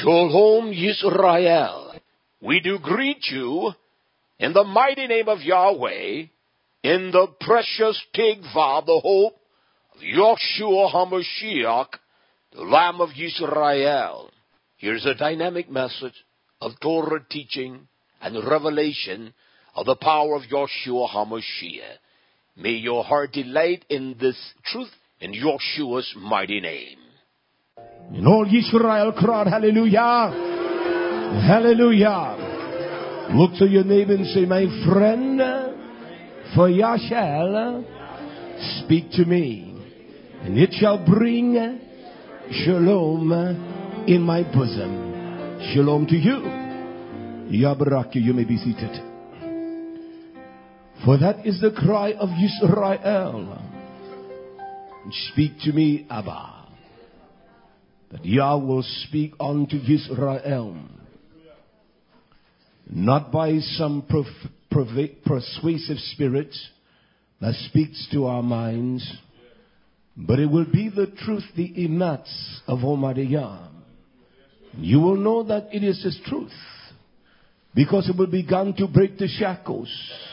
Shalom Yisrael. We do greet you in the mighty name of Yahweh, in the precious Tikva, the hope of Yeshua HaMashiach, the Lamb of Yisrael. Here's a dynamic message of Torah teaching and revelation of the power of Yeshua HaMashiach. May your heart delight in this truth in Yeshua's mighty name. And all Yisrael cried, hallelujah, hallelujah. Look to your neighbor and say, my friend, for Yah shall speak to me, and it shall bring shalom in my bosom. Shalom to you. Yabaraki, you may be seated. For that is the cry of Yisrael. Speak to me, Abba. That Yah will speak unto Israel, not by some persuasive spirit that speaks to our minds, but it will be the truth, the ematz of Almighty Yah. You will know that it is His truth, because it will begin to break the shackles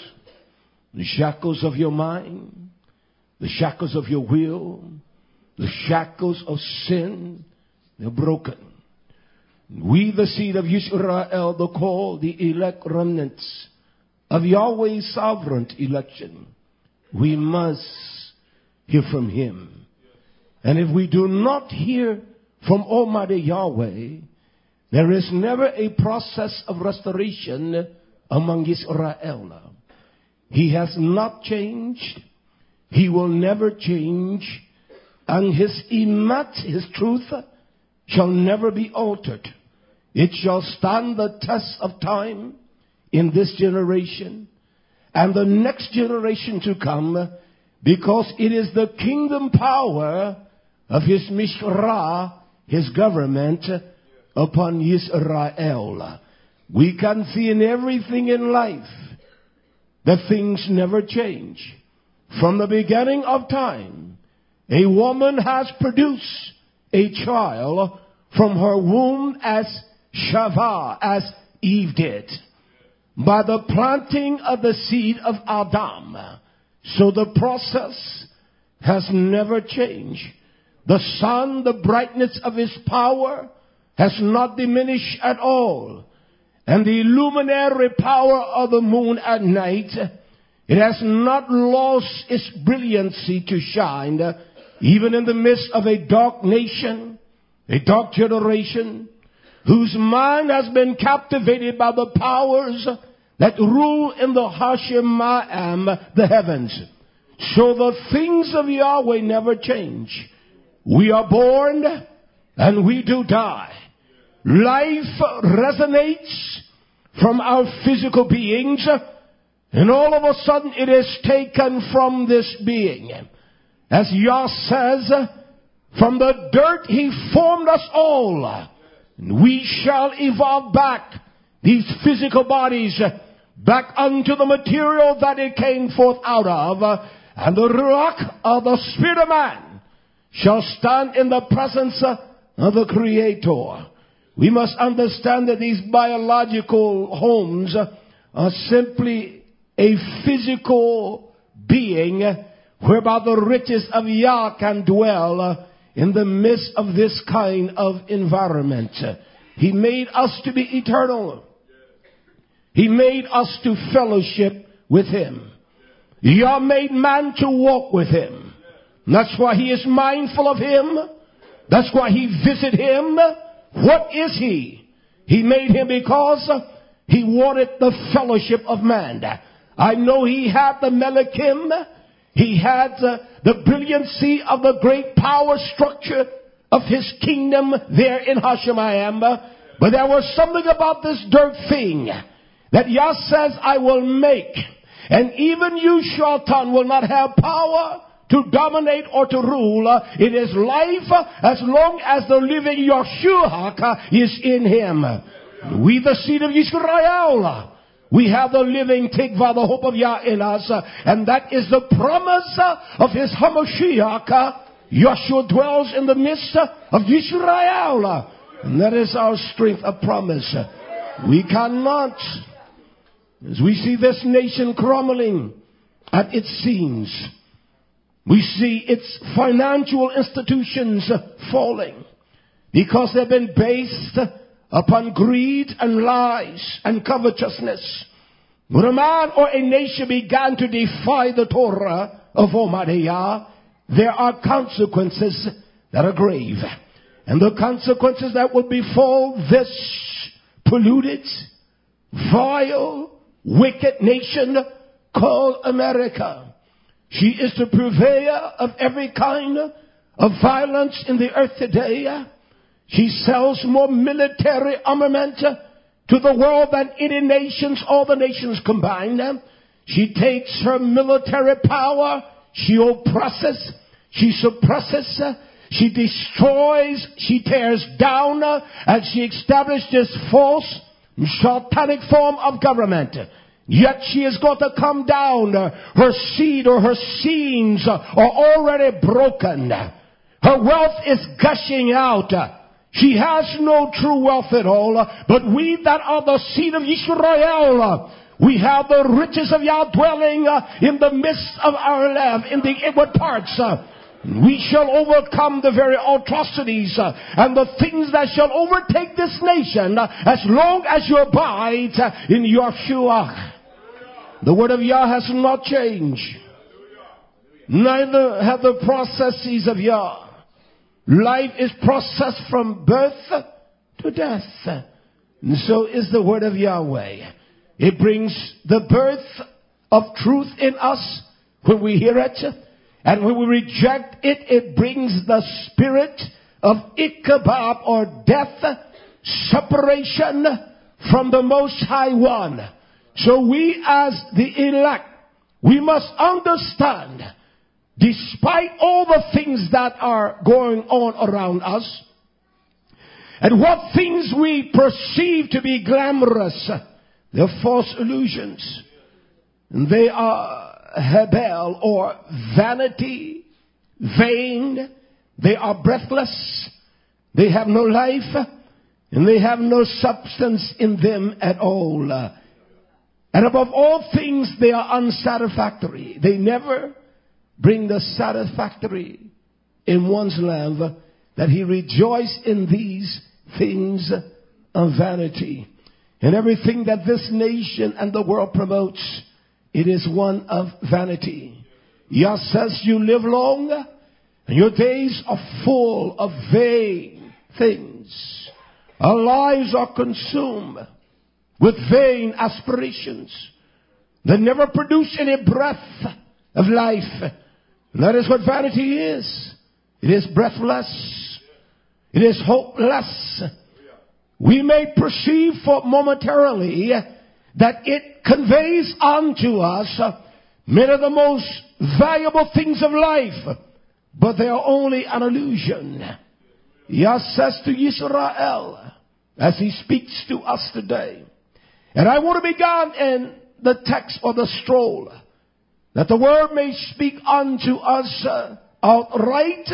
of your mind, the shackles of your will, the shackles of sin. They're broken. We, the seed of Yisrael, the called, the elect remnants of Yahweh's sovereign election, we must hear from Him. And if we do not hear from Almighty Yahweh, there is never a process of restoration among Israel. He has not changed. He will never change. And His emat, His truth, shall never be altered. It shall stand the test of time in this generation and the next generation to come, because it is the kingdom power of His Mishra, His government upon Israel. We can see in everything in life that things never change. From the beginning of time, a woman has produced a child from her womb as Shavah, as Eve did, by the planting of the seed of Adam. So the process has never changed. The sun, the brightness of His power, has not diminished at all. And the luminary power of the moon at night, it has not lost its brilliancy to shine, even in the midst of a dark nation, a dark generation, whose mind has been captivated by the powers that rule in the Hashemayim, the heavens. So the things of Yahweh never change. We are born and we do die. Life resonates from our physical beings, and all of a sudden it is taken from this being. As Yah says, from the dirt He formed us all. We shall evolve back these physical bodies back unto the material that it came forth out of. And the rock of the spirit of man shall stand in the presence of the Creator. We must understand that these biological homes are simply a physical being whereby the riches of Yah can dwell in the midst of this kind of environment. He made us to be eternal. He made us to fellowship with Him. Yah made man to walk with Him. That's why He is mindful of him. That's why He visited him. What is He? He made him because He wanted the fellowship of man. I know He had the Melechim. He had the brilliancy of the great power structure of His kingdom there in Hashemayim. But there was something about this dirt thing that Yah says, I will make. And even you, Shaitan, will not have power to dominate or to rule. It is life as long as the living Yeshua is in Him. We, the seed of Yisrael, we have the living Tikva, the hope of Yah in us. And that is the promise of His HaMashiach. Yeshua dwells in the midst of Yisrael. And that is our strength of promise. We cannot, as we see this nation crumbling at its seams, we see its financial institutions falling because they've been based upon greed and lies and covetousness. When a man or a nation began to defy the Torah of Almighty Yah, there are consequences that are grave. And the consequences that will befall this polluted, vile, wicked nation called America. She is the purveyor of every kind of violence in the earth today. She sells more military armament to the world than any nations, all the nations combined. She takes her military power, she oppresses, she suppresses, she destroys, she tears down, and she established this false, satanic form of government. Yet she is going to come down. Her seed or her seams are already broken. Her wealth is gushing out. She has no true wealth at all. But we that are the seed of Israel, we have the riches of Yah dwelling in the midst of our land, in the inward parts. We shall overcome the very atrocities and the things that shall overtake this nation as long as you abide in Yeshua. The word of Yah has not changed. Neither have the processes of Yah. Life is processed from birth to death. And so is the word of Yahweh. It brings the birth of truth in us when we hear it. And when we reject it, it brings the spirit of Ichabod or death, separation from the Most High One. So we as the elect, we must understand, despite all the things that are going on around us, and what things we perceive to be glamorous, they're false illusions. And they are hebel or vanity, vain. They are breathless. They have no life, and they have no substance in them at all. And above all things, they are unsatisfactory. They never bring the satisfactory in one's life that he rejoice in these things of vanity. And everything that this nation and the world promotes, it is one of vanity. Yah says you live long and your days are full of vain things. Our lives are consumed with vain aspirations that never produce any breath of life. And that is what vanity is. It is breathless. It is hopeless. We may perceive for momentarily that it conveys unto us many of the most valuable things of life, but they are only an illusion. Yah says to Israel, as he speaks to us today, and I want to begin in the text or the scroll, that the word may speak unto us outright,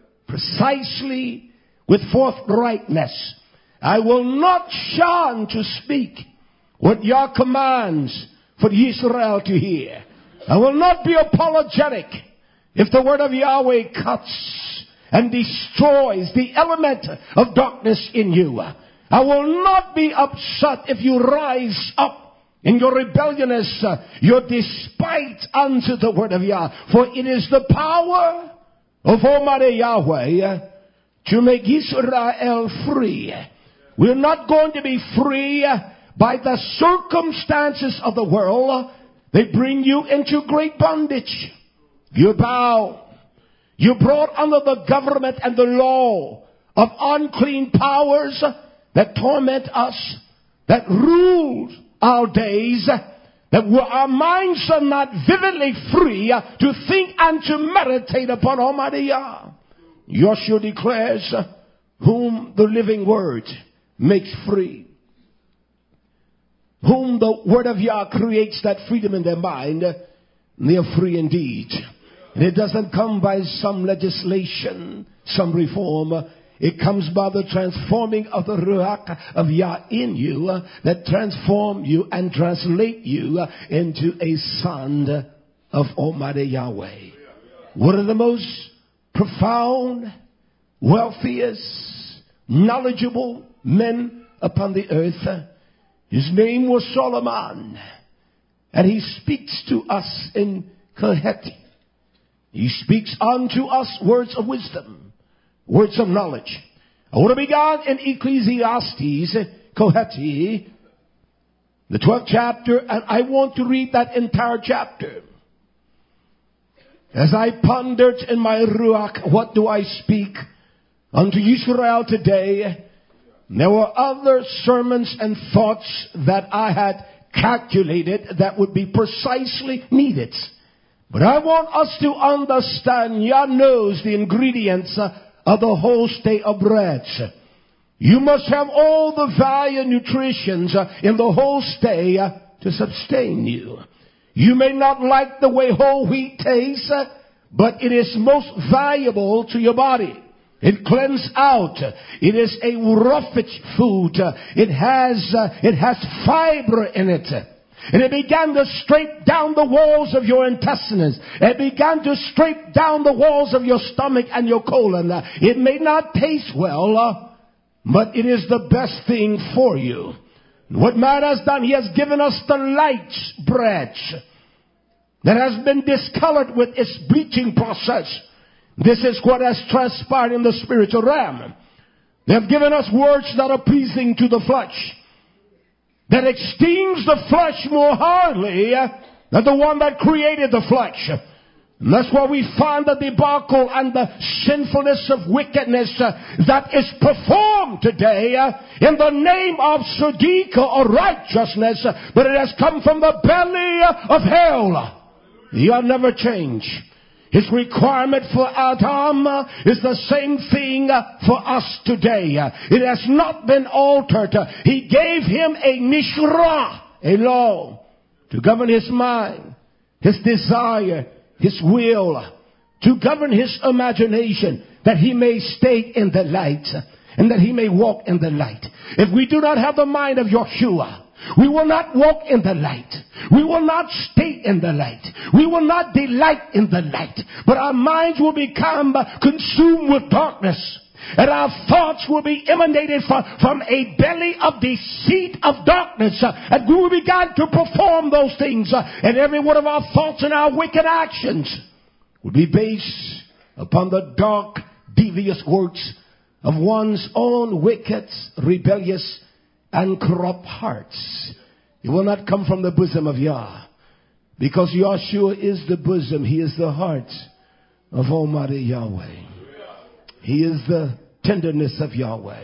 precisely, with forthrightness. I will not shun to speak what Yah commands for Israel to hear. I will not be apologetic if the word of Yahweh cuts and destroys the element of darkness in you. I will not be upset if you rise up in your rebelliousness, your despite unto the word of Yah. For it is the power of Almighty Yahweh to make Israel free. We're not going to be free by the circumstances of the world. They bring you into great bondage. You bow. You're brought under the government and the law of unclean powers that torment us, that rule our days, that our minds are not vividly free to think and to meditate upon Almighty Yah. Yeshua declares, whom the living word makes free. Whom the word of Yah creates that freedom in their mind, they are free indeed. And it doesn't come by some legislation, some reform. It comes by the transforming of the Ruach of Yah in you that transform you and translate you into a son of Almighty Yahweh. One of the most profound, wealthiest, knowledgeable men upon the earth. His name was Solomon. And he speaks to us in Koheti. He speaks unto us words of wisdom, words of knowledge. I want to begin in Ecclesiastes, Koheti, the 12th chapter, and I want to read that entire chapter. As I pondered in my Ruach, what do I speak unto Israel today? There were other sermons and thoughts that I had calculated that would be precisely needed. But I want us to understand, Yah knows the ingredients of the whole state of bread. You must have all the value and nutritions in the whole stay to sustain you. You may not like the way whole wheat tastes, but it is most valuable to your body. It cleanses out. It is a roughage food. It has fiber in it. And it began to scrape down the walls of your intestines. It began to scrape down the walls of your stomach and your colon. It may not taste well, but it is the best thing for you. What man has done, he has given us the light bread that has been discolored with its bleaching process. This is what has transpired in the spiritual realm. They have given us words that are pleasing to the flesh, that esteems the flesh more highly than the one that created the flesh. And that's why we find the debacle and the sinfulness of wickedness that is performed today in the name of Tzedakah or righteousness, but it has come from the belly of hell. He'll never change. His requirement for Adam is the same thing for us today. It has not been altered. He gave him a Mishra, a law, to govern his mind, his desire, his will, to govern his imagination, that he may stay in the light and that he may walk in the light. If we do not have the mind of Yeshua, we will not walk in the light. We will not stay in the light. We will not delight in the light. But our minds will become consumed with darkness. And our thoughts will be emanated from a belly of deceit of darkness. And we will begin to perform those things. And every one of our thoughts and our wicked actions will be based upon the dark, devious works of one's own wicked, rebellious, and corrupt hearts. It will not come from the bosom of Yah, because Yahshua is the bosom. He is the heart of Almighty Yahweh. He is the tenderness of Yahweh.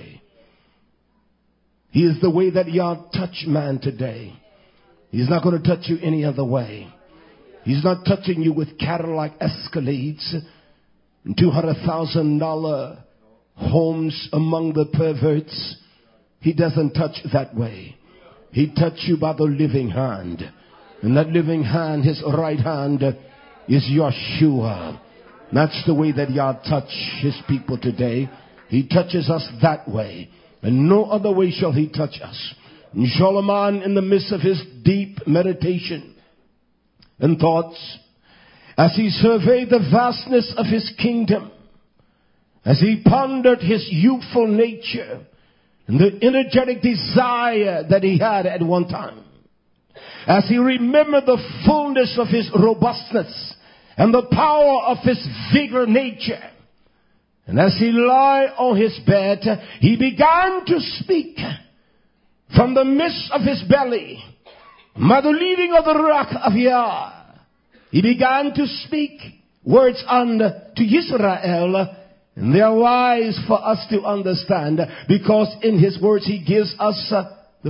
He is the way that Yah touched man today. He's not going to touch you any other way. He's not touching you with Cadillac Escalades and $200,000 homes among the perverts. He doesn't touch that way. He touched you by the living hand. And that living hand, his right hand, is Yeshua. That's the way that Yah touch his people today. He touches us that way. And no other way shall he touch us. And Solomon, in the midst of his deep meditation and thoughts, as he surveyed the vastness of his kingdom, as he pondered his youthful nature, and the energetic desire that he had at one time, as he remembered the fullness of his robustness and the power of his vigor nature, and as he lay on his bed, he began to speak from the midst of his belly, by the leading of the Ruach of Yah. He began to speak words unto Israel. And they are wise for us to understand, because in his words he gives us the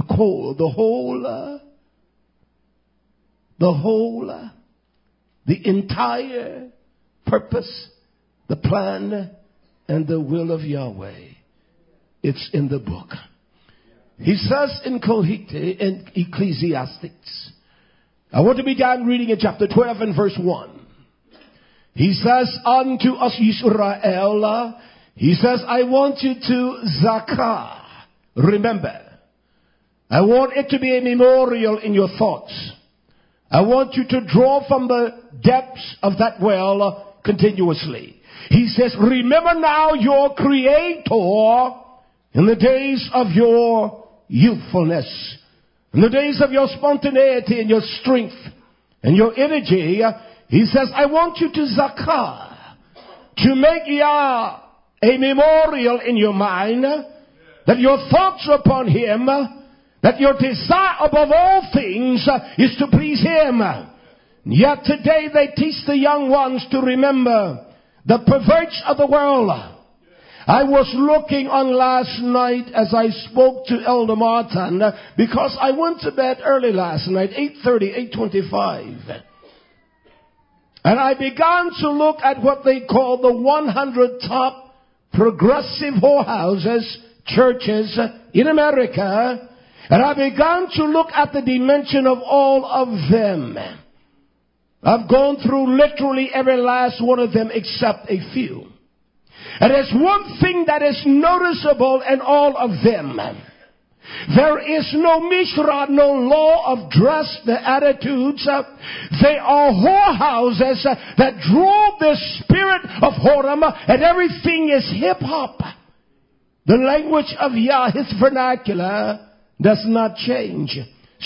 entire purpose, the plan, and the will of Yahweh. It's in the book. He says in Koheti, in Ecclesiastes, I want to begin reading in chapter 12 and verse 1. He says unto us Israel, He says, I want you to zakah. Remember. I want it to be a memorial in your thoughts. I want you to draw from the depths of that well continuously. He says, remember now your Creator in the days of your youthfulness, in the days of your spontaneity and your strength and your energy. He says, I want you to zakah, to make Yah a memorial in your mind, that your thoughts upon Him, that your desire above all things is to please Him. Yet today they teach the young ones to remember the perverts of the world. I was looking on last night as I spoke to Elder Martin, because I went to bed early last night, 8:25. And I began to look at what they call the 100 top progressive whorehouses, churches in America. And I began to look at the dimension of all of them. I've gone through literally every last one of them except a few. And there's one thing that is noticeable in all of them. There is no mishra, no law of dress, the attitudes. They are whorehouses that draw the spirit of whoredom, and everything is hip-hop. The language of Yah, His vernacular, does not change.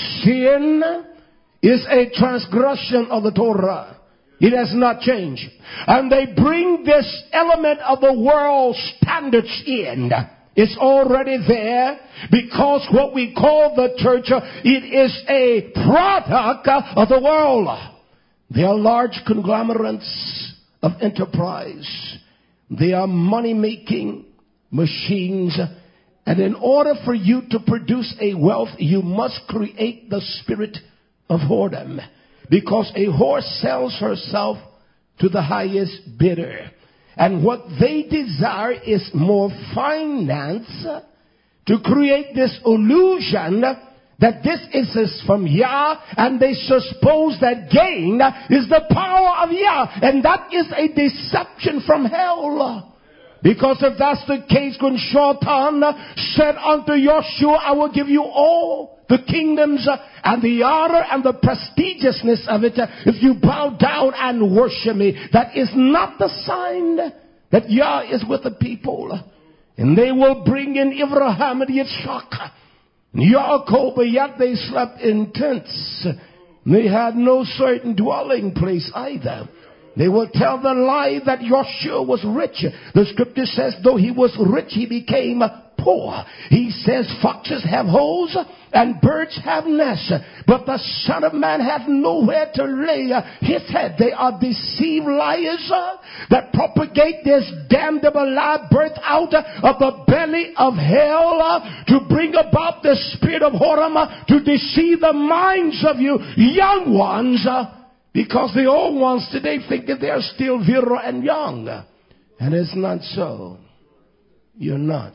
Sin is a transgression of the Torah. It has not changed. And they bring this element of the world standards in. It's already there, because what we call the church, it is a product of the world. They are large conglomerates of enterprise. They are money-making machines. And in order for you to produce a wealth, you must create the spirit of whoredom. Because a whore sells herself to the highest bidder. And what they desire is more finance to create this illusion that this is from Yah, and they suppose that gain is the power of Yah. And that is a deception from hell. Because if that's the case, when Shaitan said unto Joshua, I will give you all the kingdoms and the honor and the prestigiousness of it if you bow down and worship me. That is not the sign that Yah is with the people. And they will bring in Abraham and Yitzchak and Yaakov, yet they slept in tents. They had no certain dwelling place either. They will tell the lie that Joshua was rich. The scripture says, though he was rich, he became poor. He says, foxes have holes and birds have nests, but the Son of Man hath nowhere to lay his head. They are deceived liars that propagate this damnable lie birth out of the belly of hell to bring about the spirit of whoredom, to deceive the minds of you young ones. Because the old ones today think that they are still virile and young. And it's not so. You're not.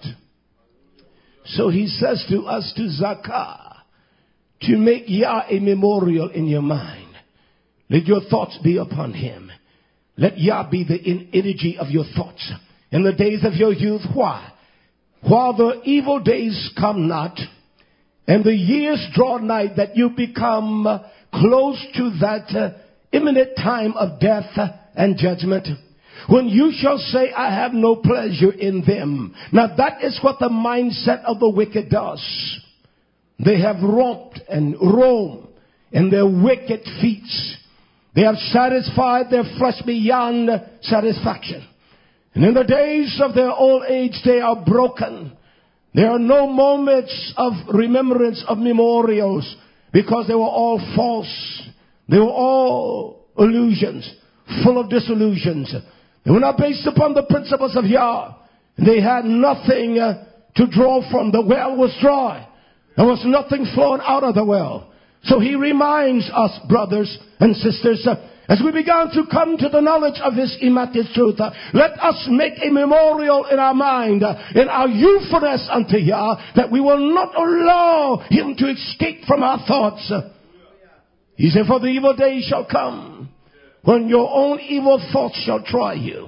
So he says to us to zakah, to make Yah a memorial in your mind. Let your thoughts be upon Him. Let Yah be the energy of your thoughts. In the days of your youth, why? While the evil days come not, and the years draw nigh, that you become close to that imminent time of death and judgment, when you shall say, I have no pleasure in them. Now that is what the mindset of the wicked does. They have romped and roamed in their wicked feats. They have satisfied their flesh beyond satisfaction. And in the days of their old age, they are broken. There are no moments of remembrance of memorials, because they were all false. They were all illusions, full of disillusions. They were not based upon the principles of Yah. They had nothing to draw from. The well was dry. There was nothing flowing out of the well. So he reminds us, brothers and sisters, as we began to come to the knowledge of His immaculate truth, let us make a memorial in our mind, in our youthfulness unto Yah, that we will not allow Him to escape from our thoughts. He said, for the evil days shall come, when your own evil thoughts shall try you.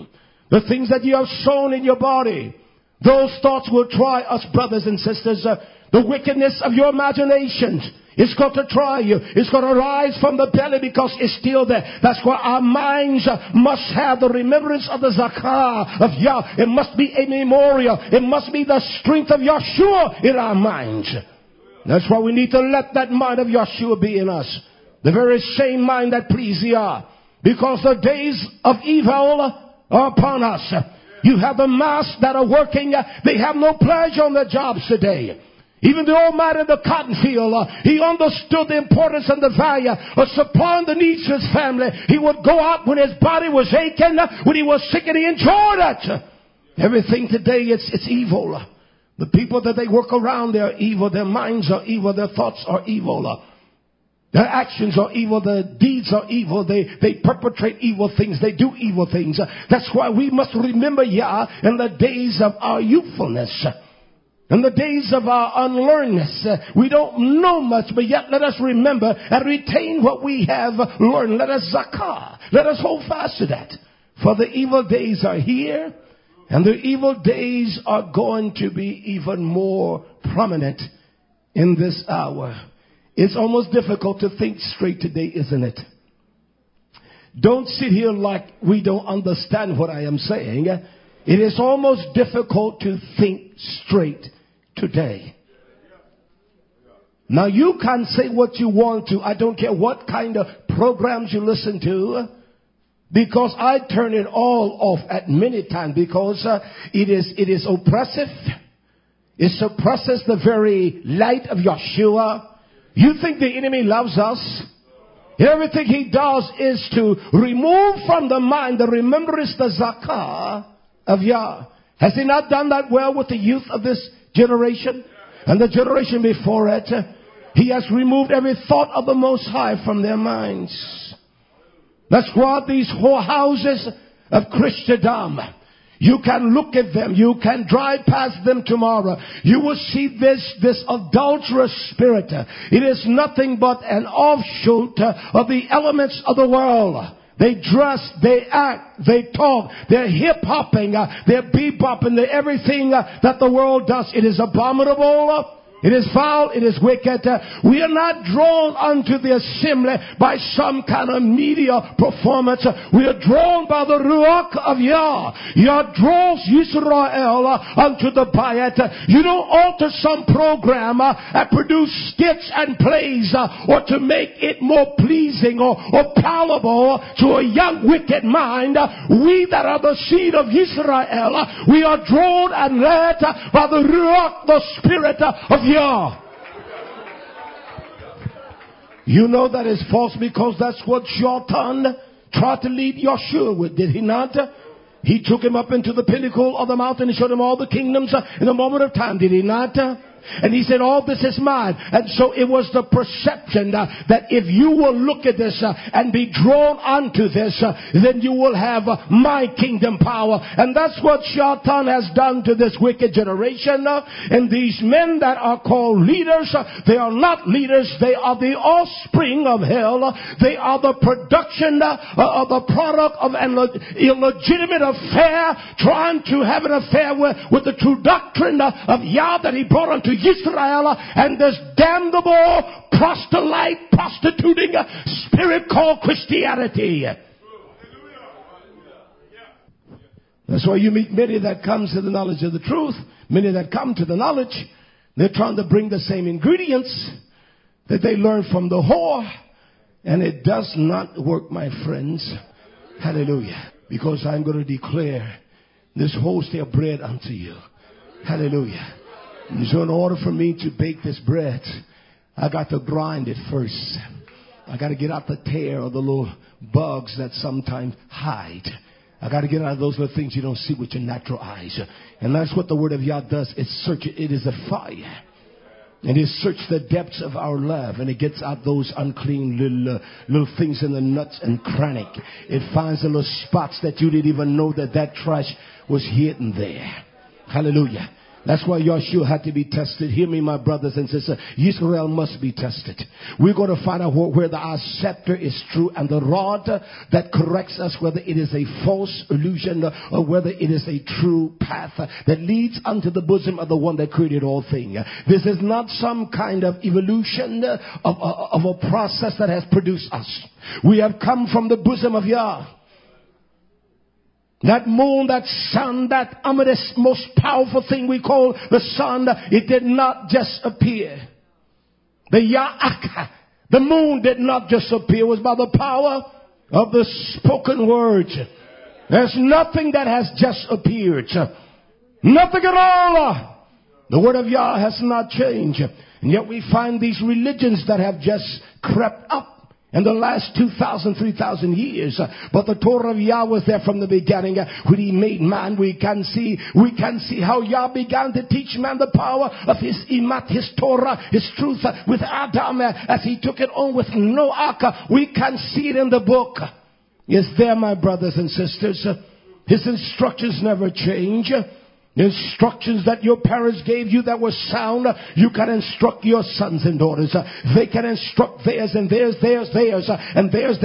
The things that you have sown in your body, those thoughts will try us, brothers and sisters. The wickedness of your imaginations is going to try you. It's going to rise from the belly because it's still there. That's why our minds must have the remembrance of the zakah of Yah. It must be a memorial. It must be the strength of Yahshua in our minds. That's why we need to let that mind of Yahshua be in us. The very same mind that pleases Yah. Because the days of evil are upon us. You have the mass that are working. They have no pleasure on their jobs today. Even the old man in the cotton field, he understood the importance and the value of supplying the needs of his family. He would go out when his body was aching, when he was sick, and he enjoyed it. Everything today, it's evil. The people that they work around, they're evil. Their minds are evil. Their thoughts are evil. Their actions are evil. Their deeds are evil. They perpetrate evil things. They do evil things. That's why we must remember Yah in the days of our youthfulness. In the days of our unlearnedness, we don't know much, but yet let us remember and retain what we have learned. Let us zakah. Let us hold fast to that. For the evil days are here, and the evil days are going to be even more prominent in this hour. It's almost difficult to think straight today, isn't it? Don't sit here like we don't understand what I am saying. It is almost difficult to think straight today. Now you can say what you want to. I don't care what kind of programs you listen to, because I turn it all off at many times, because it is oppressive. It suppresses the very light of Yahshua. You think the enemy loves us? Everything he does is to remove from the mind the remembrance, the zakah of Yah. Has he not done that well with the youth of this generation and the generation before it? He has removed every thought of the Most High from their minds. That's why these whorehouses of Christendom, you can look at them, you can drive past them tomorrow, you will see this adulterous spirit. It is nothing but an offshoot of the elements of the world. They dress, they act, they talk, they're hip-hopping, they're bebopping, they're everything that the world does. It is abominable. It is foul. It is wicked. We are not drawn unto the assembly by some kind of media performance. We are drawn by the Ruach of Yah. Yah draws Yisrael unto the Bayat. You don't alter some program and produce skits and plays or to make it more pleasing or palatable to a young wicked mind. We that are the seed of Yisrael, we are drawn and led by the Ruach, the Spirit of Yah. You know that is false, because that's what Shaitan tried to lead Yahshua with, did he not? He took him up into the pinnacle of the mountain and showed him all the kingdoms in a moment of time, did he not? And he said, all this is mine. And so it was the perception that if you will look at this and be drawn onto this, then you will have my kingdom power. And that's what Shaitan has done to this wicked generation. And these men that are called leaders, they are not leaders. They are the offspring of hell. They are the production of the product of an illegitimate affair, trying to have an affair with the true doctrine of Yah that he brought unto Israel, and this damnable proselyte, prostituting spirit called Christianity. That's why you meet many that comes to the knowledge of the truth. Many that come to the knowledge, they're trying to bring the same ingredients that they learned from the whore, and it does not work, my friends. Hallelujah. Because I'm going to declare this wholesale bread unto you. Hallelujah. And so in order for me to bake this bread, I got to grind it first. I got to get out the tear or the little bugs that sometimes hide. I got to get out of those little things you don't see with your natural eyes. And that's what the word of Yah does. It searches. It is a fire. And it searches the depths of our love. And it gets out those unclean little things in the nuts and cranny. It finds the little spots that you didn't even know that trash was hidden there. Hallelujah. That's why Yahshua had to be tested. Hear me, my brothers and sisters. Israel must be tested. We're going to find out whether our scepter is true and the rod that corrects us, whether it is a false illusion or whether it is a true path that leads unto the bosom of the one that created all things. This is not some kind of evolution of a process that has produced us. We have come from the bosom of Yah. That moon, that sun, that most powerful thing we call the sun, it did not just appear. The Ya'ak, the moon did not just appear. It was by the power of the spoken word. There's nothing that has just appeared. Nothing at all. The word of Yah has not changed. And yet we find these religions that have just crept up in the last 2,000, 3,000 years. But the Torah of Yah was there from the beginning. When he made man, we can see how Yah began to teach man the power of his imat, his Torah, his truth with Adam as he took it on with Noach. We can see it in the book. It's there, my brothers and sisters. His instructions never change. The instructions that your parents gave you that were sound, you can instruct your sons and daughters. They can instruct theirs and theirs, and theirs.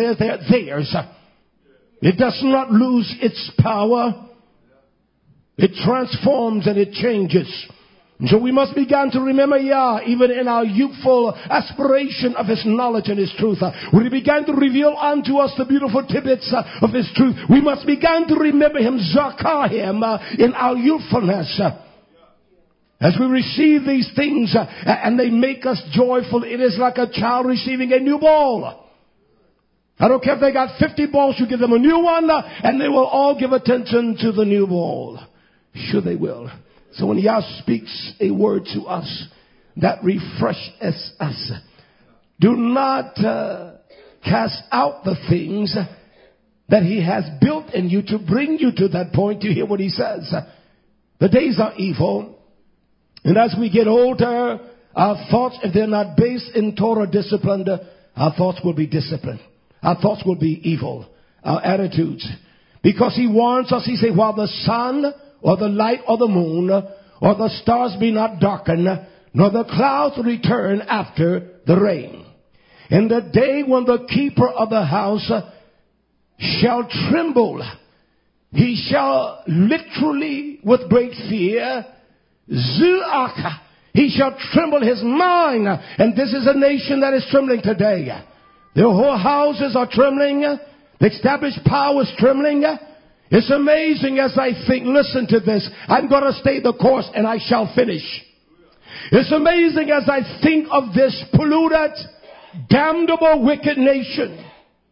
It does not lose its power. It transforms and it changes. And so we must begin to remember Yah even in our youthful aspiration of His knowledge and His truth. When He began to reveal unto us the beautiful tidbits of His truth, we must begin to remember Him, zakah Him, in our youthfulness. As we receive these things and they make us joyful, it is like a child receiving a new ball. I don't care if they got 50 balls, you give them a new one and they will all give attention to the new ball. Sure they will. So when Yah speaks a word to us that refreshes us, do not cast out the things that He has built in you to bring you to that point to hear what He says. The days are evil. And as we get older, our thoughts, if they're not based in Torah discipline, our thoughts will be disciplined. Our thoughts will be evil. Our attitudes. Because He warns us, He says, while the sun or the light or the moon or the stars be not darkened, nor the clouds return after the rain. In the day when the keeper of the house shall tremble, he shall literally with great fear, zu'ach, he shall tremble his mind. And this is a nation that is trembling today. Their whole houses are trembling. The established power is trembling. It's amazing as I think, listen to this, I'm going to stay the course and I shall finish. It's amazing as I think of this polluted, damnable, wicked nation.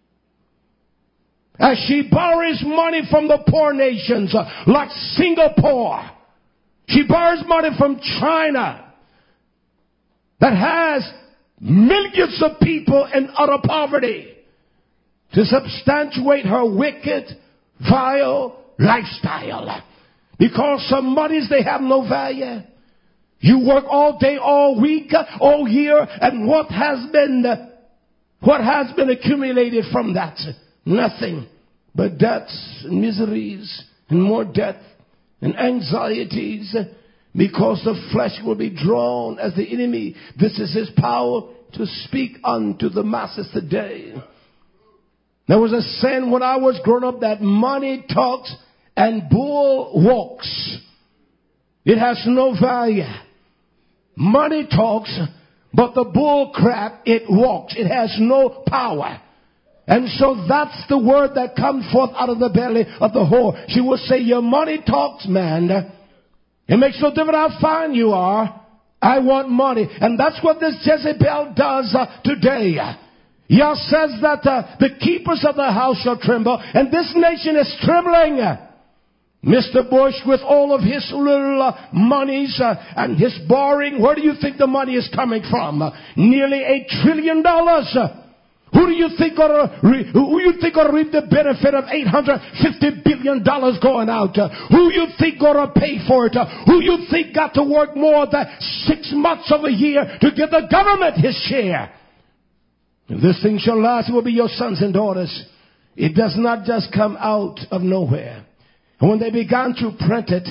As she borrows money from the poor nations, like Singapore. She borrows money from China that has millions of people in utter poverty to substantiate her wicked, vile lifestyle. Because some monies, they have no value. You work all day, all week, all year, and what has been accumulated from that? Nothing but debts and miseries and more death and anxieties, because the flesh will be drawn as the enemy. This is his power to speak unto the masses today. There was a saying when I was growing up that money talks and bull walks. It has no value. Money talks, but the bull crap, it walks. It has no power. And so that's the word that comes forth out of the belly of the whore. She will say, your money talks, man. It makes no difference how fine you are. I want money. And that's what this Jezebel does today. Yah says that the keepers of the house shall tremble, and this nation is trembling. Mr. Bush, with all of his little monies and his borrowing, where do you think the money is coming from? Nearly $8 trillion. Who do you think ought to reap the benefit of $850 billion going out? Who you think ought to pay for it? Who you think got to work more than 6 months of a year to give the government his share? If this thing shall last, it will be your sons and daughters. It does not just come out of nowhere. And when they began to print it,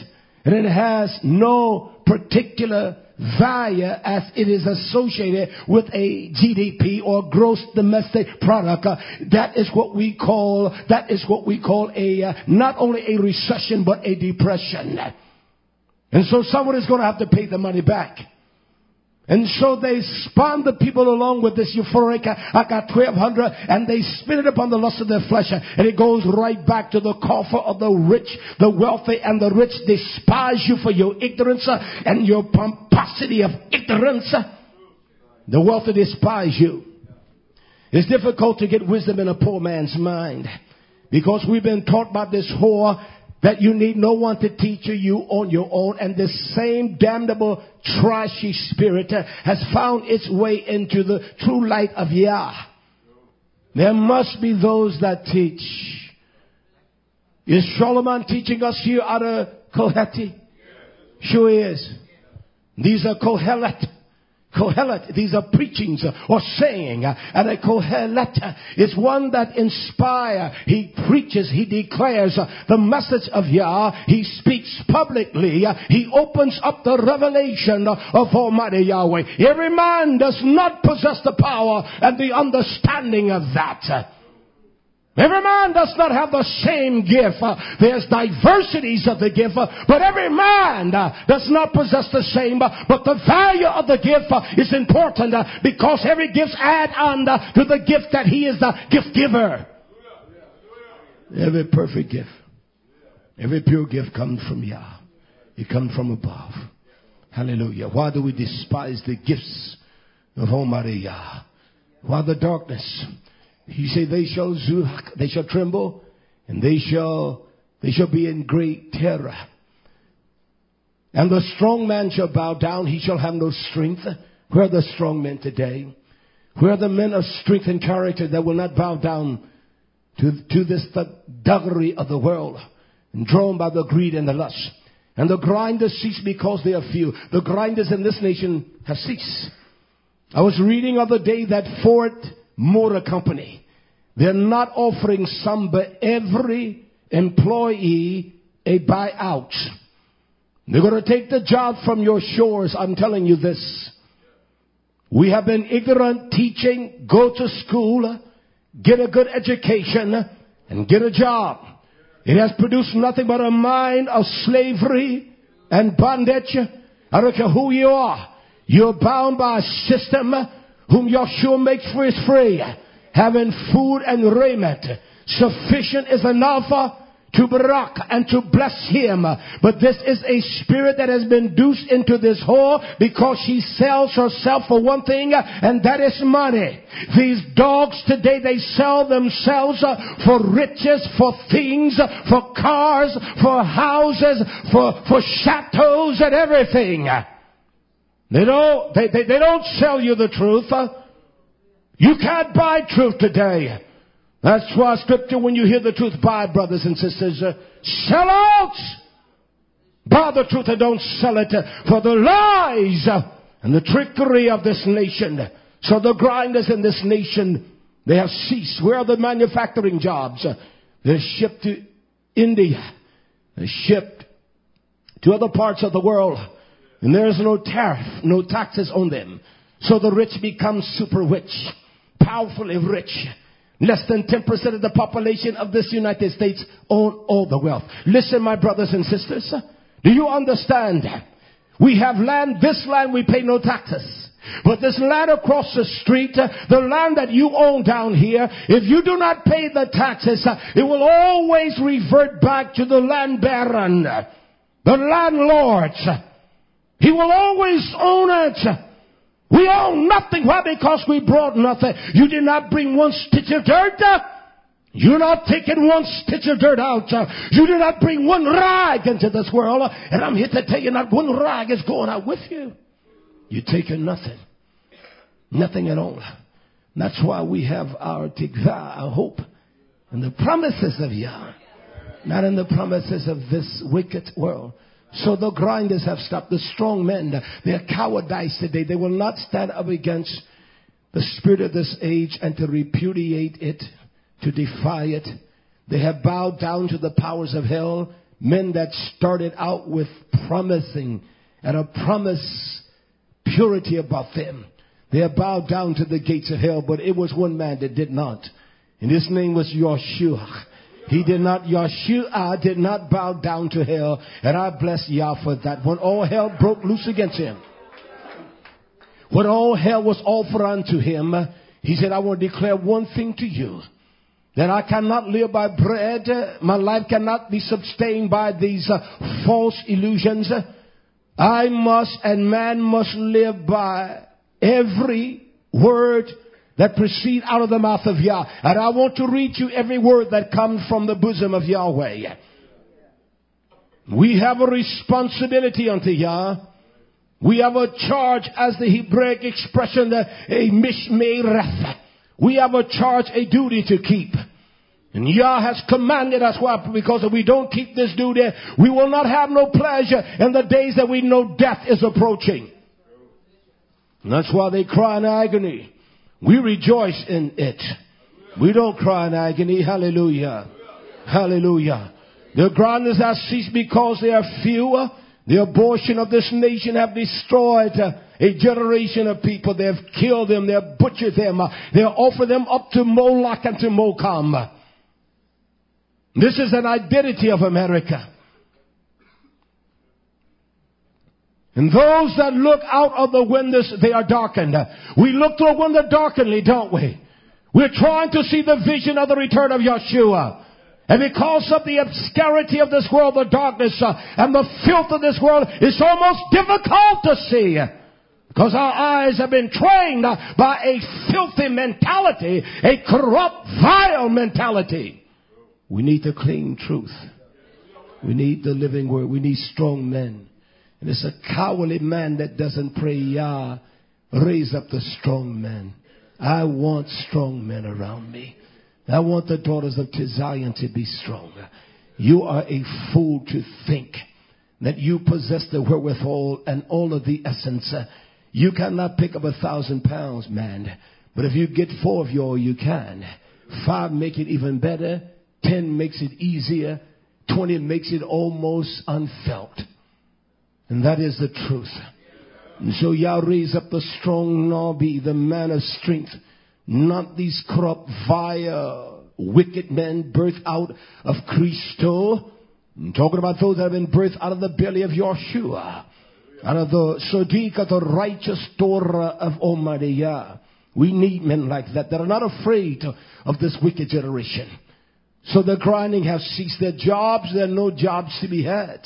And it has no particular value as it is associated with a GDP or gross domestic product. That is what we call a not only a recession but a depression. And so someone is going to have to pay the money back. And so they spun the people along with this euphoric, I got 1,200, and they spin it upon the lust of their flesh. And it goes right back to the coffer of the rich, the wealthy, and the rich despise you for your ignorance and your pomposity of ignorance. The wealthy despise you. It's difficult to get wisdom in a poor man's mind, because we've been taught by this whore that you need no one to teach you on your own. And the same damnable, trashy spirit has found its way into the true light of Yah. There must be those that teach. Is Solomon teaching us here out of Koheleth? Sure he is. These are Koheleth. These are preachings or saying. And a Koheleth is one that inspires. He preaches, he declares the message of Yah. He speaks publicly. He opens up the revelation of Almighty Yahweh. Every man does not possess the power and the understanding of that. Every man does not have the same gift. There's diversities of the gift, but every man does not possess the same. But the value of the gift is important because every gift adds on to the gift that he is the gift giver. Every perfect gift, every pure gift comes from Yah. It comes from above. Hallelujah. Why do we despise the gifts of Almighty Yah? Why the darkness? He said, they shall tremble, and they shall be in great terror. And the strong man shall bow down, he shall have no strength. Where are the strong men today? Where are the men of strength and character that will not bow down to this thuggery of the world, and drawn by the greed and the lust? And the grinders cease because they are few. The grinders in this nation have ceased. I was reading other day that Ford Motor Company, they're not offering some but every employee a buyout. They're going to take the job from your shores. I'm telling you this. We have been ignorant teaching, go to school, get a good education, and get a job. It has produced nothing but a mind of slavery and bondage. I don't care who you are. You're bound by a system. Whom Yahshua makes free is free. Having food and raiment sufficient is enough to barak and to bless him. But this is a spirit that has been induced into this whore because she sells herself for one thing, and that is money. These dogs today, they sell themselves for riches, for things, for cars, for houses, for chateaus and everything. They don't sell you the truth. You can't buy truth today. That's why scripture, when you hear the truth, buy, brothers and sisters. Sell out. Buy the truth and don't sell it for the lies and the trickery of this nation. So the grinders in this nation, they have ceased. Where are the manufacturing jobs? They're shipped to India. They're shipped to other parts of the world. And there's no tariff, no taxes on them. So the rich become super rich, powerfully rich. Less than 10% of the population of this United States own all the wealth. Listen, my brothers and sisters. Do you understand? We have land. This land we pay no taxes. But this land across the street, the land that you own down here, if you do not pay the taxes, it will always revert back to the land baron, the landlords. He will always own it. We own nothing. Why? Because we brought nothing. You did not bring one stitch of dirt. You're not taking one stitch of dirt out. You did not bring one rag into this world. And I'm here to tell you, not one rag is going out with you. You're taking nothing. Nothing at all. That's why we have our tikvah, our hope, in the promises of Yah, not in the promises of this wicked world. So the grinders have stopped. The strong men, they're cowardice today. They will not stand up against the spirit of this age and to repudiate it, to defy it. They have bowed down to the powers of hell men that started out with promising and a promise purity about them. They are bowed down to the gates of hell, but it was one man that did not. And his name was Yeshua. Yeshua did not bow down to hell. And I bless Yah for that. When all hell broke loose against him, when all hell was offered unto him, he said, I want to declare one thing to you, that I cannot live by bread. My life cannot be sustained by these false illusions. I must, and man must live by every word that proceed out of the mouth of Yah. And I want to read you every word that comes from the bosom of Yahweh. We have a responsibility unto Yah. We have a charge, as the Hebraic expression, a mishmereth. We have a charge, a duty to keep. And Yah has commanded us, why? Because if we don't keep this duty, we will not have no pleasure in the days that we know death is approaching. And that's why they cry in agony. We rejoice in it. We don't cry in agony. Hallelujah. Hallelujah. Their grounders have ceased because they are few. The abortion of this nation have destroyed a generation of people. They have killed them. They have butchered them. They have offered them up to Moloch and to Mokam. This is an identity of America. And those that look out of the windows, they are darkened. We look through a window darkenly, don't we? We're trying to see the vision of the return of Yeshua. And because of the obscurity of this world, the darkness and the filth of this world, it's almost difficult to see. Because our eyes have been trained by a filthy mentality, a corrupt, vile mentality. We need the clean truth. We need the living word. We need strong men. And it's a cowardly man that doesn't pray, Yah, raise up the strong men. I want strong men around me. I want the daughters of Zion to be strong. You are a fool to think that you possess the wherewithal and all of the essence. You cannot pick up 1,000 pounds, man. But if you get 4 of you, you can. 5 make it even better. 10 makes it easier. 20 makes it almost unfelt. And that is the truth. And so Yah raise up the strong Nabi, the man of strength. Not these corrupt, vile, wicked men birthed out of Christo. I'm talking about those that have been birthed out of the belly of Yeshua. Out of the Sadiq, of the righteous Torah of Almighty Yah. We need men like that are not afraid of this wicked generation. So the grinding have ceased their jobs. There are no jobs to be had.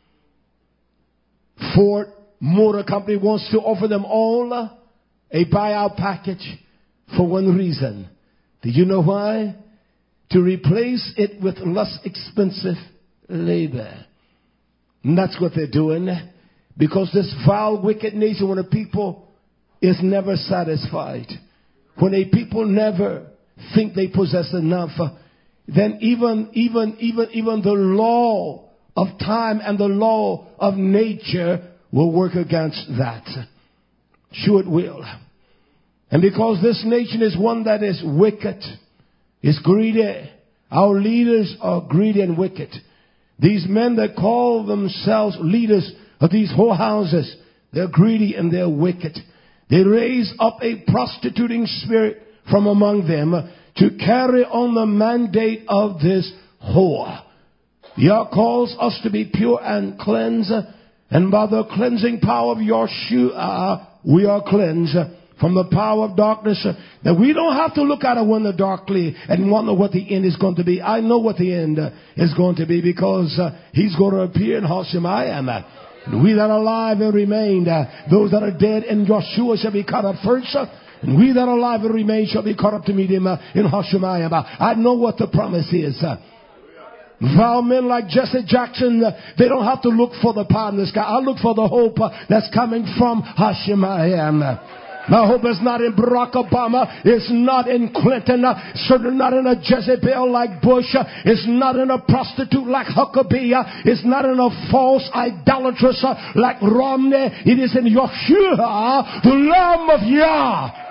Ford Motor Company wants to offer them all a buyout package for one reason. Do you know why? To replace it with less expensive labor. And that's what they're doing. Because this vile, wicked nation, when a people is never satisfied, when a people never think they possess enough, then even the law of time and the law of nature will work against that. Sure it will. And because this nation is one that is wicked, is greedy, our leaders are greedy and wicked. These men that call themselves leaders of these whorehouses, they're greedy and they're wicked. They raise up a prostituting spirit from among them to carry on the mandate of this whore. Yah calls us to be pure and cleansed, and by the cleansing power of Yeshua, we are cleansed from the power of darkness, that we don't have to look out a window darkly and wonder what the end is going to be. I know what the end is going to be, because he's going to appear in Hashemayim. We that are alive and remain, those that are dead in Yeshua shall be caught up first. And we that are alive and remain shall be caught up to meet him in Hashemayim. I know what the promise is. Vile men like Jesse Jackson, they don't have to look for the pie in the sky. I look for the hope that's coming from Hashemayim. My hope is not in Barack Obama. It's not in Clinton. Certainly not in a Jezebel like Bush. It's not in a prostitute like Huckabee. It's not in a false idolatress like Romney. It is in Yeshua, the Lamb of Yah.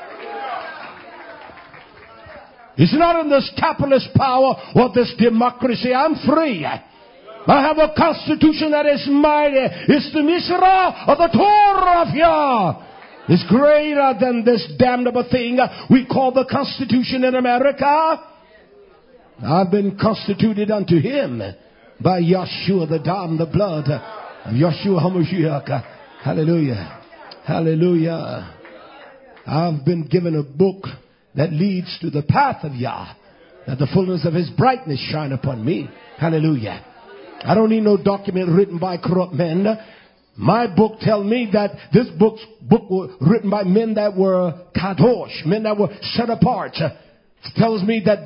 It's not in this capitalist power or this democracy. I'm free. I have a constitution that is mighty. It's the Misra of the Torah of Yah. It's greater than this damnable thing we call the Constitution in America. I've been constituted unto him by Yeshua, the Dam, the blood of Yeshua HaMashiach. Hallelujah. Hallelujah. I've been given a book that leads to the path of Yah, that the fullness of his brightness shine upon me. Hallelujah. I don't need no document written by corrupt men. My book tells me that this book was written by men that were kadosh, men that were set apart. It tells me that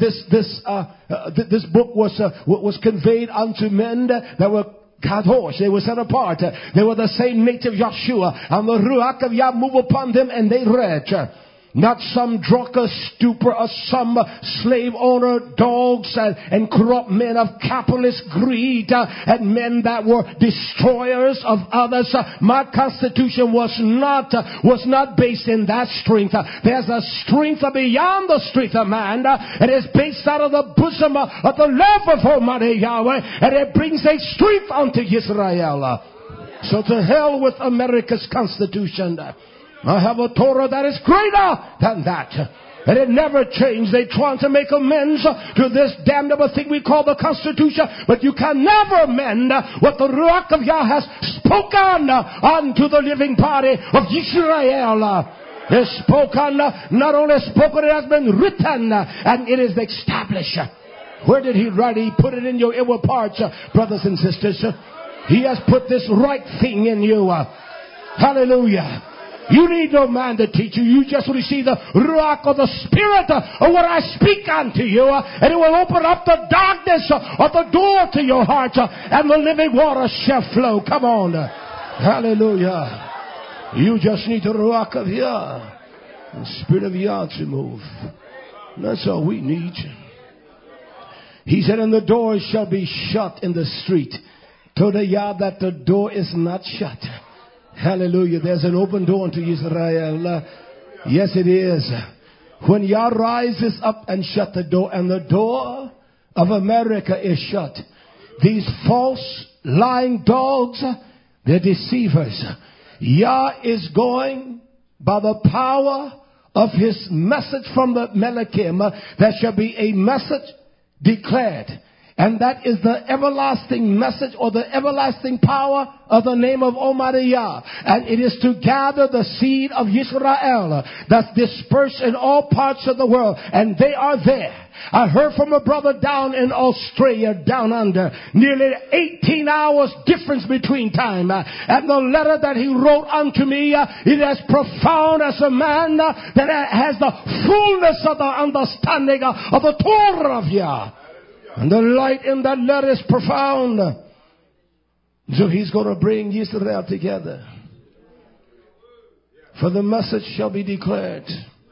this book was conveyed unto men that were kadosh. They were set apart. They were the same native Yeshua, and the ruach of Yah moved upon them, and they read. Not some drunkard, stupor, or some slave owner, dogs, and corrupt men of capitalist greed, and men that were destroyers of others. My constitution was not based in that strength. There's a strength beyond the strength of man. It is based out of the bosom of the love of Almighty Yahweh, and it brings a strength unto Israel. So to hell with America's constitution. I have a Torah that is greater than that. And it never changed. They trying to make amends to this damnable thing we call the Constitution. But you can never mend what the Ruach of Yah has spoken unto the living body of Israel. It's spoken, not only spoken, it has been written, and it is established. Where did he write it? He put it in your inward parts, brothers and sisters. He has put this right thing in you. Hallelujah. You need no man to teach you. You just receive the Ruach of the Spirit of what I speak unto you, and it will open up the darkness of the door to your heart, and the living water shall flow. Come on. Hallelujah. You just need the Ruach of Yah, the Spirit of Yah to move. That's all we need. He said, and the doors shall be shut in the street. Told Yah that the door is not shut. Hallelujah. There's an open door unto Israel. Yes, it is. When Yah rises up and shut the door, and the door of America is shut, these false lying dogs, they're deceivers. Yah is going by the power of his message from the Melachim. There shall be a message declared. And that is the everlasting message, or the everlasting power of the name of Almighty Yah. And it is to gather the seed of Israel that's dispersed in all parts of the world. And they are there. I heard from a brother down in Australia, down under, nearly 18 hours difference between time. And the letter that he wrote unto me, it is profound as a man that has the fullness of the understanding of the Torah of Yah. And the light in that letter is profound. So he's going to bring Israel together. For the message shall be declared.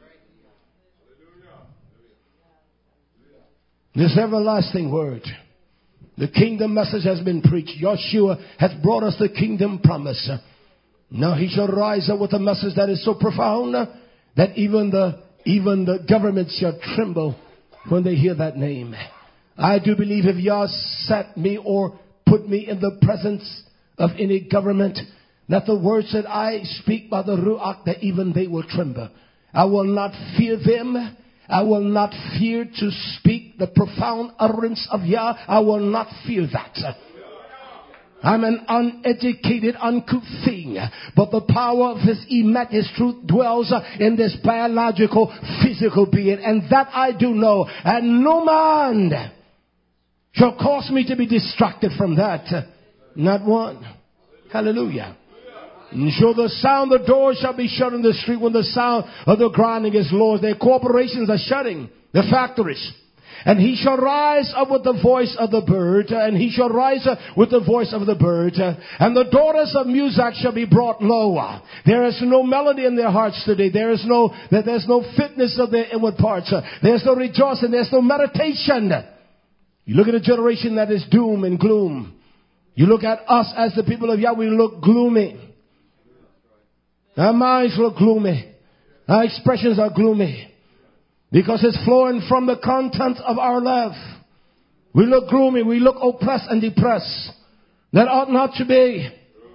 This everlasting word. The kingdom message has been preached. Yeshua has brought us the kingdom promise. Now he shall rise up with a message that is so profound that even the government shall tremble when they hear that name. I do believe if Yah sat me or put me in the presence of any government, that the words that I speak by the Ruach, that even they will tremble. I will not fear them. I will not fear to speak the profound utterance of Yah. I will not fear that. I'm an uneducated, uncouth thing. But the power of his emet, his truth, dwells in this biological, physical being. And that I do know. And no man shall cause me to be distracted from that. Not one. Hallelujah. And so the sound, the doors shall be shut in the street when the sound of the grinding is low. Their corporations are shutting. The factories. And he shall rise up with the voice of the bird. And he shall rise up with the voice of the bird. And the daughters of music shall be brought lower. There is no melody in their hearts today. There's no fitness of their inward parts. There's no rejoicing. There's no meditation. You look at a generation that is doom and gloom. You look at us as the people of Yah, we look gloomy. Our minds look gloomy. Our expressions are gloomy. Because it's flowing from the content of our love. We look gloomy. We look oppressed and depressed. That ought not to be.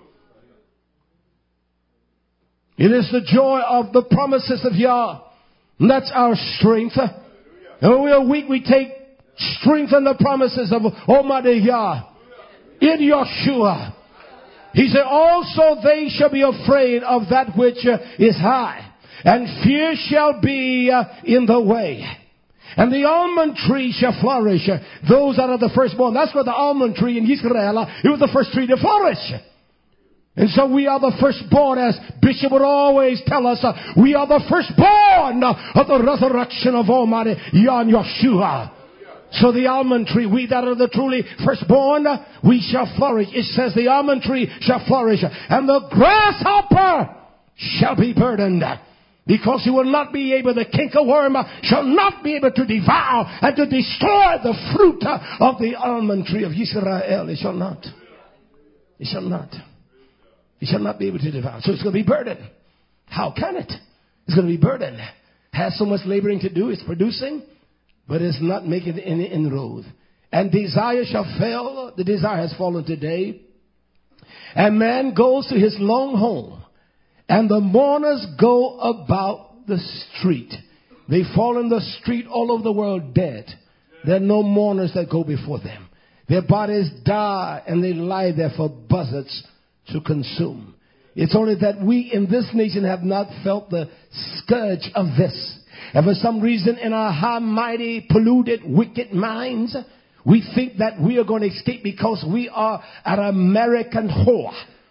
It is the joy of the promises of Yah. And that's our strength. And when we are weak, we take strength in the promises of Almighty Yah. In Yeshua. He said, also they shall be afraid of that which is high. And fear shall be in the way. And the almond tree shall flourish. Those that are the firstborn. That's what the almond tree in Israel, it was the first tree to flourish. And so we are the firstborn, as Bishop would always tell us. We are the firstborn of the resurrection of Almighty Yah and Yeshua. So the almond tree, we that are the truly firstborn, we shall flourish. It says the almond tree shall flourish. And the grasshopper shall be burdened. Because he will not be able, the cankerworm shall not be able to devour and to destroy the fruit of the almond tree of Israel. It shall not. It shall not. It shall not be able to devour. So it's going to be burdened. How can it? It's going to be burdened. Has so much laboring to do. It's producing, but it's not making any inroad. And desire shall fail. The desire has fallen today. And man goes to his long home. And the mourners go about the street. They fall in the street all over the world dead. There are no mourners that go before them. Their bodies die and they lie there for buzzards to consume. It's only that we in this nation have not felt the scourge of this. And for some reason in our high, mighty, polluted, wicked minds, we think that we are going to escape because we are an American whore.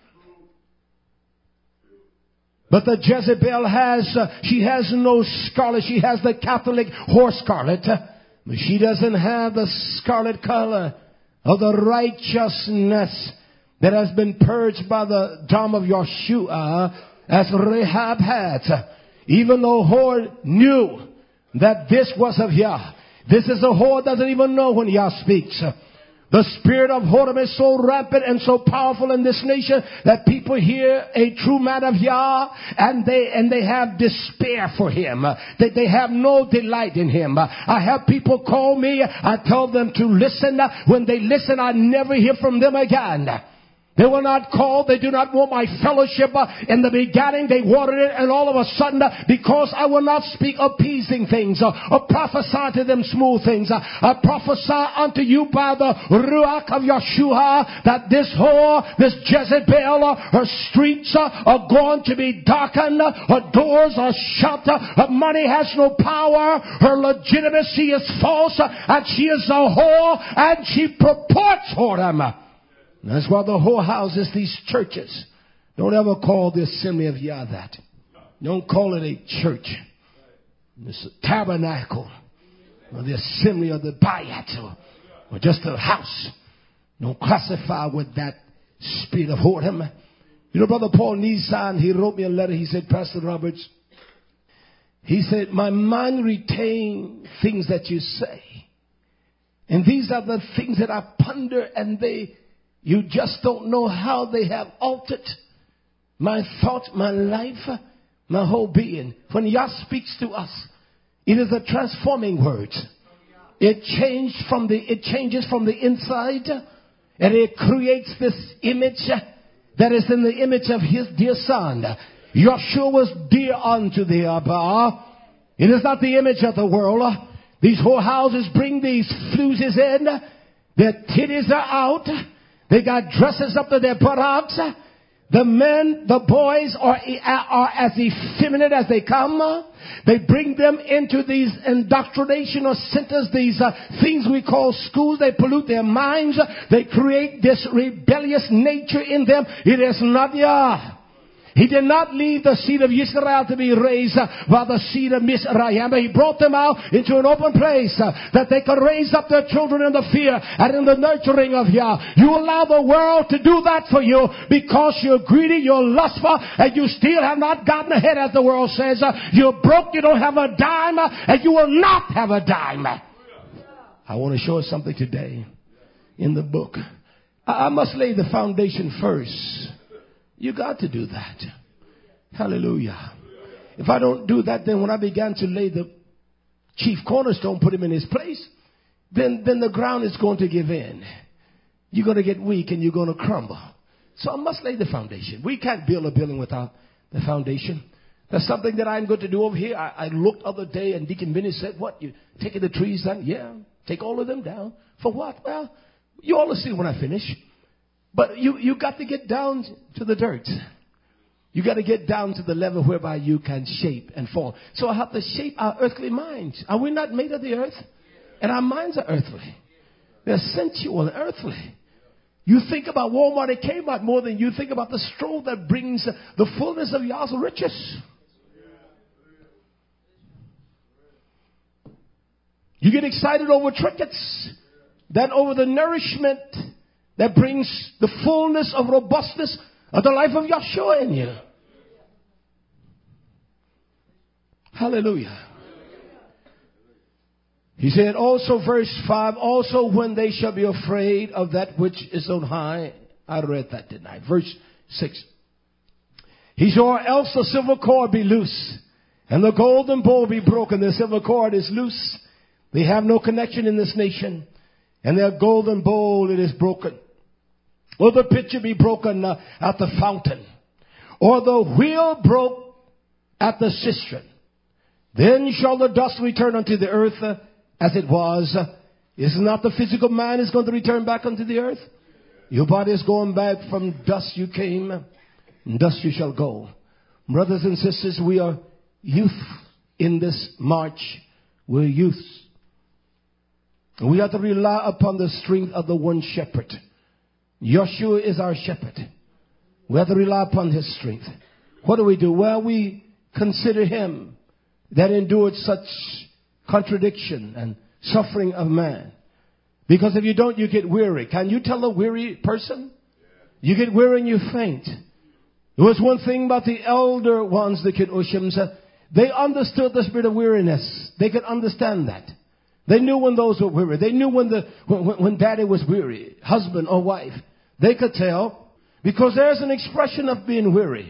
But the Jezebel she has no scarlet. She has the Catholic whore scarlet. But she doesn't have the scarlet color of the righteousness that has been purged by the dam of Yeshua as Rahab had. Even though whore knew that this was of Yah. This is a whore doesn't even know when Yah speaks. The spirit of whoredom is so rampant and so powerful in this nation that people hear a true man of Yah and they have despair for him. They have no delight in him. I have people call me. I tell them to listen. When they listen, I never hear from them again. They will not call. They do not want my fellowship. In the beginning, they wanted it. And all of a sudden, because I will not speak appeasing things or prophesy to them smooth things, I prophesy unto you by the Ruach of Yeshua that this whore, this Jezebel, her streets are going to be darkened. Her doors are shut. Her money has no power. Her legitimacy is false. And she is a whore. And she purports whoredom. That's why the whorehouses, these churches, don't ever call the assembly of Yah that. Don't call it a church. It's a tabernacle, or the assembly of the Bayat, or just a house. Don't classify with that spirit of whoredom. You know, Brother Paul Nisan, he wrote me a letter. He said, Pastor Roberts, he said, my mind retain things that you say. And these are the things that I ponder, and you just don't know how they have altered my thoughts, my life, my whole being. When Yah speaks to us, it is a transforming word. It changes from the inside, and it creates this image that is in the image of his dear son. Yeshua was dear unto the Abba. It is not the image of the world. These whorehouses bring these fluses in. Their titties are out. They got dresses up to their buttocks. The men, the boys are as effeminate as they come. They bring them into these indoctrinational centers, these things we call schools. They pollute their minds. They create this rebellious nature in them. It is not Yah. He did not leave the seed of Israel to be raised by the seed of Mizraim. He brought them out into an open place that they could raise up their children in the fear and in the nurturing of Yah. You allow the world to do that for you because you're greedy, you're lustful, and you still have not gotten ahead, as the world says. You're broke, you don't have a dime, and you will not have a dime. I want to show us something today in the book. I must lay the foundation first. You got to do that. Hallelujah. If I don't do that, then when I began to lay the chief cornerstone, put him in his place, then the ground is going to give in. You're going to get weak and you're going to crumble. So I must lay the foundation. We can't build a building without the foundation. That's something that I'm going to do over here. I looked other day and Deacon Benny said, what, you taking the trees down? Yeah, take all of them down. For what? Well, you all will see when I finish. But you got to get down to the dirt. You got to get down to the level whereby you can shape and form. So I have to shape our earthly minds. Are we not made of the earth? And our minds are earthly. They're sensual and earthly. You think about Walmart and Kmart more than you think about the stroll that brings the fullness of y'all's riches. You get excited over trinkets than over the nourishment that brings the fullness of robustness of the life of Yeshua in you. Hallelujah. He said also, verse 5, also when they shall be afraid of that which is on high. I read that, didn't I? Verse 6. He said, or else the silver cord be loose and the golden bowl be broken. The silver cord is loose. They have no connection in this nation. And their golden bowl, it is broken. Or the pitcher be broken at the fountain. Or the wheel broke at the cistern. Then shall the dust return unto the earth as it was. Is not the physical man is going to return back unto the earth? Your body is going back from dust you came, and dust you shall go. Brothers and sisters, we are youth in this march. We're youth. And we have to rely upon the strength of the one shepherd. Yeshua is our shepherd. We have to rely upon his strength. What do? Well, we consider him that endured such contradiction and suffering of man. Because if you don't, you get weary. Can you tell a weary person? You get weary and you faint. There was one thing about the elder ones, the Kiddushim, they understood the spirit of weariness. They could understand that. They knew when those were weary. They knew when daddy was weary, husband or wife. They could tell because there's an expression of being weary.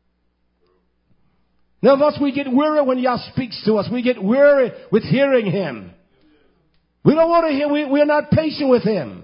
Now of us, we get weary when Yah speaks to us. We get weary with hearing him. We don't want to hear, we're not patient with him.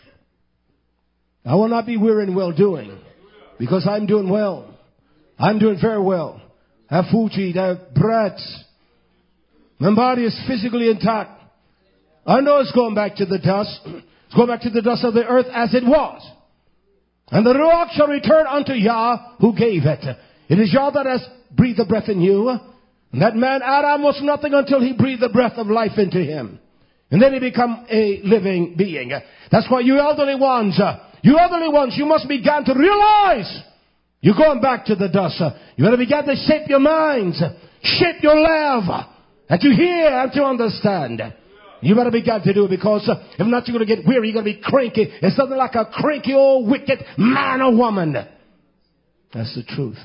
I will not be weary in well doing because I'm doing well. I'm doing very well. I have food to eat. I have bread. My body is physically intact. I know it's going back to the dust. It's going back to the dust of the earth as it was. And the Ruach shall return unto Yah who gave it. It is Yah that has breathed the breath in you. And that man Adam was nothing until he breathed the breath of life into him. And then he become a living being. That's why you elderly ones, you must begin to realize you're going back to the dust. You got to begin to shape your minds, shape your life, and to hear and to understand. You better begin to do it because if not, you're going to get weary. You're going to be cranky. It's something like a cranky old wicked man or woman. That's the truth.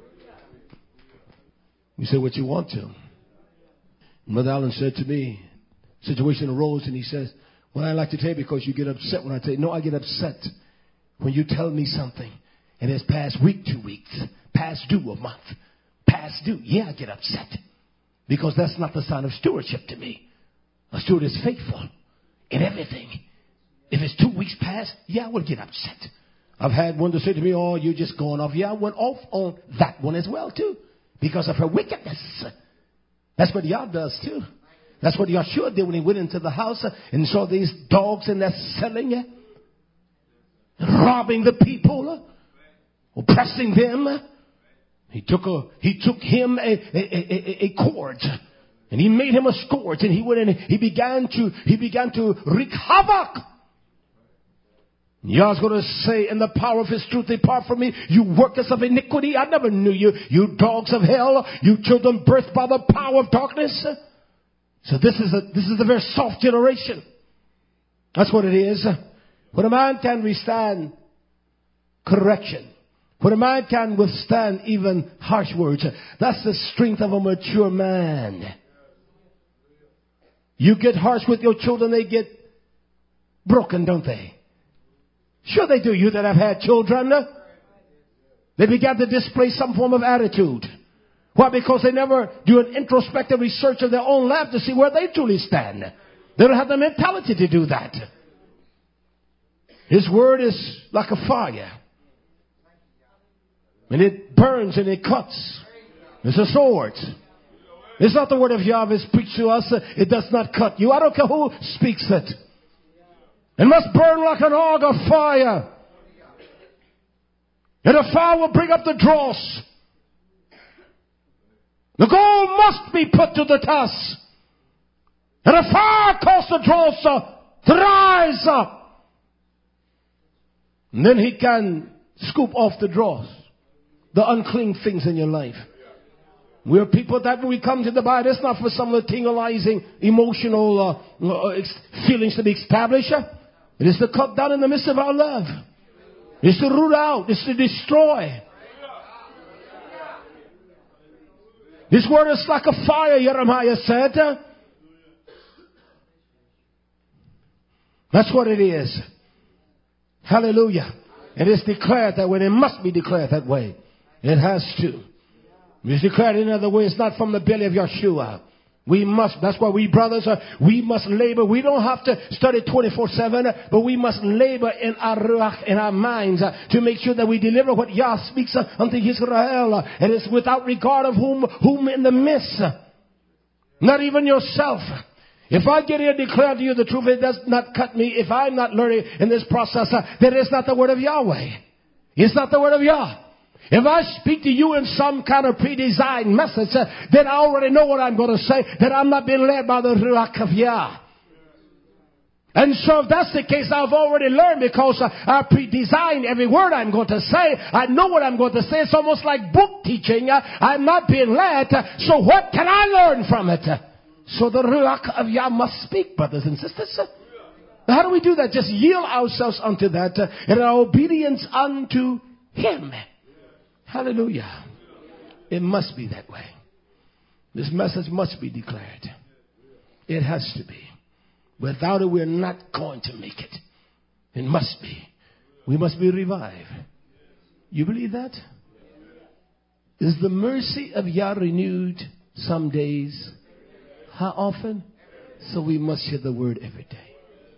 You say what you want to. Mother Allen said to me, situation arose and he says, well, I like to tell you because you get upset when I tell you. No, I get upset when you tell me something and it's past week, 2 weeks, past due a month, past due. Yeah, I get upset because that's not the sign of stewardship to me. A steward is faithful in everything. If it's 2 weeks past, yeah, I will get upset. I've had one to say to me, oh, you're just going off. Yeah, I went off on that one as well, too, because of her wickedness. That's what Yah does, too. That's what Yeshua did when he went into the house and saw these dogs in there selling it, robbing the people, oppressing them. He took him a cord. And he made him a scourge, and he went in and he began to wreak havoc. Yah's going to say, in the power of his truth, depart from me, you workers of iniquity. I never knew you, you dogs of hell, you children birthed by the power of darkness. So this is a very soft generation. That's what it is. When a man can withstand correction, when a man can withstand even harsh words, that's the strength of a mature man. You get harsh with your children, they get broken, don't they? Sure they do. You that have had children, they begin to display some form of attitude. Why? Because they never do an introspective research of their own life to see where they truly stand. They don't have the mentality to do that. His word is like a fire. And it burns and it cuts. It's a sword. It's not the word of Yahweh preached to us. It does not cut you. I don't care who speaks it. It must burn like an auger fire. And the fire will bring up the dross. The gold must be put to the test. And the fire causes the dross to rise up. And then he can scoop off the dross, the unclean things in your life. We're people that when we come to the Bible, it's not for some of the tingling, emotional feelings to be established. It is to cut down in the midst of our love. It's to root out. It's to destroy. This word is like a fire, Jeremiah said. That's what it is. Hallelujah. It is declared that way. It must be declared that way. It has to. It's declared in other words, not from the belly of Yeshua. We must, that's why we brothers, we must labor. We don't have to study 24/7, but we must labor in our ruach, in our minds, to make sure that we deliver what Yah speaks unto Israel. And it's without regard of whom in the midst. Not even yourself. If I get here and declare to you the truth, it does not cut me. If I'm not learning in this process, then it's not the word of Yahweh. It's not the word of Yah. If I speak to you in some kind of pre-designed message, then I already know what I'm going to say, that I'm not being led by the Ruach of Yah. And so if that's the case, I've already learned because I pre-designed every word I'm going to say. I know what I'm going to say. It's almost like book teaching. I'm not being led. So what can I learn from it? So the Ruach of Yah must speak, brothers and sisters. Now how do we do that? Just yield ourselves unto that in our obedience unto Him. Hallelujah. It must be that way. This message must be declared. It has to be. Without it, we're not going to make it. It must be. We must be revived. You believe that? Is the mercy of Yah renewed some days? How often? So we must hear the word every day.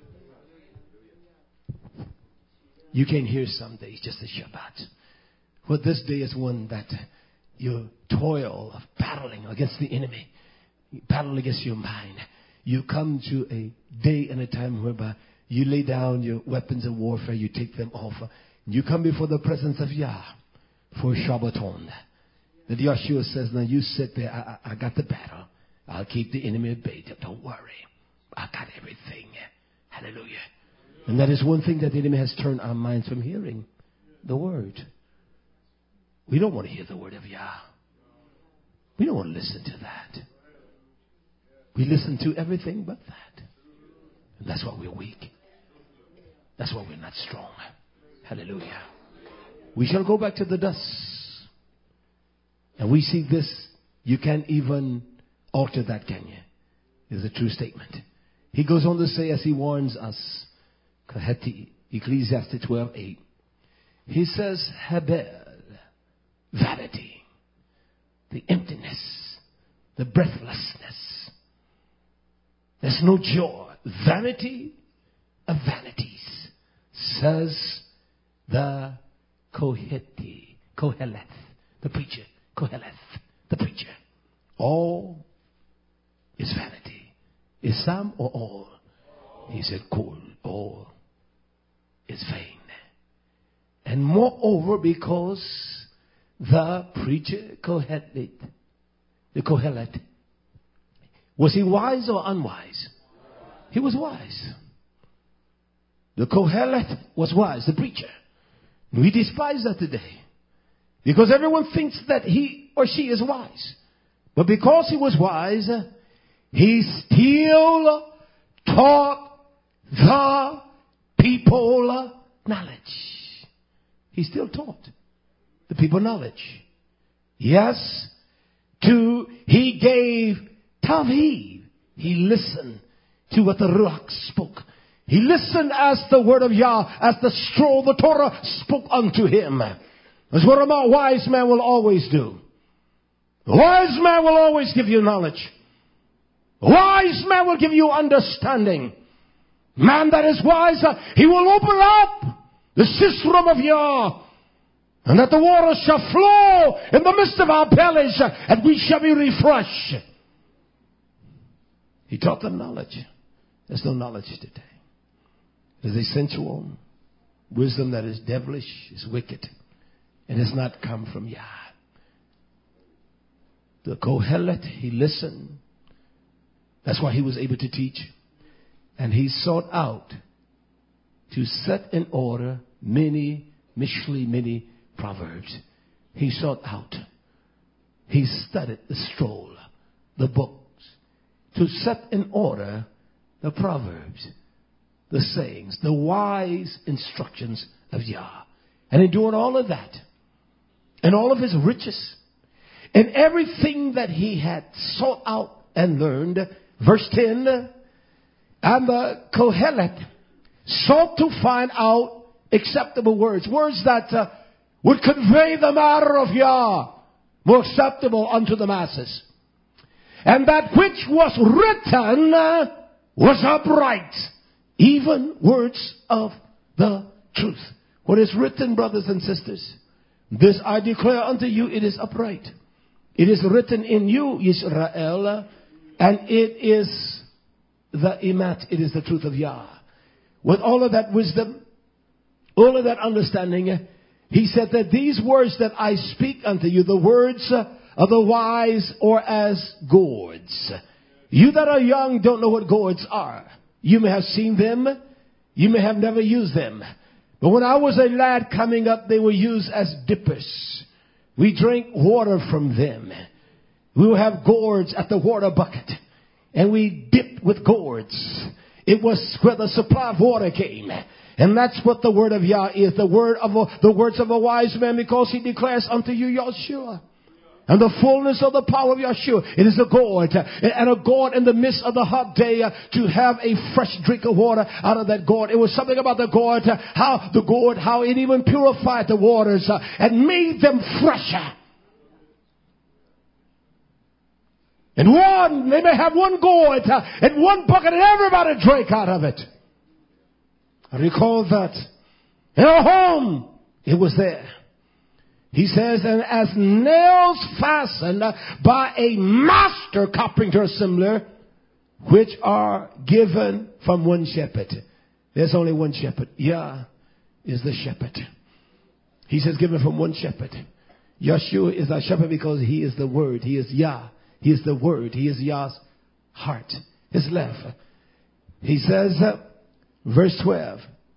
You can hear some days, just a Shabbat. But this day is one that you toil of battling against the enemy. You battle against your mind. You come to a day and a time whereby you lay down your weapons of warfare. You take them off. You come before the presence of Yah for Shabbaton. That Yeshua says, now you sit there. I got the battle. I'll keep the enemy at bay. Don't worry. I got everything. Hallelujah. And that is one thing that the enemy has turned our minds from hearing. The word. We don't want to hear the word of Yah. We don't want to listen to that. We listen to everything but that. And that's why we're weak. That's why we're not strong. Hallelujah. We shall go back to the dust. And we see this. You can't even alter that, can you? It's a true statement. He goes on to say, as he warns us, Ecclesiastes 12:8. He says, Haber. Vanity, the emptiness, the breathlessness. There's no joy. Vanity of vanities, says the Koheleth, the preacher. Koheleth, the preacher. All is vanity. Is some or all? He said, Kol, all is vain. And moreover, because the preacher Koheleth, the Koheleth, was he wise or unwise? He was wise. The Koheleth was wise, the preacher. We despise that today. Because everyone thinks that he or she is wise. But because he was wise, he still taught the people knowledge. He still taught the people knowledge. Yes, he gave Tavheed. He listened to what the Ruach spoke. He listened as the word of Yah, as the scroll, the Torah spoke unto him. That's what a wise man will always do. A wise man will always give you knowledge. Wise man will give you understanding. Man that is wise, he will open up the sistrum of Yah, and that the waters shall flow in the midst of our bellies, and we shall be refreshed. He taught them knowledge. There's no knowledge today. It is a sensual wisdom that is devilish, is wicked, and has not come from Yah. The Kohelet, he listened. That's why he was able to teach. And he sought out to set in order many proverbs. He sought out. He studied the scroll, the books, to set in order the proverbs, the sayings, the wise instructions of Yah. And in doing all of that, and all of his riches, and everything that he had sought out and learned, verse 10, and the Kohelet sought to find out acceptable words that would convey the matter of Yah more acceptable unto the masses. And that which was written was upright, even words of the truth. What is written, brothers and sisters, this I declare unto you, it is upright. It is written in you, Israel, and it is the emat, it is the truth of Yah. With all of that wisdom, all of that understanding, he said that these words that I speak unto you, the words of the wise, or as gourds. You that are young don't know what gourds are. You may have seen them. You may have never used them. But when I was a lad coming up, they were used as dippers. We drank water from them. We would have gourds at the water bucket, and we dipped with gourds. It was where the supply of water came. And that's what the word of Yah is, the words of a wise man, because he declares unto you Yahshua. And the fullness of the power of Yahshua. It is a gourd. And a gourd in the midst of the hot day, to have a fresh drink of water out of that gourd. It was something about the gourd, how it even purified the waters and made them fresher. And they may have one gourd and one bucket, and everybody drank out of it. I recall that in our home, it was there. He says, and as nails fastened by a master carpenter assembler, which are given from one shepherd. There's only one shepherd. Yah is the shepherd. He says given from one shepherd. Yahshua is our shepherd because he is the word. He is Yah. He is the word. He is Yah's heart, his love. He says, verse 12,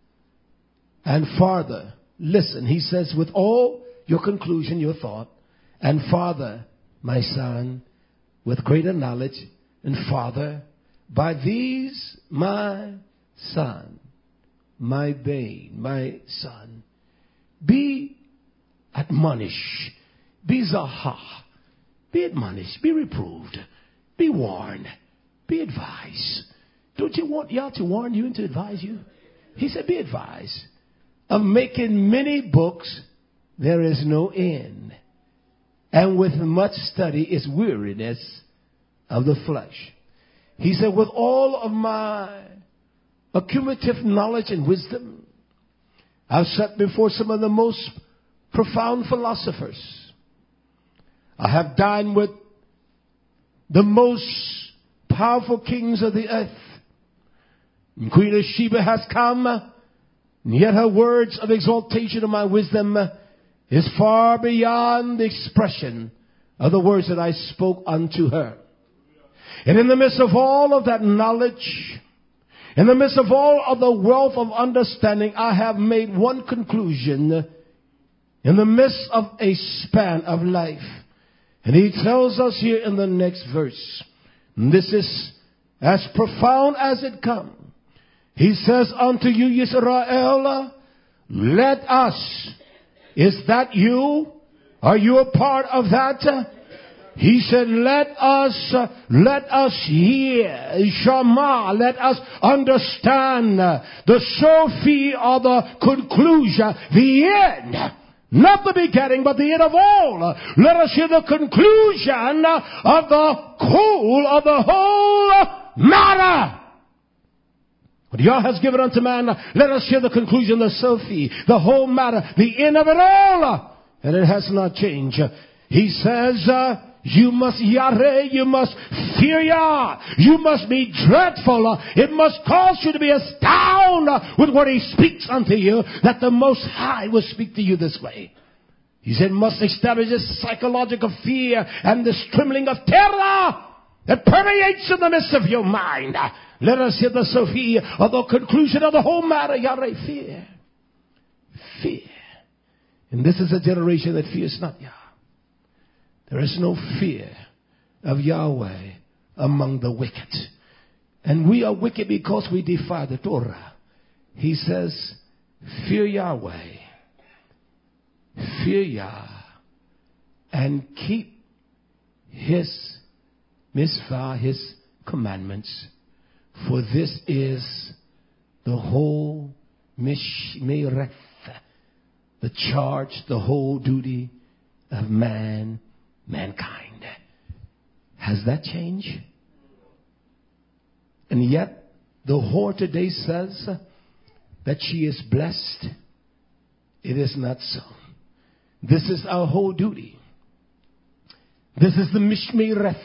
and farther, listen, he says with all your conclusion, your thought, and farther, my son, with greater knowledge, and farther, by these, my son, my bane, my son, be admonished, be zahah, be admonished, be reproved, be warned, be advised. Don't you want Yah to warn you and to advise you? He said, be advised. Of making many books, there is no end. And with much study is weariness of the flesh. He said, with all of my accumulative knowledge and wisdom, I've sat before some of the most profound philosophers. I have dined with the most powerful kings of the earth. And Queen of Sheba has come, and yet her words of exaltation of my wisdom is far beyond the expression of the words that I spoke unto her. And in the midst of all of that knowledge, in the midst of all of the wealth of understanding, I have made one conclusion in the midst of a span of life. And he tells us here in the next verse, and this is as profound as it comes. He says unto you, Yisrael, let us. Is that you? Are you a part of that? He said, let us hear, Shema, let us understand the Sophie or the conclusion, the end Not the beginning, but the end of all. Let us hear the conclusion of the whole matter. What Yah has given unto man, let us hear the conclusion, the Sophie, the whole matter, the end of it all. And it has not changed. He says, you must yare, you must fear Yah. You must be dreadful. It must cause you to be astounded with what He speaks unto you, that the Most High will speak to you this way. He said, must establish this psychological fear and this trembling of terror that permeates in the midst of your mind. Let us hear the Sophia, or the conclusion of the whole matter. Yare, fear. Fear. And this is a generation that fears not Yah. There is no fear of Yahweh among the wicked. And we are wicked because we defy the Torah. He says, fear Yahweh. Fear Yah. And keep His mitzvah, His commandments. For this is the whole mishmereth, the charge, the whole duty of mankind. Has that changed? And yet, the whore today says that she is blessed. It is not so. This is our whole duty. This is the mishmereth,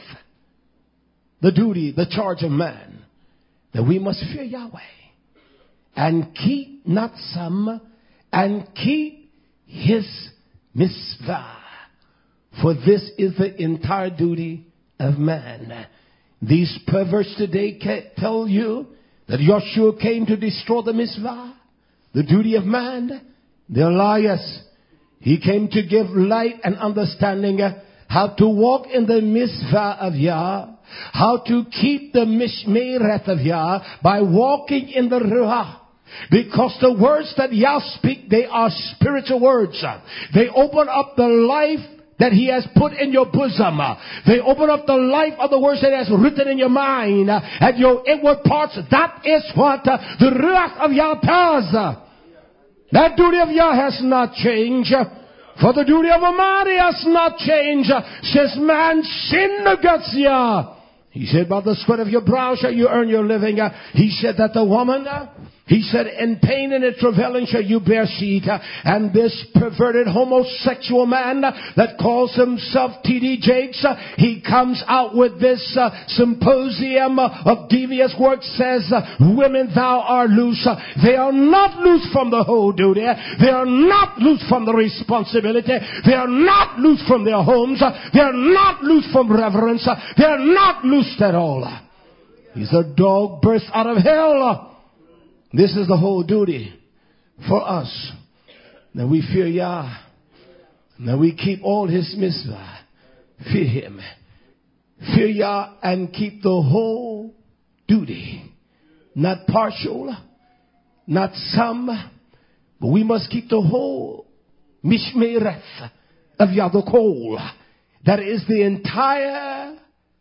the duty, the charge of man. That we must fear Yahweh and keep not some, and keep His mitzvah. For this is the entire duty of man. These perverts today tell you that Yahshua came to destroy the mitzvah, the duty of man. They're liars. He came to give light and understanding how to walk in the mitzvah of Yah, how to keep the mishmereth of Yah by walking in the Ruach. Because the words that Yah speak, they are spiritual words. They open up the life that He has put in your bosom. They open up the life of the words that He has written in your mind and your inward parts. That is what the Ruach of Yah does. That duty of Yah has not changed. For the duty of a man has not changed. Says man sin against Yah. He said, by the sweat of your brow shall you earn your living. He said that the woman, he said, in pain and in travailing shall you bear seed. And this perverted homosexual man that calls himself T.D. Jakes, he comes out with this symposium of devious work, says, women, thou art loose. They are not loose from the whole duty. They are not loose from the responsibility. They are not loose from their homes. They are not loose from reverence. They are not loose at all. He's a dog burst out of hell. This is the whole duty for us. That we fear Yah. That we keep all His mitzvah. Fear Him. Fear Yah and keep the whole duty. Not partial. Not some. But we must keep the whole mishmereth of Yah, the kol. That is the entire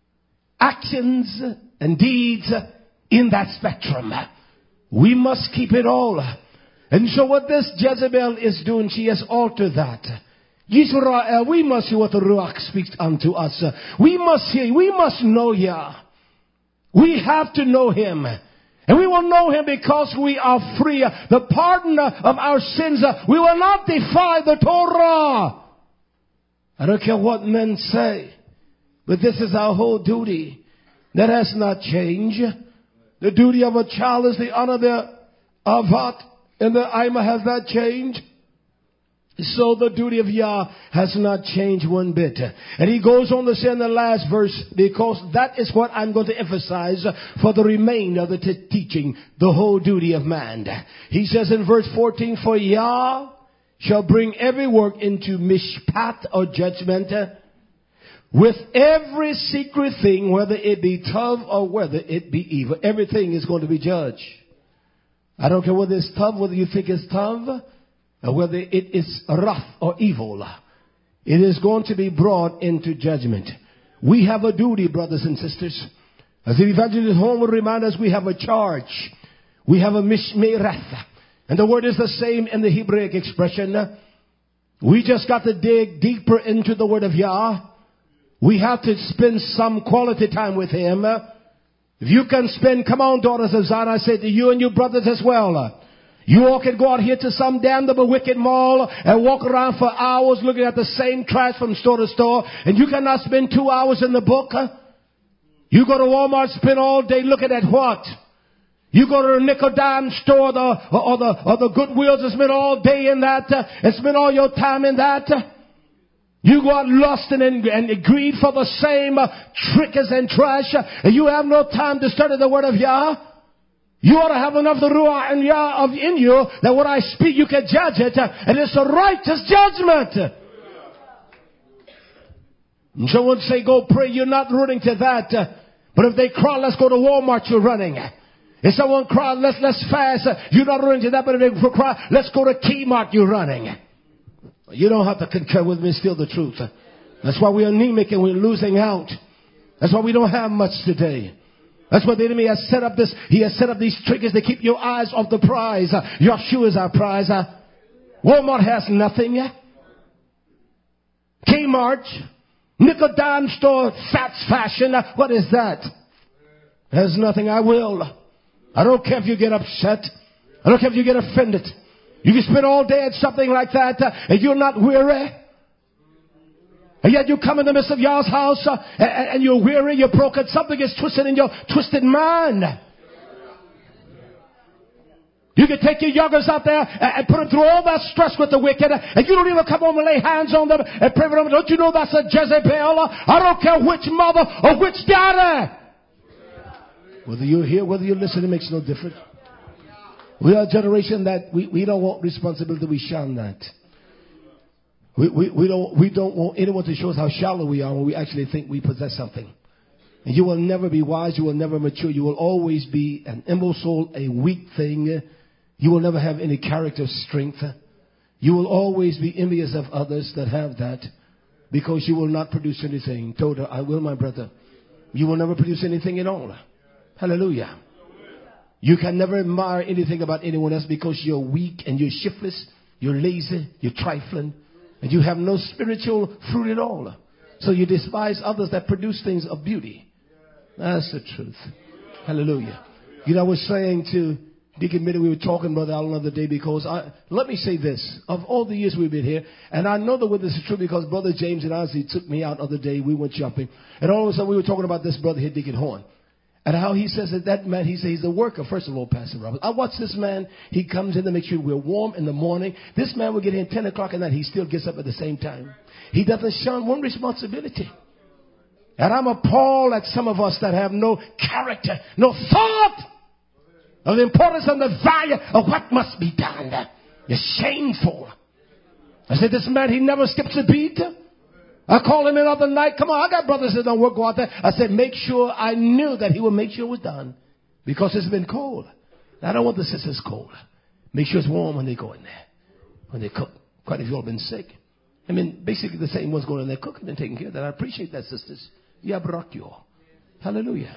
actions and deeds in that spectrum. We must keep it all. And so what this Jezebel is doing, she has altered that. Yisrael, we must hear what the Ruach speaks unto us. We must hear, we must know Yah. We have to know Him. And we will know Him because we are free. The pardon of our sins, we will not defy the Torah. I don't care what men say. But this is our whole duty. That has not changed. The duty of a child is the honor the avat and the Ima has not changed. So the duty of Yah has not changed one bit. And he goes on to say in the last verse, because that is what I'm going to emphasize for the remainder of the teaching, the whole duty of man. He says in verse 14, for Yah shall bring every work into mishpat or judgment with every secret thing, whether it be tov or whether it be evil. Everything is going to be judged. I don't care whether it's tov, whether you think it's tov, or whether it is wrath or evil. It is going to be brought into judgment. We have a duty, brothers and sisters. As the evangelist Home will remind us, we have a charge. We have a mishmereth. And the word is the same in the Hebraic expression. We just got to dig deeper into the Word of Yah. We have to spend some quality time with Him. If you can spend, come on, daughters of Zion, I say to you and your brothers as well. You all can go out here to some damnable wicked mall and walk around for hours looking at the same trash from store to store, and you cannot spend 2 hours in the book. You go to Walmart, spend all day looking at what? You go to the nickel dime store or the Goodwills and spend all day in that and spend all your time in that. You go out lusting and greed for the same trinkets and trash, and you have no time to study the Word of Yah. You ought to have enough the Ruach and Yah in you that when I speak you can judge it, and it's a righteous judgment. And someone say go pray, you're not rooting to that. But if they cry, let's go to Walmart, you're running. If someone cries, let's fast, you're not running to that. But if they cry, let's go to Kmart, you're running. You don't have to concur with me, still the truth. That's why we're anemic and we're losing out. That's why we don't have much today. That's why the enemy has set up this. He has set up these triggers to keep your eyes off the prize. Yahshua is our prize. Walmart has nothing. Kmart, nickel dime store, fats fashion. What is that? There's nothing. I don't care if you get upset. I don't care if you get offended. You can spend all day at something like that and you're not weary. And yet you come in the midst of Yah's house and you're weary, you're broken. Something is twisted in your twisted mind. You can take your youngers out there and put them through all that stress with the wicked, and you don't even come home and lay hands on them and pray for them. Don't you know that's a Jezebel? I don't care which mother or which daddy. Whether you're here, whether you listen, it makes no difference. We are a generation that we don't want responsibility. We shun that. We don't want anyone to show us how shallow we are when we actually think we possess something. And you will never be wise. You will never mature. You will always be an imbecile, a weak thing. You will never have any character strength. You will always be envious of others that have that, because you will not produce anything. Told her, I will, my brother. You will never produce anything at all. Hallelujah. You can never admire anything about anyone else because you're weak and you're shiftless, you're lazy, you're trifling, and you have no spiritual fruit at all. So you despise others that produce things of beauty. That's the truth. Hallelujah. You know, I was saying to Deacon Mitty, we were talking, Brother Allen, the other day, because let me say this. Of all the years we've been here, and I know that this is true because Brother James and Ozzy took me out the other day. We went shopping. And all of a sudden we were talking about this brother here, Deacon Horn. And how he says that man, he says he's a worker. First of all, Pastor Robert, I watch this man. He comes in to make sure we're warm in the morning. This man will get in 10 o'clock at night. He still gets up at the same time. He doesn't shun one responsibility. And I'm appalled at some of us that have no character, no thought of the importance and the value of what must be done. It's shameful. I said, this man, he never skips a beat. I called him in the other night. Come on, I got brothers that don't work, go out there. I said, make sure, I knew that he would make sure it was done because it's been cold. I don't want the sisters cold. Make sure it's warm when they go in there, when they cook. Quite a few have been sick. I mean, basically the same ones going in there cooking and taking care of that. I appreciate that, sisters. Yeah, Barakyo. Hallelujah.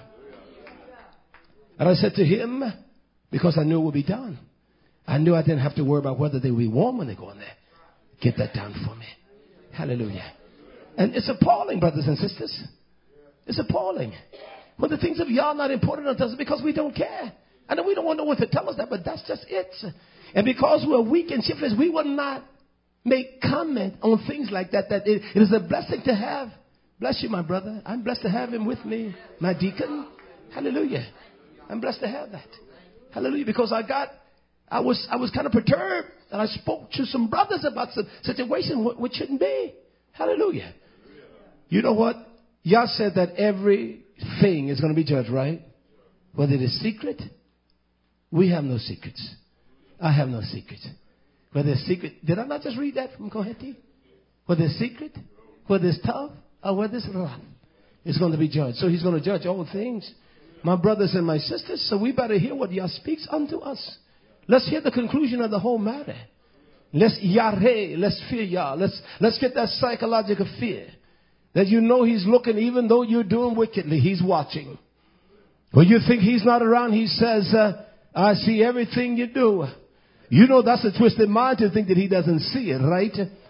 And I said to him, because I knew it would be done. I knew I didn't have to worry about whether they would be warm when they go in there. Get that done for me. Hallelujah. And it's appalling, brothers and sisters. It's appalling. When the things of Yah are not important to us because we don't care. I know we don't want no one to tell us that, but that's just it. And because we're weak and shiftless, we will not make comment on things like that. That it is a blessing to have. Bless you, my brother. I'm blessed to have him with me, my deacon. Hallelujah. I'm blessed to have that. Hallelujah. Because I was kind of perturbed, and I spoke to some brothers about some situation which shouldn't be. Hallelujah. You know what? Yah said that everything is going to be judged, right? Whether it is secret, we have no secrets. I have no secrets. Whether it's secret, did I not just read that from Koheti? Whether it's secret, whether it's tough, or whether it's rough, it's going to be judged. So he's going to judge all things. My brothers and my sisters, so we better hear what Yah speaks unto us. Let's hear the conclusion of the whole matter. Let's yare, let's fear Yah. Let's get that psychological fear. That you know he's looking, even though you're doing wickedly, he's watching. When you think he's not around, he says, I see everything you do. You know that's a twisted mind to think that he doesn't see it, right?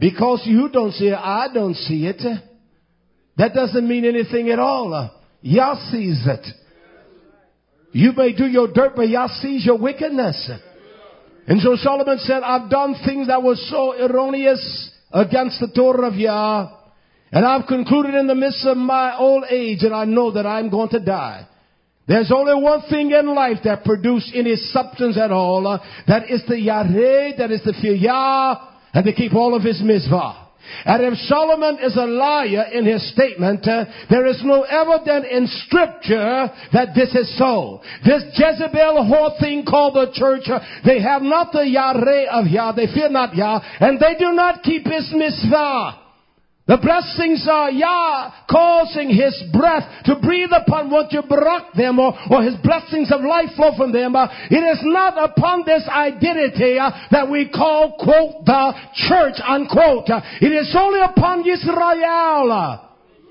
Because you don't see it, I don't see it. That doesn't mean anything at all. Yah sees it. You may do your dirt, but Yah sees your wickedness. And so Solomon said, I've done things that were so erroneous against the Torah of Yah. And I've concluded in the midst of my old age, and I know that I'm going to die. There's only one thing in life that produces any substance at all. That is the Yareh, that is to fear Yah, and to keep all of his mitzvah. And if Solomon is a liar in his statement, there is no evidence in Scripture that this is so. This Jezebel whore thing called the church, they have not the Yareh of Yah, they fear not Yah, and they do not keep his mitzvah. The blessings are Yah causing his breath to breathe upon what you brought them, or his blessings of life flow from them. It is not upon this identity that we call, quote, the church, unquote. It is only upon Israel.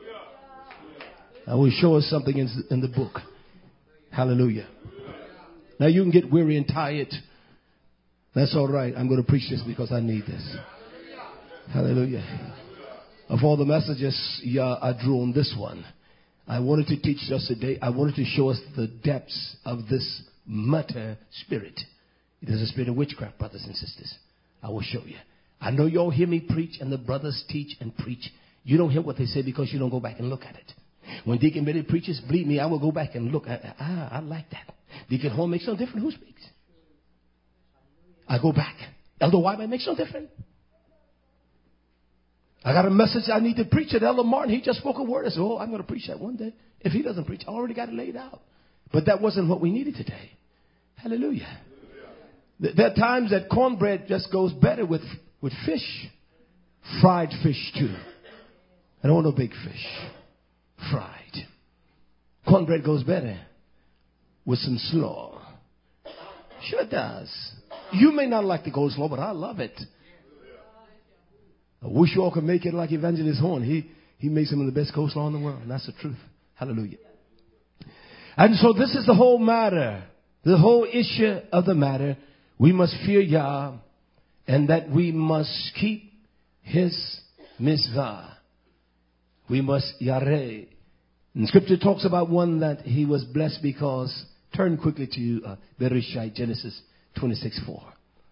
I will show us something in the book. Hallelujah. Now you can get weary and tired. That's all right. I'm going to preach this because I need this. Hallelujah. Of all the messages I drew on this one, I wanted to teach us today. I wanted to show us the depths of this matter spirit. It is a spirit of witchcraft, brothers and sisters. I will show you. I know you all hear me preach and the brothers teach and preach. You don't hear what they say because you don't go back and look at it. When Deacon Billy preaches, believe me, I will go back and look at it. I like that. Deacon Horn makes no difference who speaks. I go back. Elder Wyman makes no difference. I got a message I need to preach at Elder Martin. He just spoke a word. I said, oh, I'm going to preach that one day. If he doesn't preach, I already got it laid out. But that wasn't what we needed today. Hallelujah. There are times that cornbread just goes better with fish. Fried fish too. I don't want no big fish. Fried. Cornbread goes better with some slaw. Sure does. You may not like the coleslaw, but I love it. I wish you all could make it like Evangelist Horn. He makes some of the best coleslaw in the world. And that's the truth. Hallelujah. And so this is the whole matter. The whole issue of the matter. We must fear Yah. And that we must keep his mitzvah. We must yareh. And Scripture talks about one that he was blessed because. Turn quickly to Bereshit, Genesis 26:4.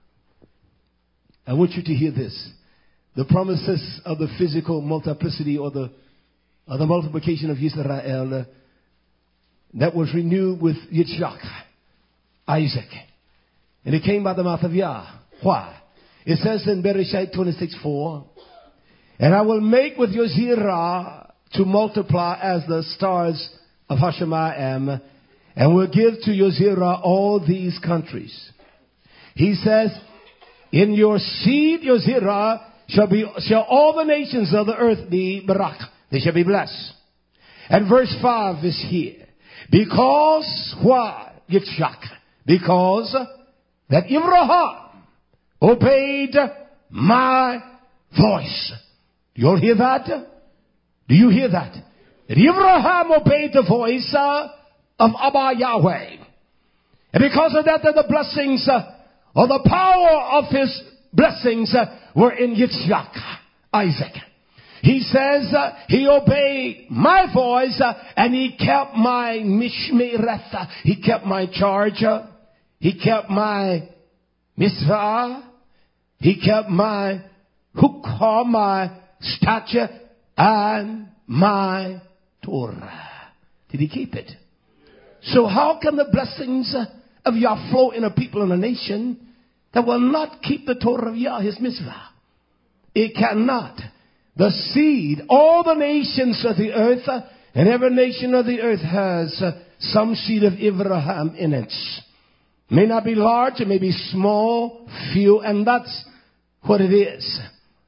I want you to hear this. The promises of the physical multiplicity or the multiplication of Israel that was renewed with Yitzchak, Isaac. And it came by the mouth of Yah. Why? It says in Bereshit 26:4, and I will make with your zirah to multiply as the stars of Hashemayim, and will give to your zirah all these countries. He says, in your seed, your zirah, shall all the nations of the earth be barak. They shall be blessed. And verse 5 is here. Because, why? Yitzchak. Because that Abraham obeyed my voice. Do you all hear that? Do you hear that? That Abraham obeyed the voice of Abba Yahweh. And because of that, the blessings or the power of his blessings were in Yitzchak, Isaac. He says he obeyed my voice and he kept my mishmereth. He kept my charge. He kept my mitzvah. He kept my hukah, my statute, and my Torah. Did he keep it? So how can the blessings of Yah flow in a people and a nation that will not keep the Torah of Yah, his mitzvah? It cannot. The seed, all the nations of the earth, and every nation of the earth has some seed of Abraham in it. May not be large, it may be small, few, and that's what it is.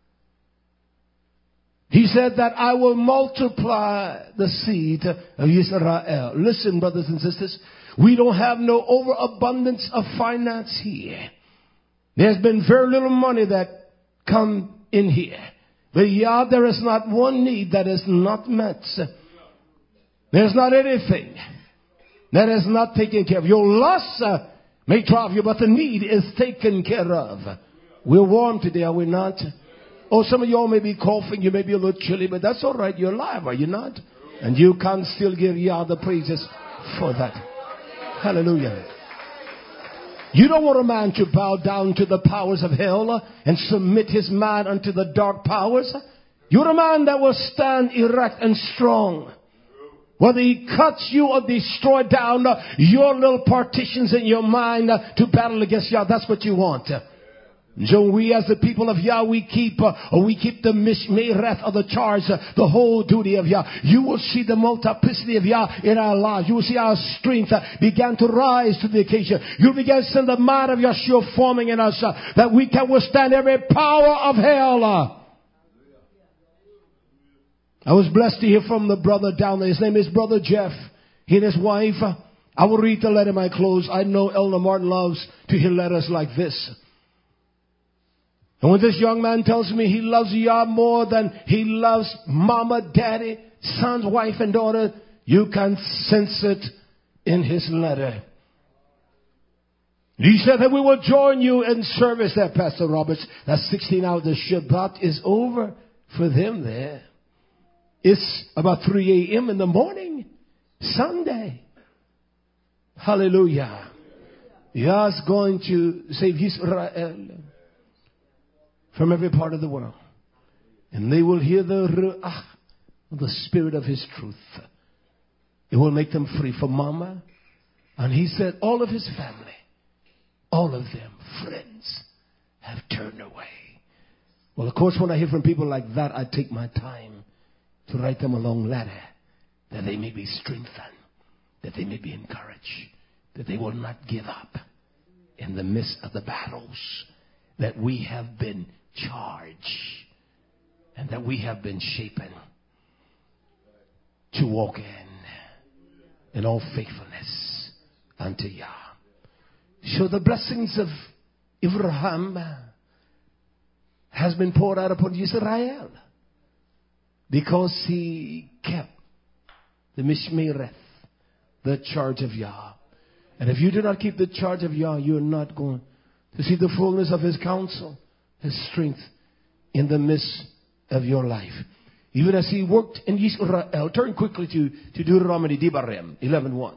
He said that I will multiply the seed of Israel. Listen, brothers and sisters, we don't have no overabundance of finance here. There's been very little money that come in here. But Yah, there is not one need that is not met. There's not anything that is not taken care of. Your lust may drive you, but the need is taken care of. We're warm today, are we not? Oh, some of y'all may be coughing. You may be a little chilly, but that's all right. You're alive, are you not? And you can still give Yah the praises for that. Hallelujah. You don't want a man to bow down to the powers of hell and submit his mind unto the dark powers. You're a man that will stand erect and strong. Whether he cuts you or destroy down your little partitions in your mind to battle against Yah, that's what you want. So we as the people of Yah, we keep the mishmereth of the charge, the whole duty of Yah. You will see the multiplicity of Yah in our lives. You will see our strength began to rise to the occasion. You begin to send the mind of Yahshua forming in us that we can withstand every power of hell. I was blessed to hear from the brother down there. His name is Brother Jeff. He and his wife. I will read the letter in my close. I know Elder Martin loves to hear letters like this. And when this young man tells me he loves Yah more than he loves mama, daddy, sons, wife, and daughter, you can sense it in his letter. He said that we will join you in service there, Pastor Roberts. That's 16 hours. The Shabbat is over for them there. It's about 3 a.m. in the morning, Sunday. Hallelujah. Yah's going to save Israel from every part of the world. And they will hear the ruach, the spirit of his truth. It will make them free from mama. And he said all of his family, all of them, friends, have turned away. Well, of course, when I hear from people like that, I take my time to write them a long letter that they may be strengthened, that they may be encouraged, that they will not give up in the midst of the battles that we have been charged and that we have been shapen to walk in all faithfulness unto Yah. So the blessings of Abraham has been poured out upon Israel because he kept the Mishmereth, the charge of Yah. And if you do not keep the charge of Yah, you're not going to see the fullness of his counsel, his strength in the midst of your life. Even as he worked in Israel. Turn quickly to Deuteronomy Devarim 11:1.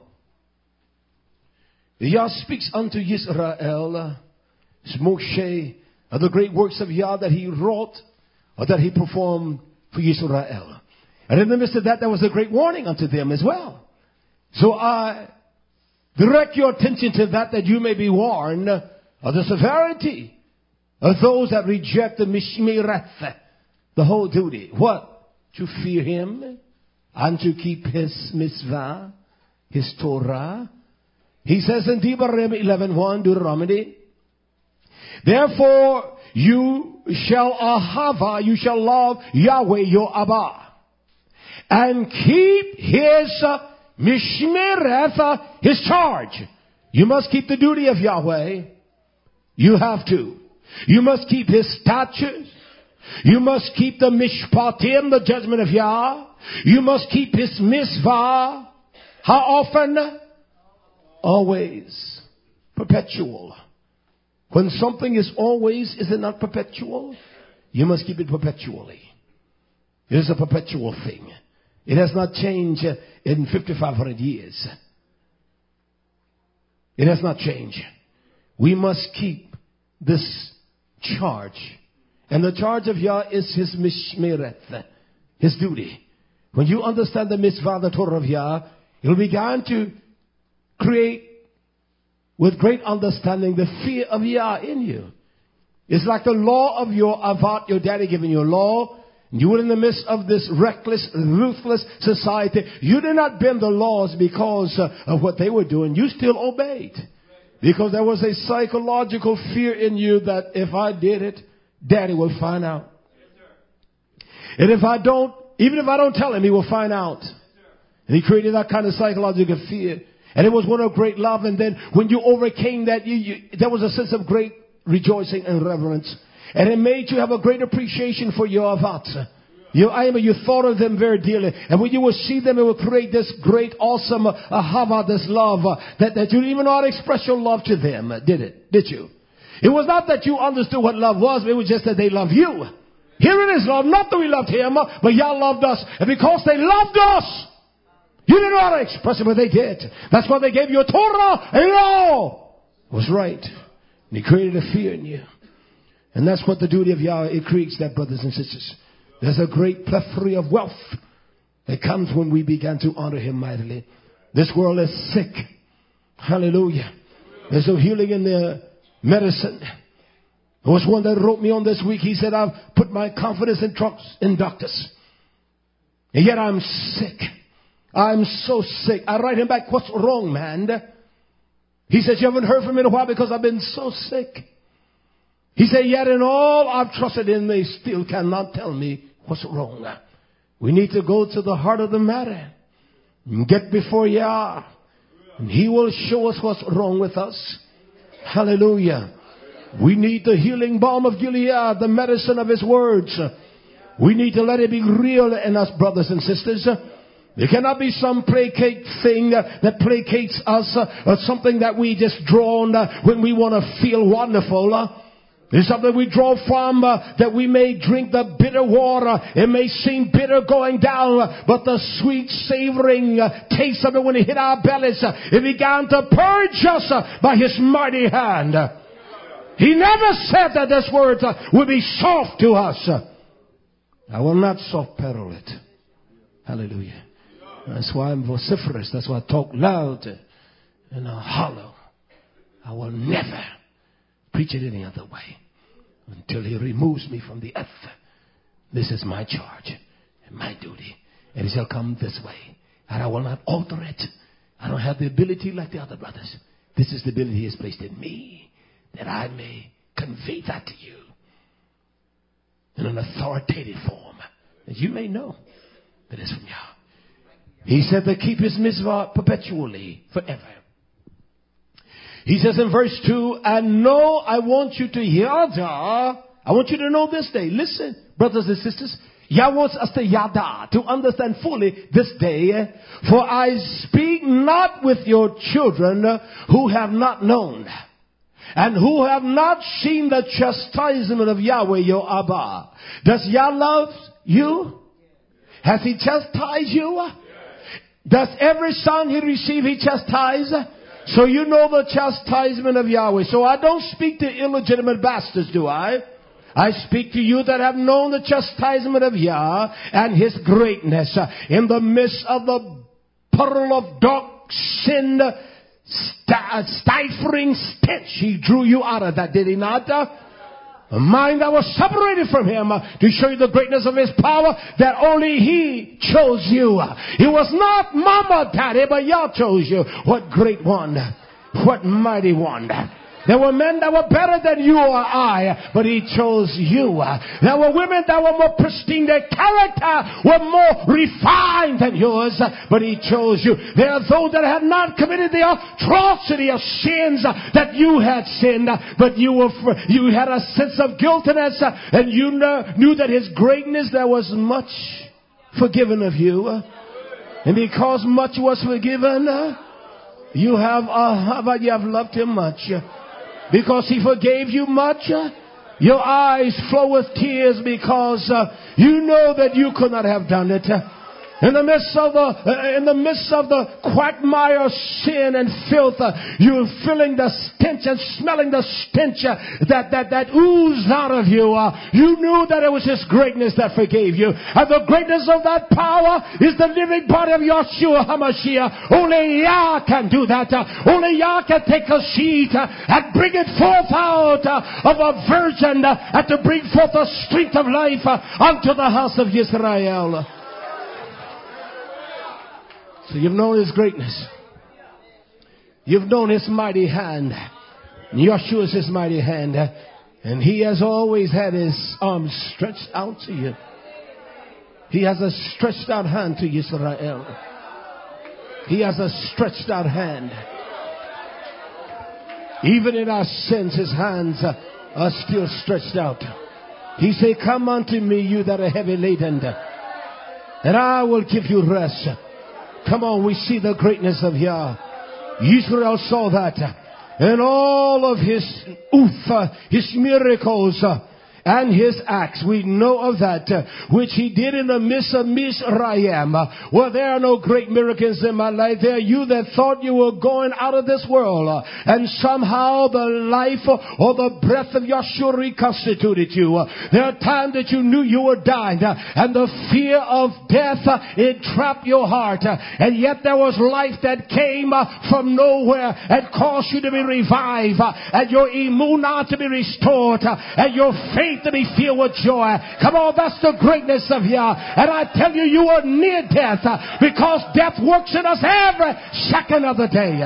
Yah speaks unto Israel, Moshe, of the great works of Yah that he wrought, or that he performed for Israel. And in the midst of that, there was a great warning unto them as well. So I direct your attention to that you may be warned of the severity of those that reject the Mishmereth, the whole duty. What? To fear him and to keep his mitzvah, his Torah. He says in Devarim 11:1, Deuteronomy, therefore you shall ahava, you shall love Yahweh your Abba, and keep his Mishmereth, his charge. You must keep the duty of Yahweh. You have to. You must keep his statutes. You must keep the mishpatim, the judgment of Yah. You must keep his mitzvah. How often? Always. Perpetual. When something is always, is it not perpetual? You must keep it perpetually. It is a perpetual thing. It has not changed in 5,500 years. It has not changed. We must keep this charge. And the charge of Yah is his mishmereth, his duty. When you understand the mitzvah, the Torah of Yah, you'll begin to create with great understanding the fear of Yah in you. It's like the law of your avat, your daddy giving you a law. You were in the midst of this reckless, ruthless society. You did not bend the laws because of what they were doing. You still obeyed. Because there was a psychological fear in you that if I did it, Daddy will find out. And if I don't, even if I don't tell him, he will find out. And he created that kind of psychological fear. And it was one of great love. And then when you overcame that, there was a sense of great rejoicing and reverence. And it made you have a great appreciation for your avat. You thought of them very dearly. And when you will see them, it will create this great, awesome ahava, this love, that you didn't even know how to express your love to them, did it? Did you? It was not that you understood what love was, but it was just that they love you. Here it is, Lord. Not that we loved him, but y'all loved us. And because they loved us, you didn't know how to express it, but they did. That's why they gave you a Torah and law. It was right. And he created a fear in you. And that's what the duty of Yahweh, it creates that, brothers and sisters. There's a great plethora of wealth that comes when we begin to honor him mightily. This world is sick. Hallelujah. There's no healing in the medicine. There was one that wrote me on this week. He said, I've put my confidence in doctors. And yet I'm sick. I'm so sick. I write him back, what's wrong, man? He says, you haven't heard from me in a while because I've been so sick. He said, yet in all I've trusted in, they still cannot tell me what's wrong. We need to go to the heart of the matter and get before Yah. And he will show us what's wrong with us. Hallelujah. We need the healing balm of Gilead, the medicine of his words. We need to let it be real in us, brothers and sisters. There cannot be some placate thing that placates us, or something that we just draw on when we want to feel wonderful. There's something we draw from that we may drink the bitter water. It may seem bitter going down, but the sweet savoring taste of it when it hit our bellies, it began to purge us by his mighty hand. He never said that this word would be soft to us. I will not soft pedal it. Hallelujah. That's why I'm vociferous. That's why I talk loud and hollow. I will never preach it any other way until he removes me from the earth. This is my charge and my duty. And it shall come this way. And I will not alter it. I don't have the ability like the other brothers. This is the ability he has placed in me, that I may convey that to you in an authoritative form, that you may know that it's from Yah. He said to keep his mitzvah perpetually, forever. He says in verse 2, and know I want you to yada. I want you to know this day. Listen, brothers and sisters. Yah wants us to yada, to understand fully this day. For I speak not with your children who have not known, and who have not seen the chastisement of Yahweh your Abba. Does Yah love you? Has he chastised you? Does every son he receive he chastise? So you know the chastisement of Yahweh. So I don't speak to illegitimate bastards, do I? I speak to you that have known the chastisement of Yah and his greatness. In the midst of the puddle of dark sin, stifling stench, he drew you out of that, did he not? A mind that was separated from him to show you the greatness of his power, that only he chose you. It was not mama, daddy, but Yah chose you. What great one. What mighty one. There were men that were better than you or I, but he chose you. There were women that were more pristine. Their character were more refined than yours, but he chose you. There are those that had not committed the atrocity of sins that you had sinned, but you had a sense of guiltiness, and you knew that his greatness, there was much forgiven of you. And because much was forgiven, you have loved him much. Because he forgave you much, your eyes flow with tears because you know that you could not have done it. In the midst of the quagmire of sin and filth, you're feeling the stench and smelling the stench that oozed out of you. You knew that it was his greatness that forgave you. And the greatness of that power is the living body of Yahshua HaMashiach. Only Yah can do that. Only Yah can take a seed and bring it forth out of a virgin and to bring forth the strength of life unto the house of Israel. So you've known his greatness. You've known his mighty hand. Yahshua is his mighty hand. And he has always had his arms stretched out to you. He has a stretched out hand to Israel. He has a stretched out hand. Even in our sins, his hands are still stretched out. He said, come unto me, you that are heavy laden, and I will give you rest. Come on, we see the greatness of Yah. Israel saw that. And all of his miracles and his acts. We know of that, which he did in the midst of Mizraim. Well, there are no great miracles in my life. There are you that thought you were going out of this world, and somehow the life or the breath of Yahshua reconstituted you. There are times that you knew you were dying, and the fear of death, it trapped your heart, and yet there was life that came from nowhere and caused you to be revived, and your emunah to be restored, and your faith to be filled with joy. Come on, that's the greatness of Yah. And I tell you, you are near death, because death works in us every second of the day.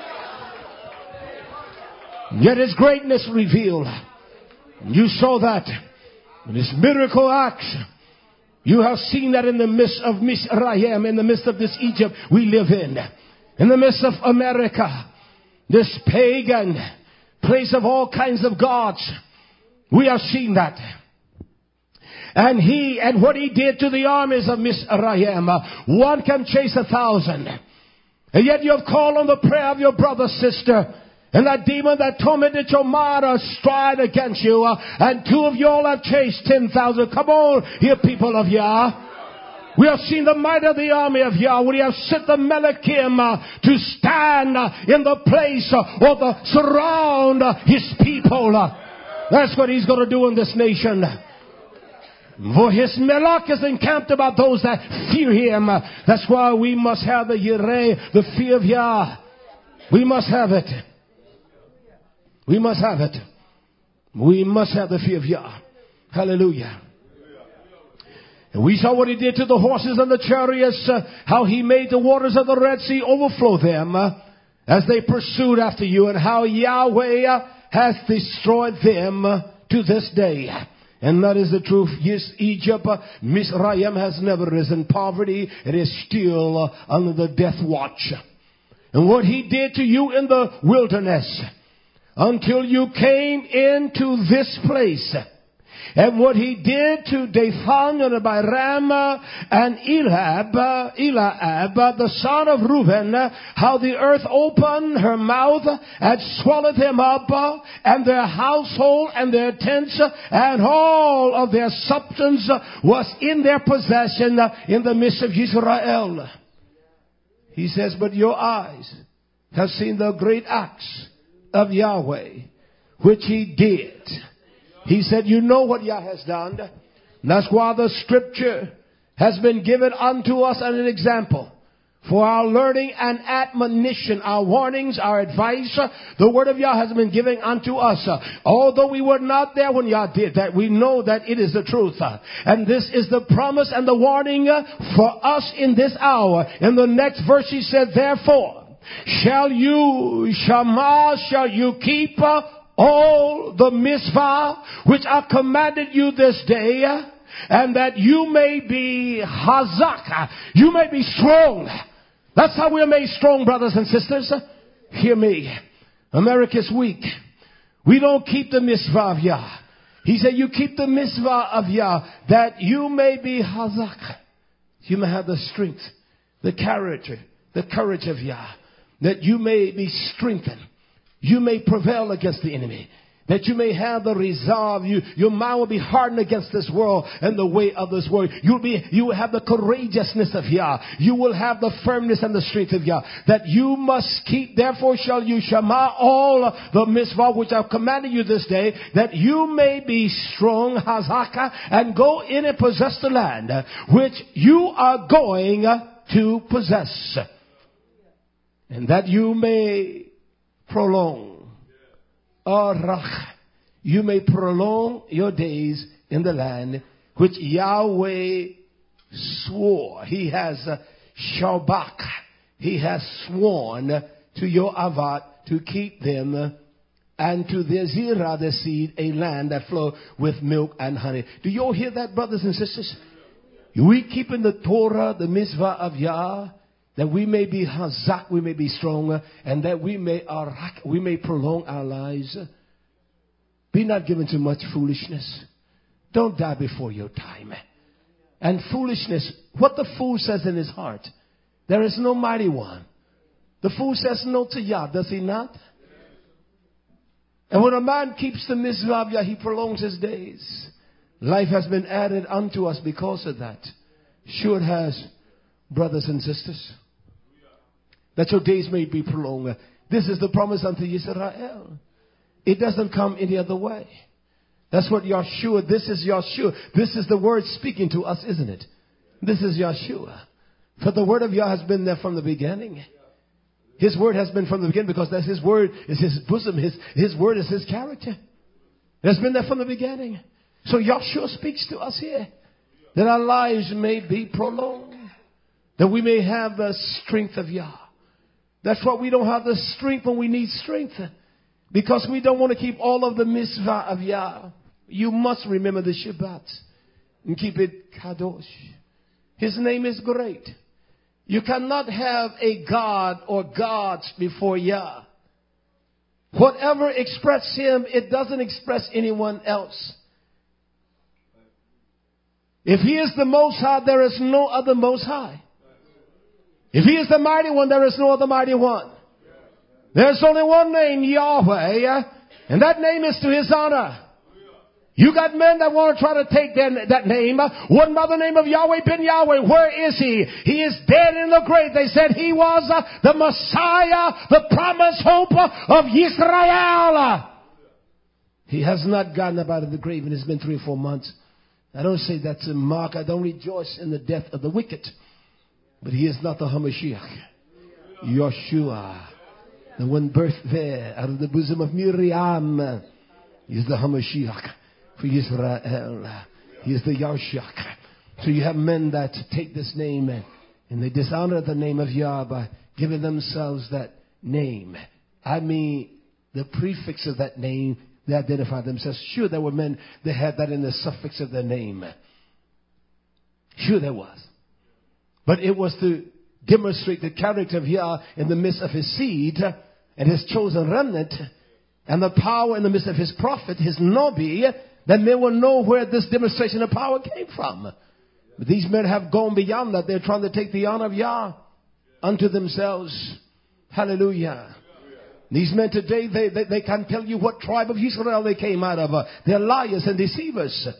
Yet his greatness revealed. You saw that in his miracle acts. You have seen that in the midst of Mizraim, in the midst of this Egypt we live in the midst of America, this pagan place of all kinds of gods. We have seen that. And what he did to the armies of Mizraim, one can chase 1,000. And yet you have called on the prayer of your brother, sister, and that demon that tormented your mind stride against you, and two of you all have chased 10,000. Come on, you people of Yah. We have seen the might of the army of Yah. We have sent the Melachim to stand in the place or the surround his people. That's what he's going to do in this nation. For his Melach is encamped about those that fear him. That's why we must have the Yireh, the fear of Yah. We must have it. We must have it. We must have the fear of Yah. Hallelujah. And we saw what he did to the horses and the chariots, how he made the waters of the Red Sea overflow them as they pursued after you, and how Yahweh has destroyed them to this day. And that is the truth. Yes, Egypt, Mizraim has never risen. Poverty, it is still under the death watch. And what he did to you in the wilderness until you came into this place, and what he did to Dathan and Abiram and Eliab, the son of Reuben, how the earth opened her mouth and swallowed them up, and their household and their tents and all of their substance was in their possession in the midst of Israel. He says, but your eyes have seen the great acts of Yahweh, which he did. He said, you know what Yah has done. And that's why the scripture has been given unto us as an example for our learning and admonition, our warnings, our advice. The word of Yah has been given unto us. Although we were not there when Yah did that, we know that it is the truth. And this is the promise and the warning for us in this hour. In the next verse he said, therefore, shall you keep all the mitzvah which I commanded you this day, and that you may be hazak, you may be strong. That's how we're made strong, brothers and sisters. Hear me. America's weak. We don't keep the mitzvah of Yah. He said, you keep the mitzvah of Yah, that you may be hazak. You may have the strength, the character, the courage of Yah, that you may be strengthened. You may prevail against the enemy. That you may have the resolve. Your mind will be hardened against this world and the way of this world. You will have the courageousness of Yah. You will have the firmness and the strength of Yah. That you must keep. Therefore shall you shema all the mitzvah which I've commanded you this day, that you may be strong, hazaka, and go in and possess the land which you are going to possess. And that you may prolong. You may prolong your days in the land which Yahweh swore. He has shabak. He has sworn to your avat to keep them, and to their zirah, the seed, a land that flow with milk and honey. Do you all hear that, brothers and sisters? We keeping the Torah, the mitzvah of Yah, that we may be hazak, we may be stronger, and that we may prolong our lives. Be not given to much foolishness. Don't die before your time. And foolishness, what the fool says in his heart, there is no mighty one. The fool says no to Yah, does he not? And when a man keeps the mitzvah of Yah, he prolongs his days. Life has been added unto us because of that. Sure it has, brothers and sisters. That your days may be prolonged. This is the promise unto Israel. It doesn't come any other way. That's what Yahshua, this is Yahshua. This is the word speaking to us, isn't it? This is Yahshua. For the word of Yah has been there from the beginning. His word has been from the beginning because that's his word is his bosom. His word is his character. It has been there from the beginning. So Yahshua speaks to us here. That our lives may be prolonged. That we may have the strength of Yah. That's why we don't have the strength when we need strength. Because we don't want to keep all of the mitzvah of Yah. You must remember the Shabbat. And keep it kadosh. His name is great. You cannot have a God or gods before Yah. Whatever expresses him, it doesn't express anyone else. If he is the Most High, there is no other Most High. If he is the Mighty One, there is no other Mighty One. There's only one name, Yahweh, and that name is to his honor. You got men that want to try to take that name. Wouldn't the name of Yahweh been Yahweh? Where is he? He is dead in the grave. They said he was the Messiah, the promised hope of Israel. He has not gotten up out of the grave, and it's been 3 or 4 months. I don't say that's a mark. I don't rejoice in the death of the wicked. But he is not the Hamashiach. Yahshua, the one birthed there out of the bosom of Miriam, is the Hamashiach for Israel. He is the Yahshua. So you have men that take this name and they dishonor the name of Yah by giving themselves that name. I mean, the prefix of that name, they identify themselves. Sure, there were men that had that in the suffix of their name. Sure, there was. But it was to demonstrate the character of Yah in the midst of his seed and his chosen remnant and the power in the midst of his prophet, his Nabi, that men will know where this demonstration of power came from. But these men have gone beyond that. They're trying to take the honor of Yah unto themselves. Hallelujah. These men today, they can't tell you what tribe of Israel they came out of. They're liars and deceivers.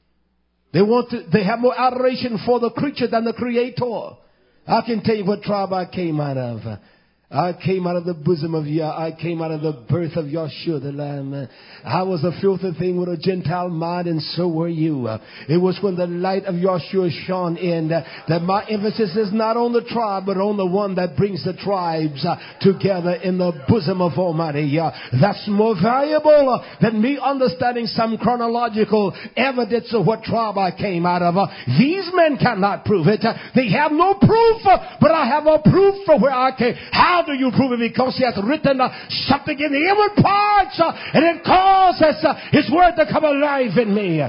They have more adoration for the creature than the creator. I can tell you what tribe I came out of. I came out of the bosom of Yah. I came out of the birth of Yahshua the Lamb. I was a filthy thing with a Gentile mind, and so were you. It was when the light of Yahshua shone in that my emphasis is not on the tribe, but on the one that brings the tribes together in the bosom of Almighty Yah. That's more valuable than me understanding some chronological evidence of what tribe I came out of. These men cannot prove it. They have no proof, but I have a proof for where I came. How do you prove it? Because he has written something in the inward parts and it causes his word to come alive in me.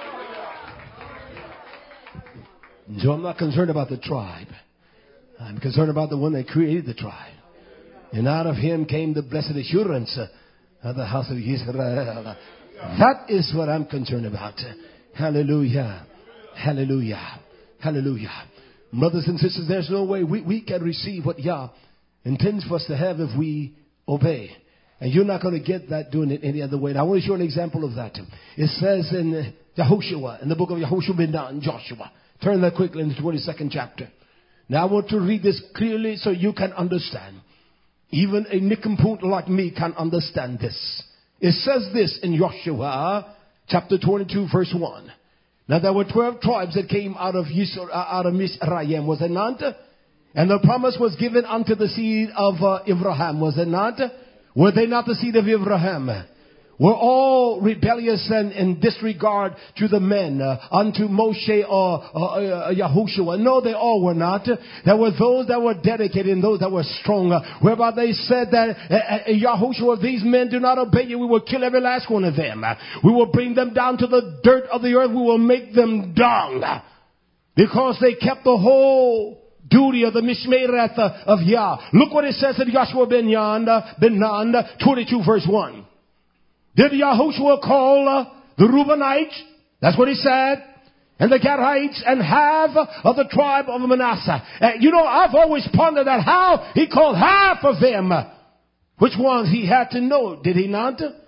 So I'm not concerned about the tribe. I'm concerned about the one that created the tribe. And out of him came the blessed assurance of the house of Israel. That is what I'm concerned about. Hallelujah. Hallelujah. Hallelujah. Brothers and sisters, there's no way we can receive what Yah intends for us to have if we obey. And you're not going to get that doing it any other way. And I want to show an example of that. It says in Yahushua, in the book of Yahushua ben Nun, Joshua. Turn that quickly in the 22nd chapter. Now I want to read this clearly so you can understand. Even a nincompoop like me can understand this. It says this in Joshua chapter 22 verse 1. Now there were 12 tribes that came out of Mizraim, was it not? And the promise was given unto the seed of Abraham, was it not? Were they not the seed of Abraham? Were all rebellious and in disregard to the men, unto Moshe or Yahushua? No, they all were not. There were those that were dedicated and those that were strong, whereby they said that Yahushua, these men do not obey you. We will kill every last one of them. We will bring them down to the dirt of the earth. We will make them dung. Because they kept the whole duty of the Mishmereth of Yah. Look what it says in Joshua ben Nun, 22 verse 1. Did Yahushua call the Reubenites? That's what he said. And the Gadites and half of the tribe of Manasseh. I've always pondered that how he called half of them. Which ones he had to know, did he not?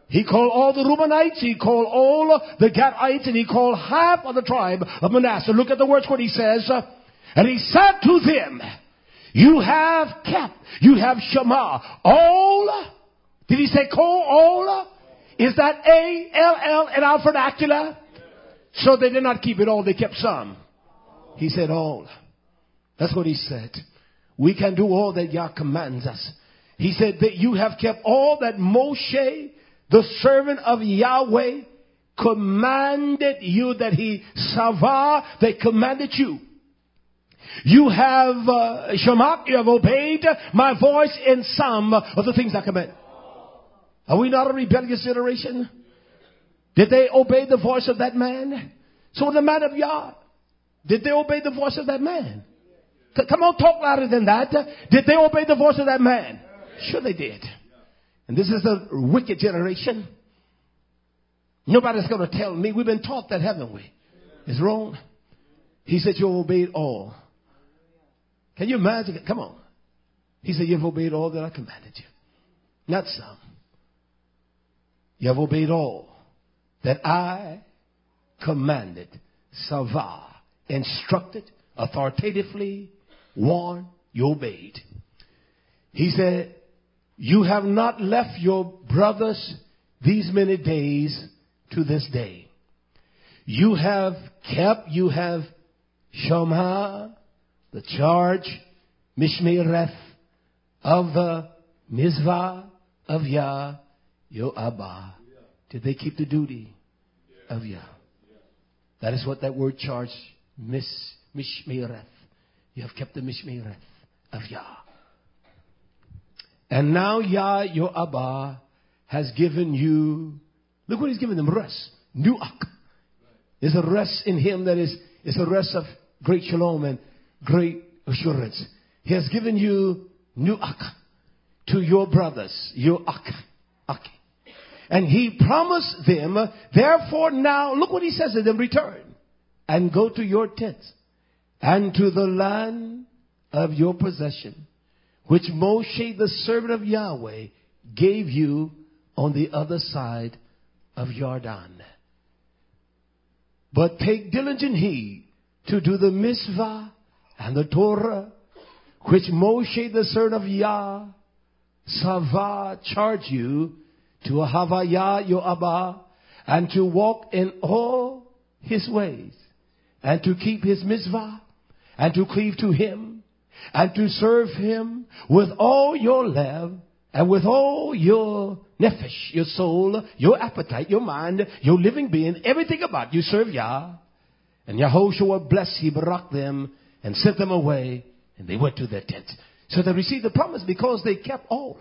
He called all the Reubenites, he called all the Gadites, and he called half of the tribe of Manasseh. Look at the words what he says. And he said to them, you have kept, you have Shema, all. Did he say call all? Is that A-L-L in our vernacular? So they did not keep it all, they kept some. He said all. That's what he said. We can do all that Yah commands us. He said that you have kept all that Moshe, the servant of Yahweh, commanded you, that he savah, they commanded you. You have Shema, you have obeyed my voice in some of the things I command. Are we not a rebellious generation? Did they obey the voice of that man? So the man of Yah, did they obey the voice of that man? Come on, talk louder than that. Did they obey the voice of that man? Sure they did. And this is a wicked generation. Nobody's going to tell me. We've been taught that, haven't we? It's wrong. He said you obeyed all. Can you imagine it? Come on. He said you've obeyed all that I commanded you. Not some. You have obeyed all that I commanded, savah, instructed, authoritatively, warned, you obeyed. He said, you have not left your brothers these many days to this day. You have kept, you have Shema, the charge, Mishmereth, of the Mizvah of Yah, your Abba. Did they keep the duty of Yah? That is what that word charge, Mishmereth. You have kept the Mishmereth of Yah. And now Yah, your Abba, has given you, look what he's given them, rest. Nuach. There's a rest in him that is a rest of great shalom and great assurance. He has given you Nuach to your brothers, your Ak. And he promised them, therefore now, look what he says to them, return and go to your tents and to the land of your possession, which Moshe, the servant of Yahweh, gave you on the other side of Jordan. But take diligent heed to do the mitzvah and the Torah, which Moshe, the servant of Yah, Savah, charged you to Havayah, your Abba, and to walk in all his ways, and to keep his mitzvah, and to cleave to him, and to serve him with all your love, and with all your nephesh, your soul, your appetite, your mind, your living being, everything about you, serve Yah. And Yahushua blessed, he barak them, and sent them away, and they went to their tents. So they received the promise because they kept all.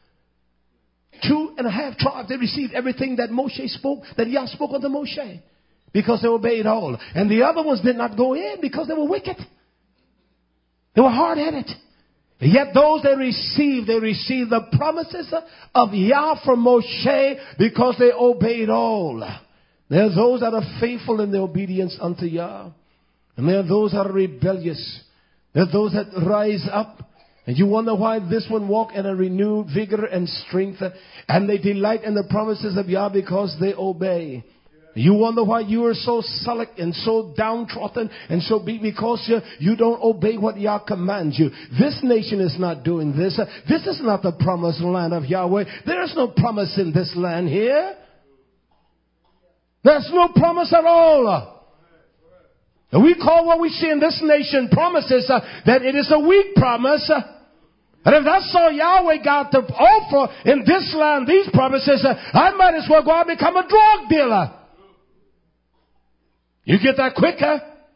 2.5 tribes, they received everything that Moshe spoke, that Yah spoke unto Moshe, because they obeyed all. And the other ones did not go in because they were wicked. They were hard-headed. Yet those they received the promises of Yah from Moshe because they obeyed all. There are those that are faithful in their obedience unto Yah. And there are those that are rebellious. There are those that rise up. And you wonder why this one walk in a renewed vigor and strength. And they delight in the promises of Yah because they obey. You wonder why you are so sullen and so downtrodden and so beat because you don't obey what Yah commands you. This nation is not doing this. This is not the promised land of Yahweh. There is no promise in this land here. There's no promise at all. And we call what we see in this nation promises that it is a weak promise. And if that's all Yahweh got to offer in this land, these promises, I might as well go out and become a drug dealer. You get that quicker.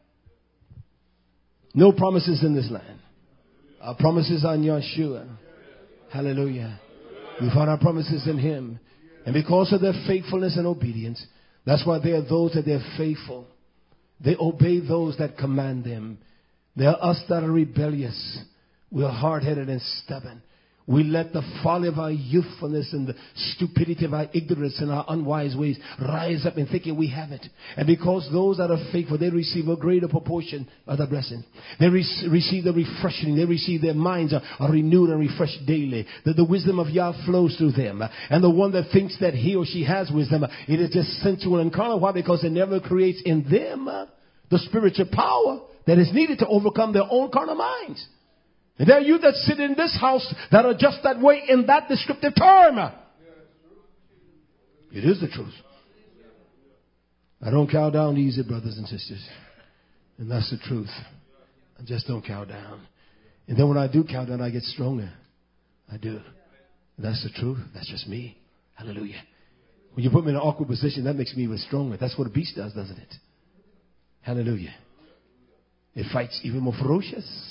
No promises in this land. Our promises are in Yeshua. Hallelujah. We find our promises in him. And because of their faithfulness and obedience, that's why there are those that they're faithful. They obey those that command them. There are us that are rebellious. We are hard-headed and stubborn. We let the folly of our youthfulness and the stupidity of our ignorance and our unwise ways rise up in thinking we have it. And because those that are faithful, they receive a greater proportion of the blessing. They receive the refreshing. They receive their minds are renewed and refreshed daily. That the wisdom of Yah flows through them. And the one that thinks that he or she has wisdom, it is just sensual and carnal. Why? Because it never creates in them the spiritual power that is needed to overcome their own carnal minds. And there are you that sit in this house that are just that way in that descriptive term. It is the truth. I don't cow down easy, brothers and sisters. And that's the truth. I just don't cow down. And then when I do cow down, I get stronger. I do. And that's the truth. That's just me. Hallelujah. When you put me in an awkward position, that makes me even stronger. That's what a beast does, doesn't it? Hallelujah. It fights even more ferocious.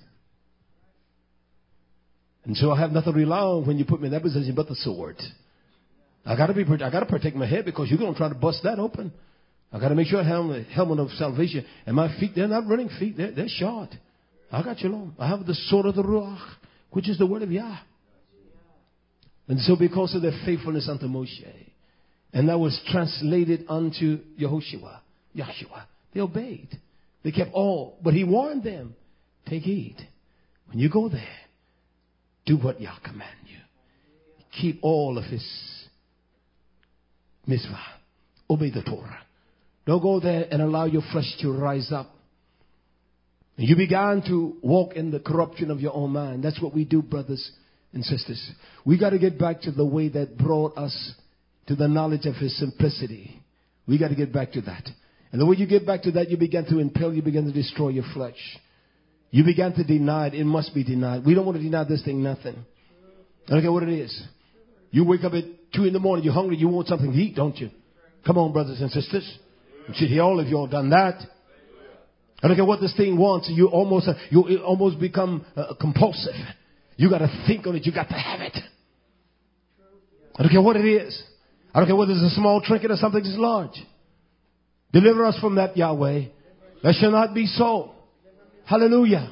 And so I have nothing to rely on when you put me in that position but the sword. I got to protect my head because you're going to try to bust that open. I got to make sure I have the helmet of salvation. And my feet, they're not running feet. They're short. I got you long. I have the sword of the Ruach, which is the word of Yah. And so because of their faithfulness unto Moshe, and that was translated unto Yahshua, they obeyed. They kept all. But he warned them, take heed. When you go there, do what Yah command you. Keep all of his mitzvah. Obey the Torah. Don't go there and allow your flesh to rise up. And you began to walk in the corruption of your own mind. That's what we do, brothers and sisters. We got to get back to the way that brought us to the knowledge of his simplicity. We got to get back to that. And the way you get back to that, you begin to impel, you begin to destroy your flesh. You began to deny it. It must be denied. We don't want to deny this thing nothing. I don't care what it is. You wake up at 2 a.m, you're hungry, you want something to eat, don't you? Come on, brothers and sisters. You should hear all of you all done that. I don't care what this thing wants. You almost become compulsive. You got to think on it. You got to have it. I don't care what it is. I don't care whether it's a small trinket or something that's large. Deliver us from that, Yahweh. That shall not be so. Hallelujah.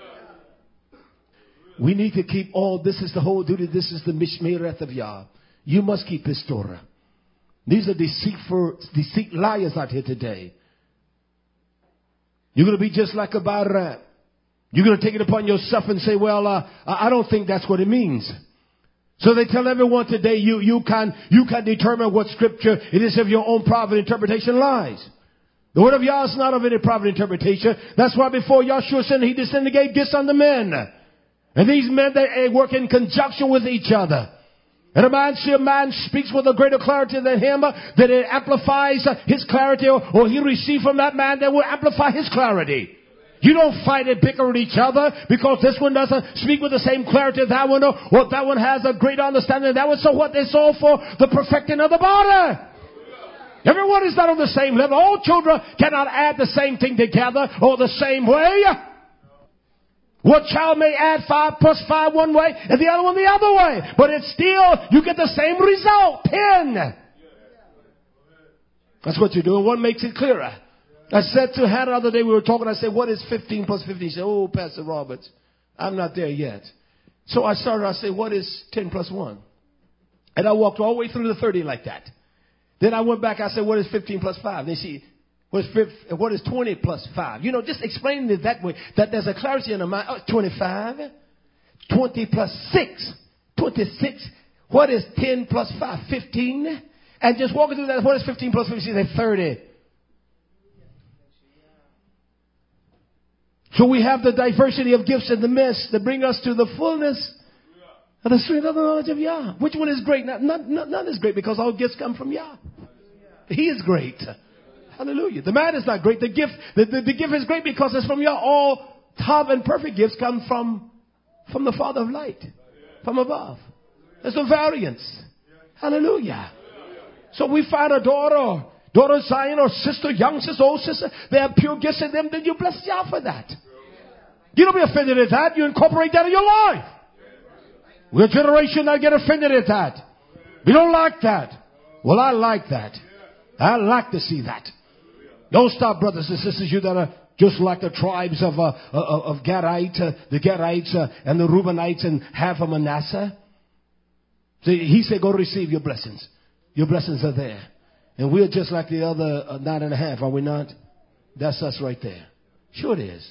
We need to keep all. This is the whole duty. This is the Mishmereth of Yah. You must keep his Torah. These are deceit liars out here today. You're going to be just like a Barak. You're going to take it upon yourself and say, well, I don't think that's what it means. So they tell everyone today, you can determine what scripture it is of your own private interpretation lies. The word of Yah is not of any private interpretation. That's why before Yahshua said he descended and gave gifts unto men. And these men, they work in conjunction with each other. And a man speaks with a greater clarity than him, that it amplifies his clarity, or he receives from that man that will amplify his clarity. You don't fight and bicker with each other because this one doesn't speak with the same clarity as that one, or that one has a greater understanding of that one. So what? It's all for the perfecting of the body. Everyone is not on the same level. All children cannot add the same thing together or the same way. One child may add 5 plus 5 one way and the other one the other way. But it's still, you get the same result. 10. That's what you're doing. One makes it clearer. I said to Hannah the other day, we were talking, I said, what is 15 plus 15? She said, oh, Pastor Roberts, I'm not there yet. So I said, what is 10 plus 1? And I walked all the way through the 30 like that. Then I went back, I said, what is 15 plus 5? Then she, what is 20 plus 5? You know, just explaining it that way, that there's a clarity in the mind. Oh, 25, 20 plus 6, 26. What is 10 plus 5? 15. And just walking through that, what is 15 plus 15? She said 30. So we have the diversity of gifts in the midst that bring us to the fullness of the strength of the knowledge of Yah. Which one is great? None is great because all gifts come from Yah. He is great. Hallelujah. The man is not great. The gift is great because it's from Yah. All top and perfect gifts come from the Father of light, from above. There's no variance. Hallelujah. So we find a daughter of Zion or sister, young sister, old sister. They have pure gifts in them. Then you bless Yah for that. You don't be offended at that. You incorporate that in your life. We're a generation that get offended at that. We don't like that. Well, I like that. I like to see that. Don't stop, brothers and sisters, you that are Just like the tribes of Gadites, the Gadites and the Reubenites and half of Manasseh. So he said, go receive your blessings. Your blessings are there. And we're just like the other 9.5, are we not? That's us right there. Sure it is.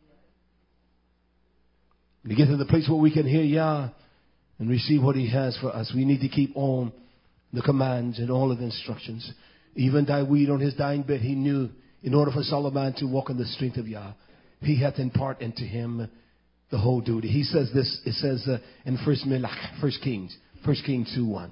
We get to the place where we can hear Yah and receive what he has for us. We need to keep on the commands and all of the instructions. Even David on his dying bed, he knew in order for Solomon to walk in the strength of Yah, he had to impart into him the whole duty. He says this, it says in 1 Kings 2:1.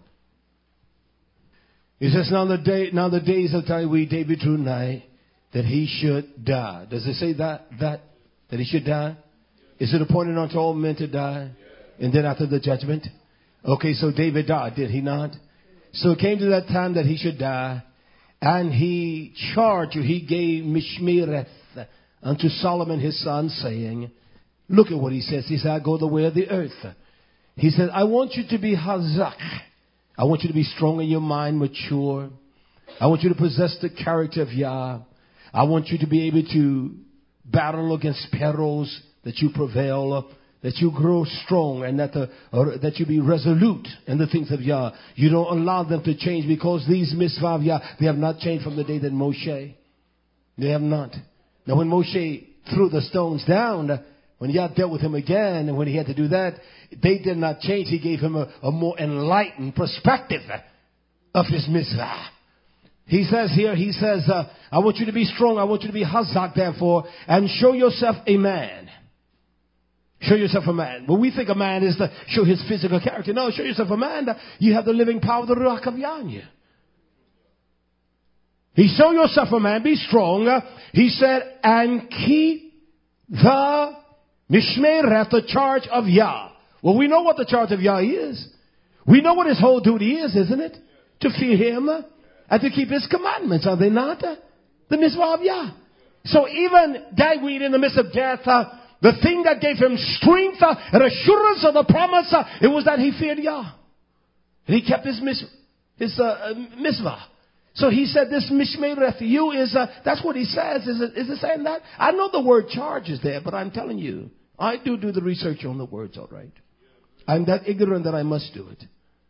He says, now the days of David drew nigh that he should die. Does it say that he should die? Is it appointed unto all men to die? And then after the judgment? Okay, so David died, did he not? So it came to that time that he should die. And he charged, or he gave Mishmereth unto Solomon his son, saying, look at what he says. He said, I go the way of the earth. He said, I want you to be hazak. I want you to be strong in your mind, mature. I want you to possess the character of Yah. I want you to be able to battle against perils, that you prevail, that you grow strong, and that you be resolute in the things of Yah. You don't allow them to change, because these mitzvah of Yah, they have not changed from the day that Moshe. They have not. Now when Moshe threw the stones down, when Yah dealt with him again, and when he had to do that, they did not change. He gave him a more enlightened perspective of his mitzvah. He says here, I want you to be strong. I want you to be hazak, therefore, and show yourself a man. Show yourself a man. Well, we think a man is to show his physical character. No, show yourself a man. You have the living power of the Ruach of Yah in you. He show yourself a man. Be strong. He said, and keep the Mishmereth, the charge of Yah. Well, we know what the charge of Yah is. We know what his whole duty is, isn't it? To fear him and to keep his commandments, are they not? The mitzvah of Yah. So even David in the midst of death, the thing that gave him strength and assurance of the promise, it was that he feared Yah. And he kept his mitzvah. So he said this Mishmereth, you is, that's what he says. Is it saying that? I know the word charge is there, but I'm telling you, I do the research on the words, all right. I'm that ignorant that I must do it.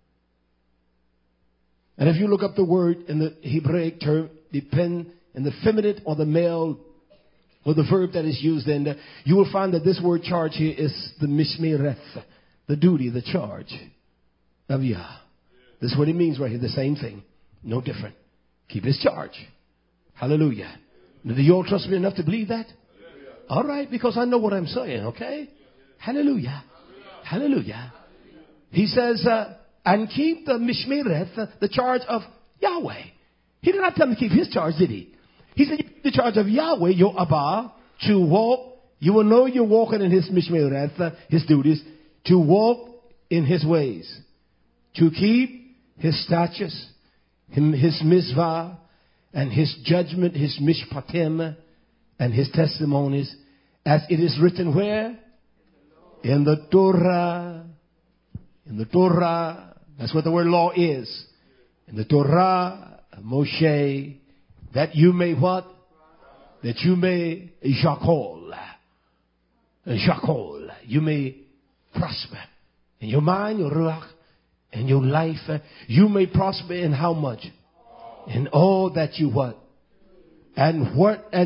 And if you look up the word in the Hebraic term, depend in the feminine or the male or the verb that is used in, you will find that this word charge here is the Mishmereth, the duty, the charge of Yah. This is what it means right here, the same thing, no different. Keep his charge. Hallelujah. Now, do you all trust me enough to believe that? All right, because I know what I'm saying, okay? Hallelujah. Hallelujah. He says, and keep the Mishmereth, the charge of Yahweh. He did not tell him to keep his charge, did he? He said, the charge of Yahweh, your Abba, to walk. You will know you're walking in his Mishmereth, his duties, to walk in his ways, to keep his statutes, his mitzvah, and his judgment, his mishpatim, and his testimonies, as it is written where? In the Torah. In the Torah. That's what the word law is. In the Torah, Moshe, that you may what? That you may shakol. Shakol. You may prosper. In your mind, your ruach, in your life. You may prosper in how much? In all that you what? And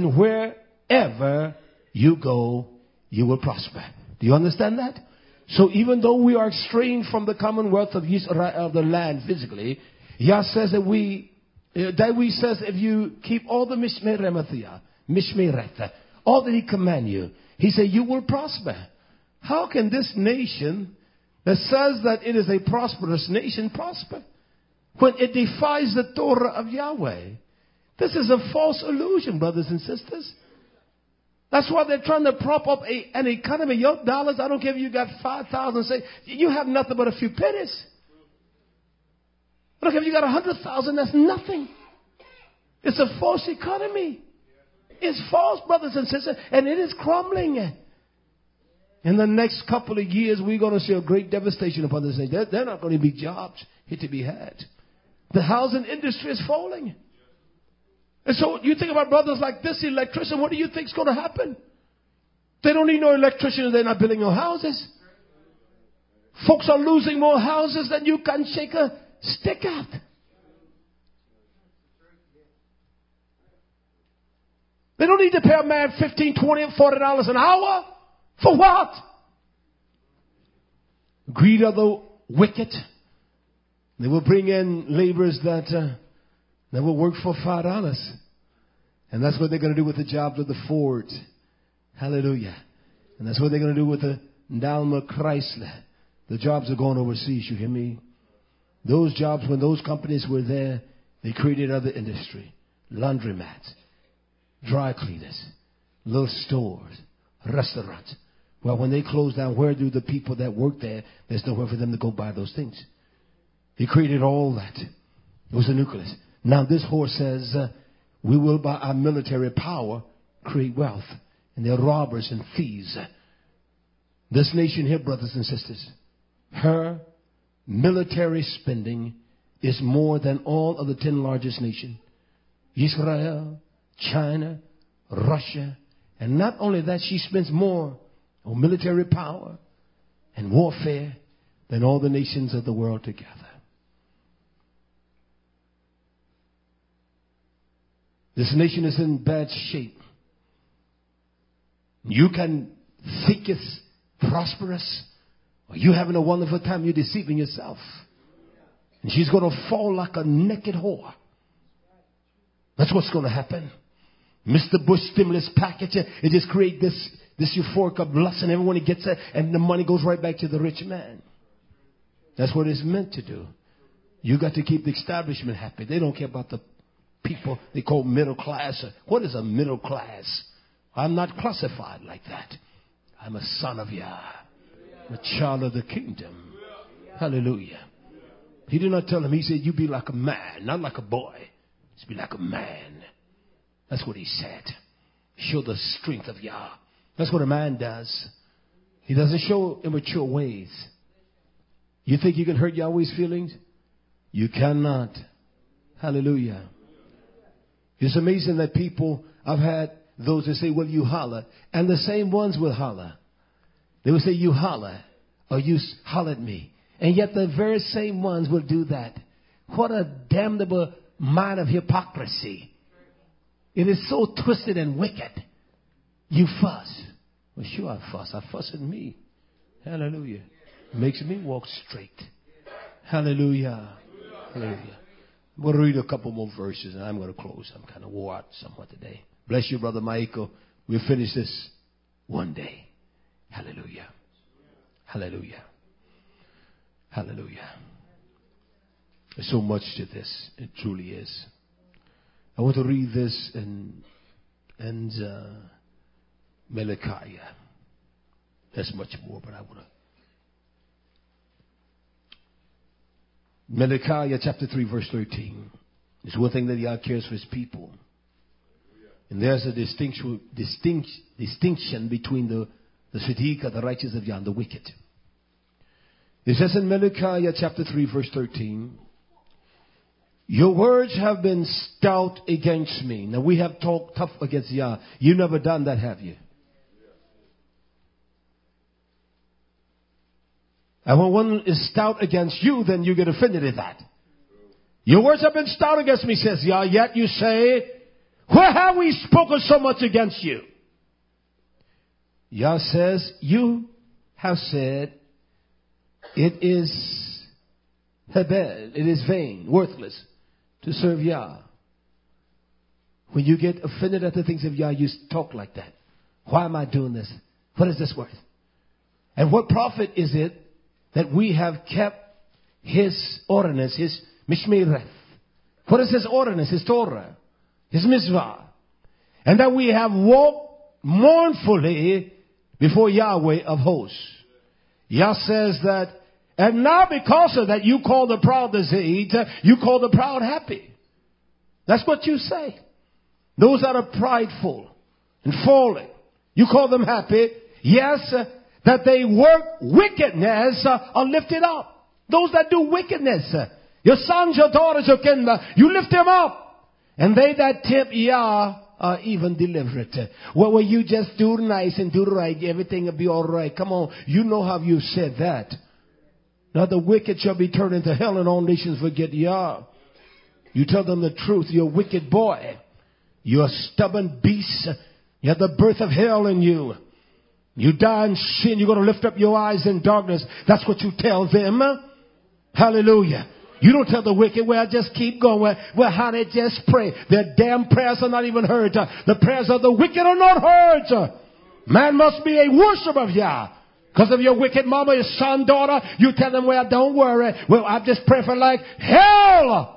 wherever you go, you will prosper. Do you understand that? So even though we are estranged from the commonwealth of Israel, the land physically, Yah says that David says if you keep all the Mishmereth, all that he command you, he said you will prosper. How can this nation that says that it is a prosperous nation prosper when it defies the Torah of Yahweh? This is a false illusion, brothers and sisters. That's why they're trying to prop up an economy. Your dollars, I don't care if you got 5,000, say, you have nothing but a few pennies. I don't care if you got 100,000, that's nothing. It's a false economy. It's false, brothers and sisters, and it is crumbling. In the next couple of years, we're going to see a great devastation upon this nation. There are not going to be jobs here to be had. The housing industry is falling. And so you think about brothers like this electrician, what do you think is going to happen? They don't need no electrician if they're not building no houses. Folks are losing more houses than you can shake a stick at. They don't need to pay a man $15, $20, $40 an hour. For what? Greed of the wicked. They will bring in laborers that will work for $5. And that's what they're going to do with the jobs of the Fords. Hallelujah. And that's what they're going to do with the Daimler Chrysler. The jobs are going overseas, you hear me? Those jobs, when those companies were there, they created other industry. Laundromats, dry cleaners, little stores, restaurants. Well, when they close down, where do the people that work there, there's nowhere for them to go buy those things. He created all that. It was the nucleus. Now this horse says, we will by our military power create wealth. And they're robbers and thieves. This nation here, brothers and sisters, her military spending is more than all of the 10 largest nations. Israel, China, Russia. And not only that, she spends more on military power and warfare than all the nations of the world together. This nation is in bad shape. You can think it's prosperous, or you having a wonderful time, you're deceiving yourself. And she's going to fall like a naked whore. That's what's going to happen. Mr. Bush stimulus package, it just creates this euphoric of lust, and everyone gets it, and the money goes right back to the rich man. That's what it's meant to do. You got to keep the establishment happy. They don't care about the people they call middle class. What is a middle class? I'm not classified like that. I'm a son of Yah. I'm a child of the kingdom. Hallelujah. He did not tell him. He said, you be like a man, not like a boy. Just be like a man. That's what he said. Show the strength of Yah. That's what a man does. He doesn't show immature ways. You think you can hurt Yahweh's feelings? You cannot. Hallelujah. It's amazing that people, I've had those that say, well, you holler. And the same ones will holler. They will say, you holler. Or you holler at me. And yet the very same ones will do that. What a damnable mind of hypocrisy. It is so twisted and wicked. You fuss. Well, sure I fuss. I fuss at me. Hallelujah. Makes me walk straight. Hallelujah. Hallelujah. I'm going to read a couple more verses and I'm going to close. I'm kind of wore out somewhat today. Bless you, Brother Michael. We'll finish this one day. Hallelujah. Hallelujah. Hallelujah. There's so much to this. It truly is. I want to read this in Malachi. There's much more, but I want to. Malachi chapter 3 verse 13. It's one thing that Yah cares for his people. And there's a distinction between the Siddiq, the righteous of Yah, and the wicked. It says in Malachi chapter 3 verse 13, your words have been stout against me. Now we have talked tough against Yah. You've never done that, have you? And when one is stout against you, then you get offended at that. Your words have been stout against me, says Yah, yet you say, where have we spoken so much against you? Yah says, you have said, it is hebed, it is vain, worthless to serve Yah. When you get offended at the things of Yah, you talk like that. Why am I doing this? What is this worth? And what profit is it that we have kept his ordinance, his mishmereth? What is his ordinance, his Torah, his mitzvah? And that we have walked mournfully before Yahweh of hosts. Yah says that, and now because of that, you call the proud diseased, you call the proud happy. That's what you say. Those that are prideful and falling, you call them happy. Yes, that they work wickedness are lifted up. Those that do wickedness, your sons, your daughters, your kin, you lift them up. And they that tempt Yah are even delivered. Well, will you just do nice and do right, everything will be all right. Come on, you know how you said that. Now the wicked shall be turned into hell, and all nations forget Yah. You tell them the truth. You're a wicked boy. You're a stubborn beast. You have the birth of hell in you. You die in sin. You're going to lift up your eyes in darkness. That's what you tell them. Hallelujah. You don't tell the wicked, well, just keep going. Well, how they just pray. Their damn prayers are not even heard. The prayers of the wicked are not heard. Man must be a worshiper of Yah. Because of your wicked mama, your son, daughter, you tell them, well, don't worry. Well, I just pray for like hell.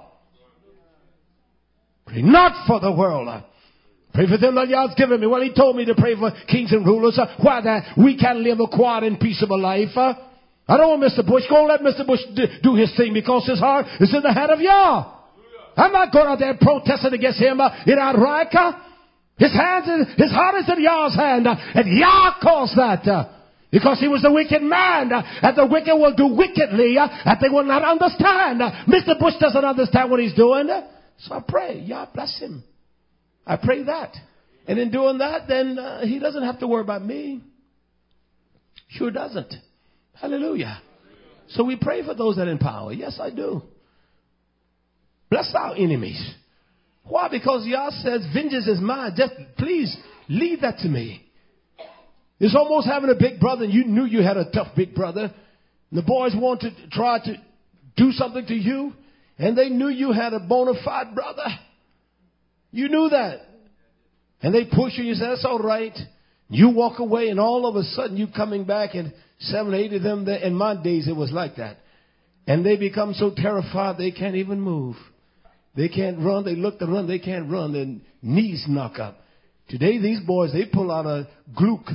Pray not for the world. Pray for them that Yah's given me. Well, he told me to pray for kings and rulers. Why that? We can live a quiet and peaceable life. I don't want Mr. Bush. Go let Mr. Bush do his thing because his heart is in the hand of Yah. I'm not going out there protesting against him in Iraq. His heart is in Yah's hand. And Yah caused that. Because he was a wicked man. And the wicked will do wickedly. And they will not understand. Mr. Bush doesn't understand what he's doing. So I pray, Yah bless him. I pray that. And in doing that, then he doesn't have to worry about me. Sure doesn't. Hallelujah. So we pray for those that are in power. Yes, I do. Bless our enemies. Why? Because Yah says, vengeance is mine. Just please leave that to me. It's almost having a big brother and you knew you had a tough big brother. And the boys wanted to try to do something to you. And they knew you had a bona fide brother. You knew that. And they push you. You say, that's all right. You walk away and all of a sudden you coming back and 7 or 8 of them. In my days it was like that. And they become so terrified they can't even move. They can't run. They look to run. They can't run. Their knees knock up. Today these boys, they pull out a Glock.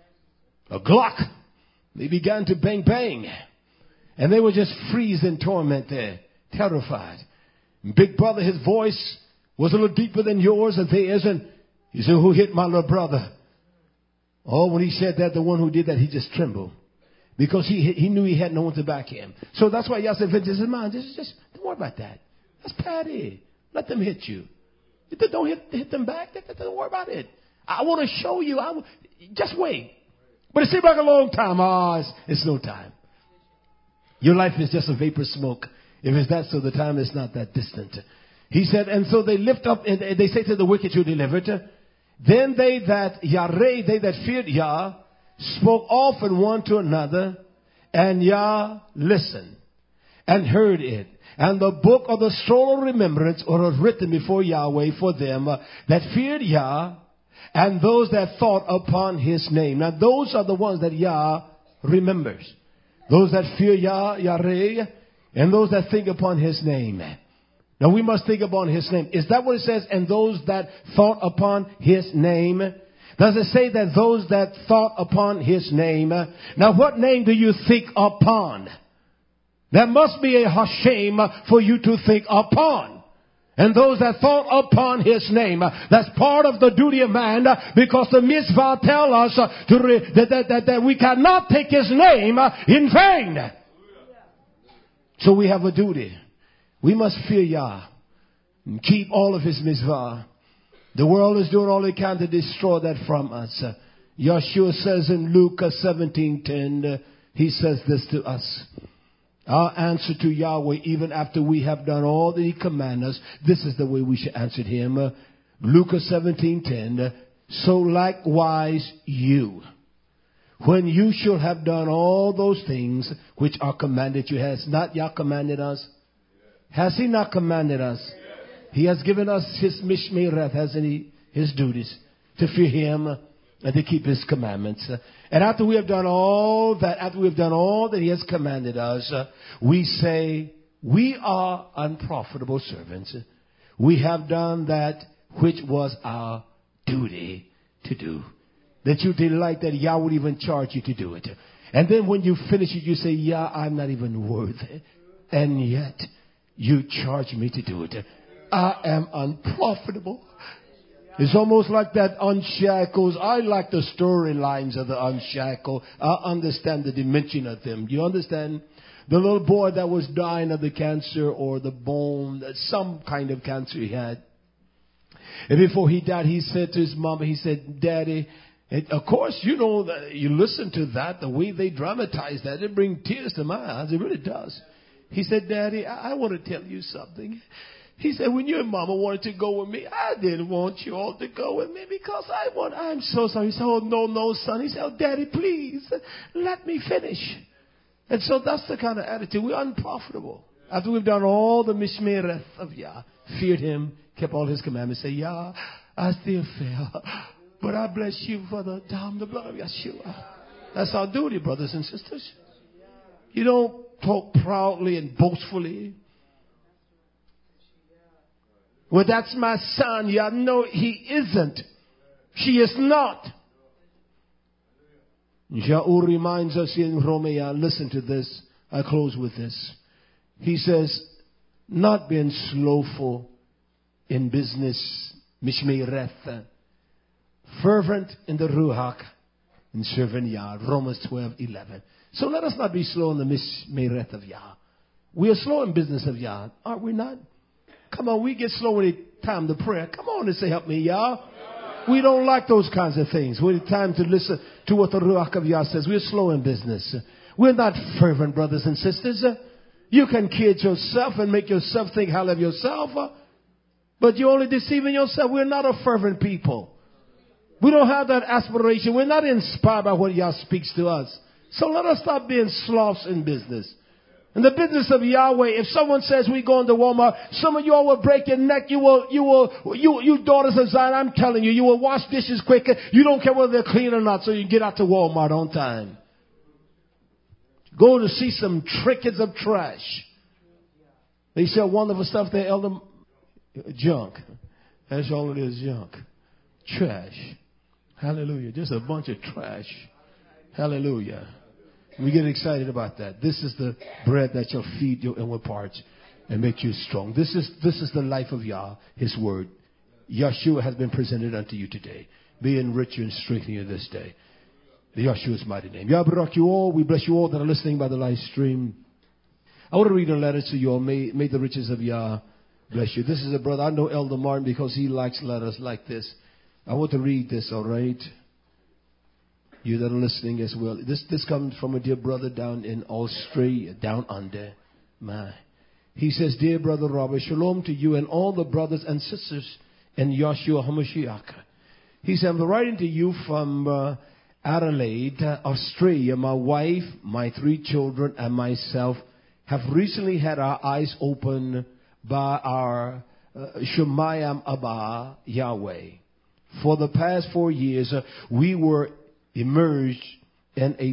They began to bang bang. And they were just freeze in torment there. Terrified. Big brother, his voice was a little deeper than yours and theirs. And he said, who hit my little brother? Oh, when he said that, the one who did that, he just trembled. Because he knew he had no one to back him. So that's why Yah said, vengeance is mine. Just don't worry about that. That's petty. Let them hit you. Don't hit them back. Don't worry about it. I want to show you. Just wait. But it seems like a long time. It's no time. Your life is just a vapor smoke. If it's that, so the time is not that distant. He said, and so they lift up, and they say to the wicked, you delivered. Then they that feared Yah, spoke often one to another, and Yah listened and heard it. And the book of the scroll of remembrance was written before Yahweh for them that feared Yah, and those that thought upon his name. Now those are the ones that Yah remembers. Those that fear Yah, Yareh, and those that think upon his name. Now we must think upon his name. Is that what it says? And those that thought upon his name. Does it say that those that thought upon his name? Now what name do you think upon? There must be a Hashem for you to think upon. And those that thought upon his name. That's part of the duty of man, because the mitzvah tell us that we cannot take his name in vain. So we have a duty. We must fear Yah and keep all of his mitzvah. The world is doing all it can to destroy that from us. Yeshua says in Luke 17:10, he says this to us. Our answer to Yahweh, even after we have done all that he commands us, this is the way we should answer him. Luke 17:10, so likewise you, when you shall have done all those things which are commanded you. Has not Yah commanded us? Has he not commanded us? He has given us his mishmereth, hasn't he? His duties to fear him and to keep his commandments. And after we have done all that he has commanded us, we say, we are unprofitable servants. We have done that which was our duty to do. That you delight that Yah would even charge you to do it. And then when you finish it, you say, Yah, I'm not even worthy. And yet, you charge me to do it. I am unprofitable. It's almost like that Unshackles. I like the storylines of the Unshackle. I understand the dimension of them. You understand? The little boy that was dying of the cancer or the bone, some kind of cancer he had. And before he died, he said to his mama, he said, Daddy, and of course, you know, that you listen to that, the way they dramatize that, it brings tears to my eyes. It really does. He said, Daddy, I want to tell you something. He said, when your mama wanted to go with me, I didn't want you all to go with me because I'm so sorry. He said, oh, no, son. He said, oh, Daddy, please, let me finish. And so that's the kind of attitude. We're unprofitable. After we've done all the mishmereth of Yah, feared him, kept all his commandments, say, Yah, I still fail. But I bless you for the blood of Yeshua. That's our duty, brothers and sisters. You don't talk proudly and boastfully. Well, that's my son. Yeah, no, he isn't. She is not. Shaul reminds us in Romea, listen to this. I close with this. He says, not being slowful in business, mishmereth, fervent in the ruach, and serving Yah, Romans 12:11. So let us not be slow in the mishmereth of Yah. We are slow in business of Yah, aren't we not? Come on, we get slow when it's time to pray. Come on and say, help me, Yah. We don't like those kinds of things. When it's time to listen to what the ruach of Yah says, we're slow in business. We're not fervent, brothers and sisters. You can kid yourself and make yourself think hell of yourself, but you're only deceiving yourself. We're not a fervent people. We don't have that aspiration. We're not inspired by what Yah speaks to us. So let us stop being sloths in business. In the business of Yahweh, if someone says we go into Walmart, some of you all will break your neck. You daughters of Zion, I'm telling you, you will wash dishes quicker. You don't care whether they're clean or not, so you get out to Walmart on time. Go to see some trinkets of trash. They sell wonderful stuff there, Elder. Junk. That's all it is, junk. Trash. Hallelujah. Just a bunch of trash. Hallelujah. We get excited about that. This is the bread that shall feed your inward parts and make you strong. This is the life of Yah, His word. Yeshua has been presented unto you today. Be enriched and strengthen you this day. In Yeshua's mighty name. Yah barak you all. We bless you all that are listening by the live stream. I want to read a letter to you all. May the riches of Yah bless you. This is a brother. I know Elder Martin because he likes letters like this. I want to read this, all right? You that are listening as well. This comes from a dear brother down in Australia, down under. He says, Dear Brother Robert, shalom to you and all the brothers and sisters in Yeshua HaMashiach. He said, I'm writing to you from Adelaide, Australia. My wife, my 3 children, and myself have recently had our eyes opened by our Shemayim Abba Yahweh. For the past 4 years, we were immersed in the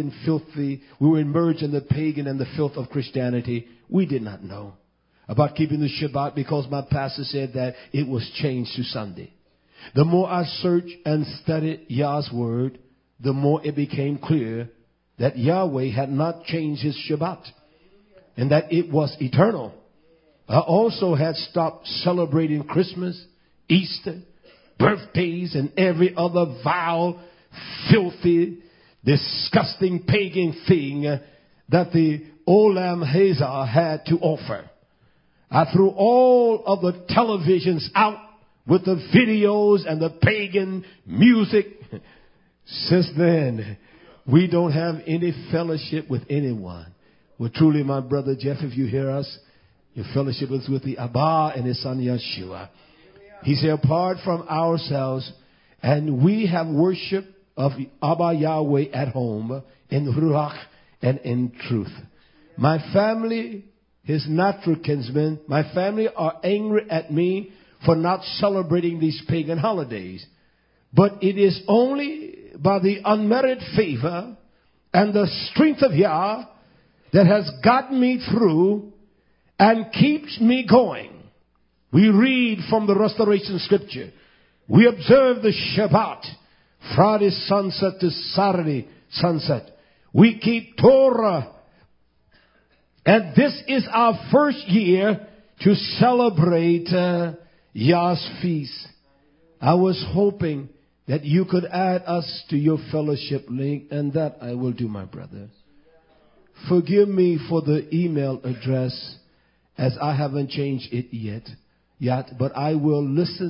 pagan and the filth of Christianity. We did not know about keeping the Shabbat because my pastor said that it was changed to Sunday. The more I searched and studied Yah's word, the more it became clear that Yahweh had not changed his Shabbat and that it was eternal. I also had stopped celebrating Christmas, Easter, birthdays, and every other vile, filthy, disgusting pagan thing that the Olam Hazar had to offer. I threw all of the televisions out with the videos and the pagan music. Since then, we don't have any fellowship with anyone. Well, truly, my brother Jeff, if you hear us, your fellowship is with the Abba and his son Yeshua. He said, apart from ourselves, and we have worship of Abba Yahweh at home in Ruach and in truth. My family, his natural kinsmen, my family are angry at me for not celebrating these pagan holidays. But it is only by the unmerited favor and the strength of Yah that has gotten me through and keeps me going. We read from the Restoration Scripture. We observe the Shabbat, Friday sunset to Saturday sunset. We keep Torah. And this is our first year to celebrate Yah's feast. I was hoping that you could add us to your fellowship link, and that I will do, my brother. Forgive me for the email address, as I haven't changed it yet, but I will listen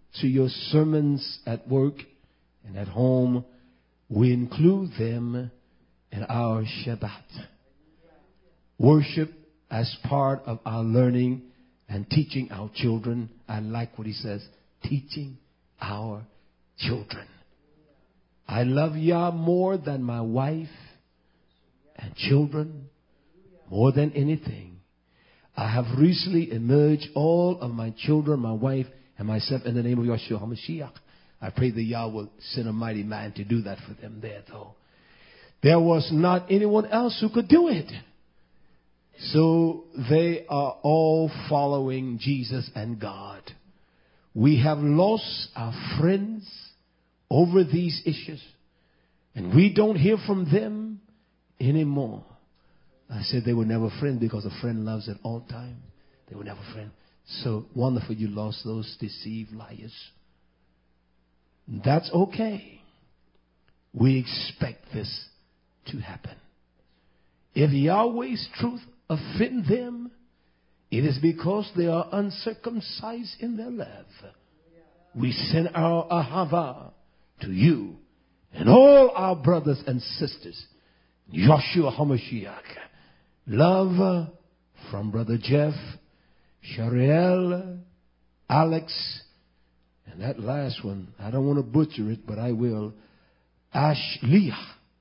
to your sermons at work and at home. We include them in our Shabbat. Worship as part of our learning and teaching our children. I like what he says, teaching our children. I love Yah more than my wife and children, more than anything. I have recently emerged all of my children, my wife, and myself in the name of Yahshua HaMashiach. I pray that Yah will send a mighty man to do that for them there, though. There was not anyone else who could do it. So they are all following Jesus and God. We have lost our friends over these issues, and we don't hear from them anymore. I said they were never friends because a friend loves at all time. They were never friends. So wonderful you lost those deceived liars. That's okay. We expect this to happen. If Yahweh's truth offend them, it is because they are uncircumcised in their love. We send our ahava to you and all our brothers and sisters. Yahshua HaMashiach. Love from Brother Jeff, Shariel, Alex, and that last one, I don't want to butcher it, but I will. Ashliah.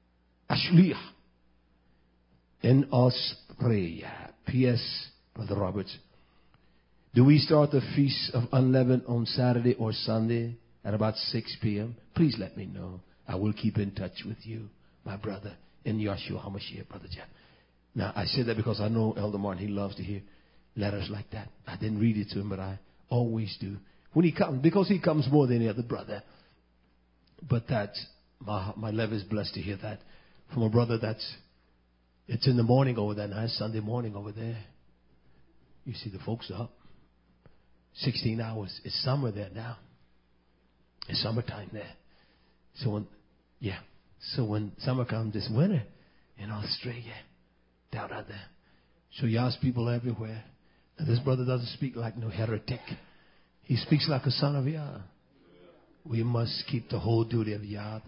In Australia. P.S. Brother Roberts. Do we start the Feast of Unleavened on Saturday or Sunday at about 6 p.m.? Please let me know. I will keep in touch with you, my brother, in Yahshua HaMashiach, Brother Jeff. Now, I say that because I know Elder Martin, he loves to hear letters like that. I didn't read it to him, but I always do. When he comes, because he comes more than any other brother. But that's, my love is blessed to hear that from a brother it's in the morning over there, nice Sunday morning over there. You see the folks are up. 16 hours. It's summer there now. It's summertime there. So when summer comes this winter in Australia, down out there. So Yah's people everywhere. And this brother doesn't speak like no heretic. He speaks like a son of Yah. We must keep the whole duty of Yah.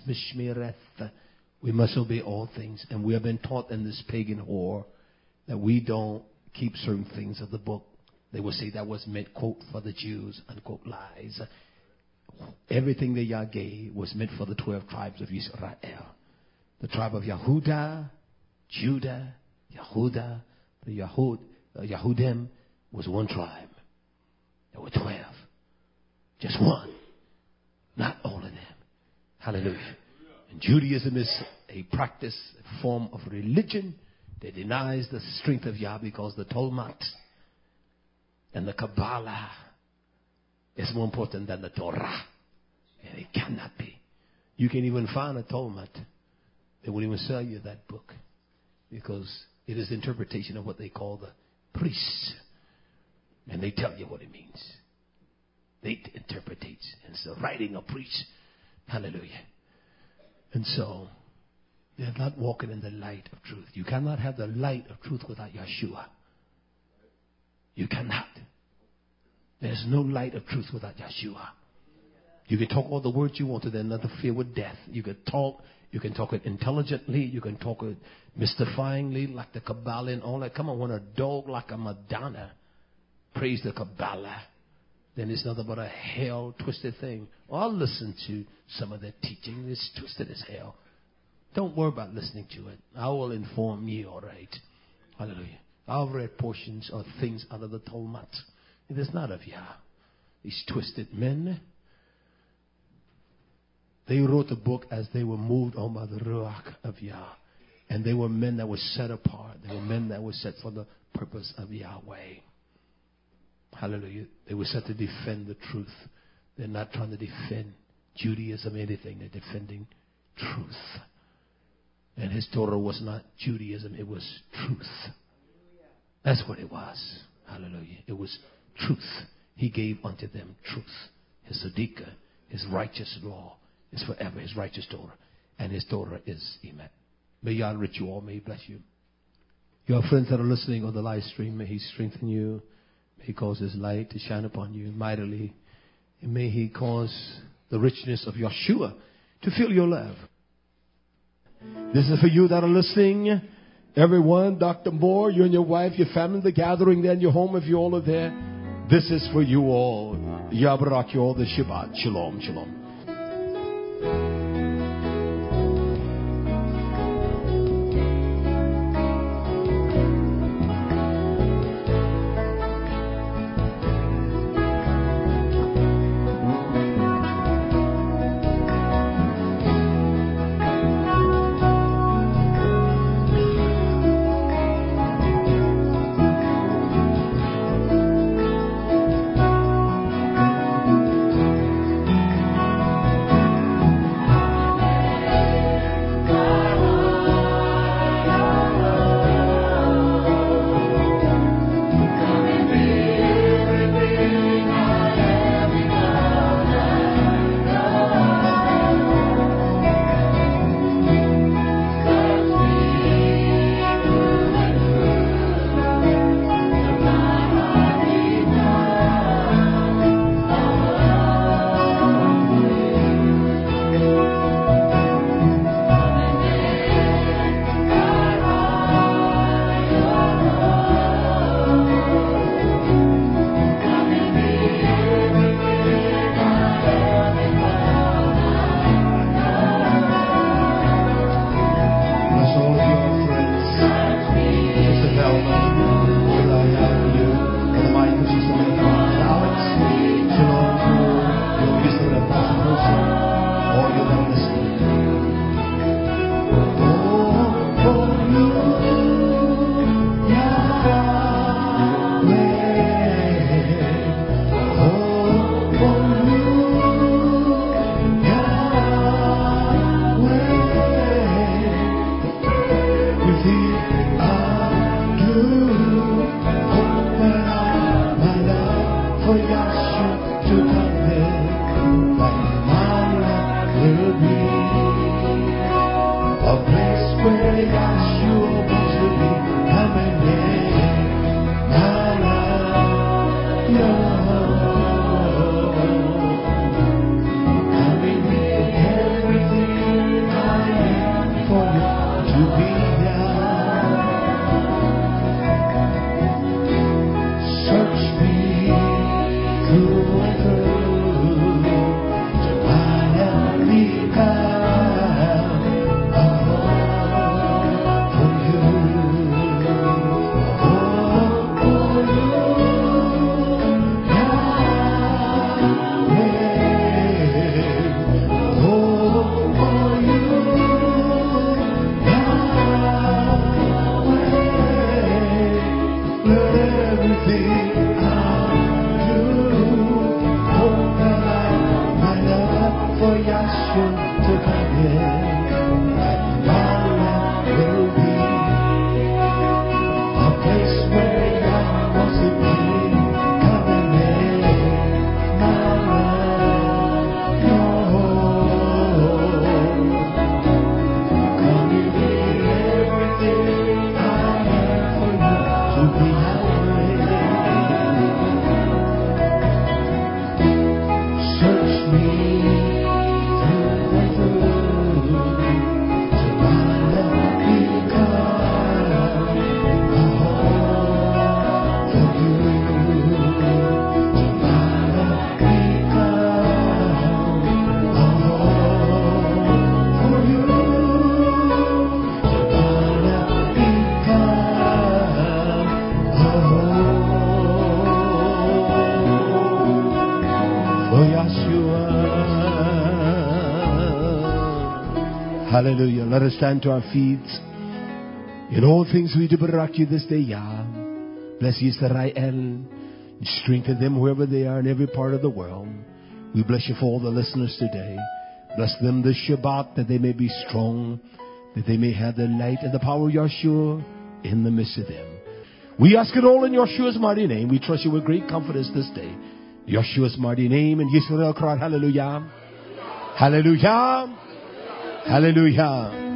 We must obey all things. And we have been taught in this pagan whore that we don't keep certain things of the book. They will say that was meant, quote, for the Jews, unquote, lies. Everything that Yah gave was meant for the 12 tribes of Israel. The tribe of Yehuda, Judah, Yehuda, the Yehudim was one tribe. There were 12. Just one. Not all of them. Hallelujah. And Judaism is a practice, a form of religion that denies the strength of Yah because the Talmud and the Kabbalah is more important than the Torah. And it cannot be. You can even find a Talmud. They won't even sell you that book because it is the interpretation of what they call the priests. And they tell you what it means. They interpret it. And it's the writing of priests. Hallelujah. And so, they're not walking in the light of truth. You cannot have the light of truth without Yeshua. You cannot. There's no light of truth without Yeshua. You can talk all the words you want to, then not fear with death. You can talk it intelligently, you can talk it mystifyingly, like the Kabbalah and all that. Come on, when a dog like a Madonna praise the Kabbalah, then it's nothing but a hell twisted thing. Well, I'll listen to some of that teaching. It's twisted as hell. Don't worry about listening to it. I will inform you, all right. Hallelujah. I've read portions of things out of the Talmud. It is not of Yah. These twisted men, they wrote the book as they were moved on by the Ruach of Yah. And they were men that were set apart. They were men that were set for the purpose of Yahweh. Hallelujah. They were set to defend the truth. They're not trying to defend Judaism or anything. They're defending truth. And his Torah was not Judaism. It was truth. That's what it was. Hallelujah. It was truth. He gave unto them truth. His Sadiqa, his righteous law is forever. His righteous Torah. And his Torah is Emet. May Yah enrich you all. May He bless you. Your friends that are listening on the live stream, may He strengthen you. May He cause His light to shine upon you mightily And may He cause the richness of Yeshua to fill your life. This is for you that are listening. Everyone, Dr. Moore, you and your wife, your family, the gathering there in your home, if you all are there. This is for you all. Yabarak you all the Shabbat. Shalom, shalom. Hallelujah. Let us stand to our feet. In all things we do barak you this day, Yah. Bless Yisrael. Strengthen them wherever they are in every part of the world. We bless you for all the listeners today. Bless them this Shabbat that they may be strong, that they may have the light and the power of Yeshua in the midst of them. We ask it all in Yeshua's mighty name. We trust you with great confidence this day. Yeshua's mighty name, and Yisrael cried, hallelujah. Hallelujah. Hallelujah.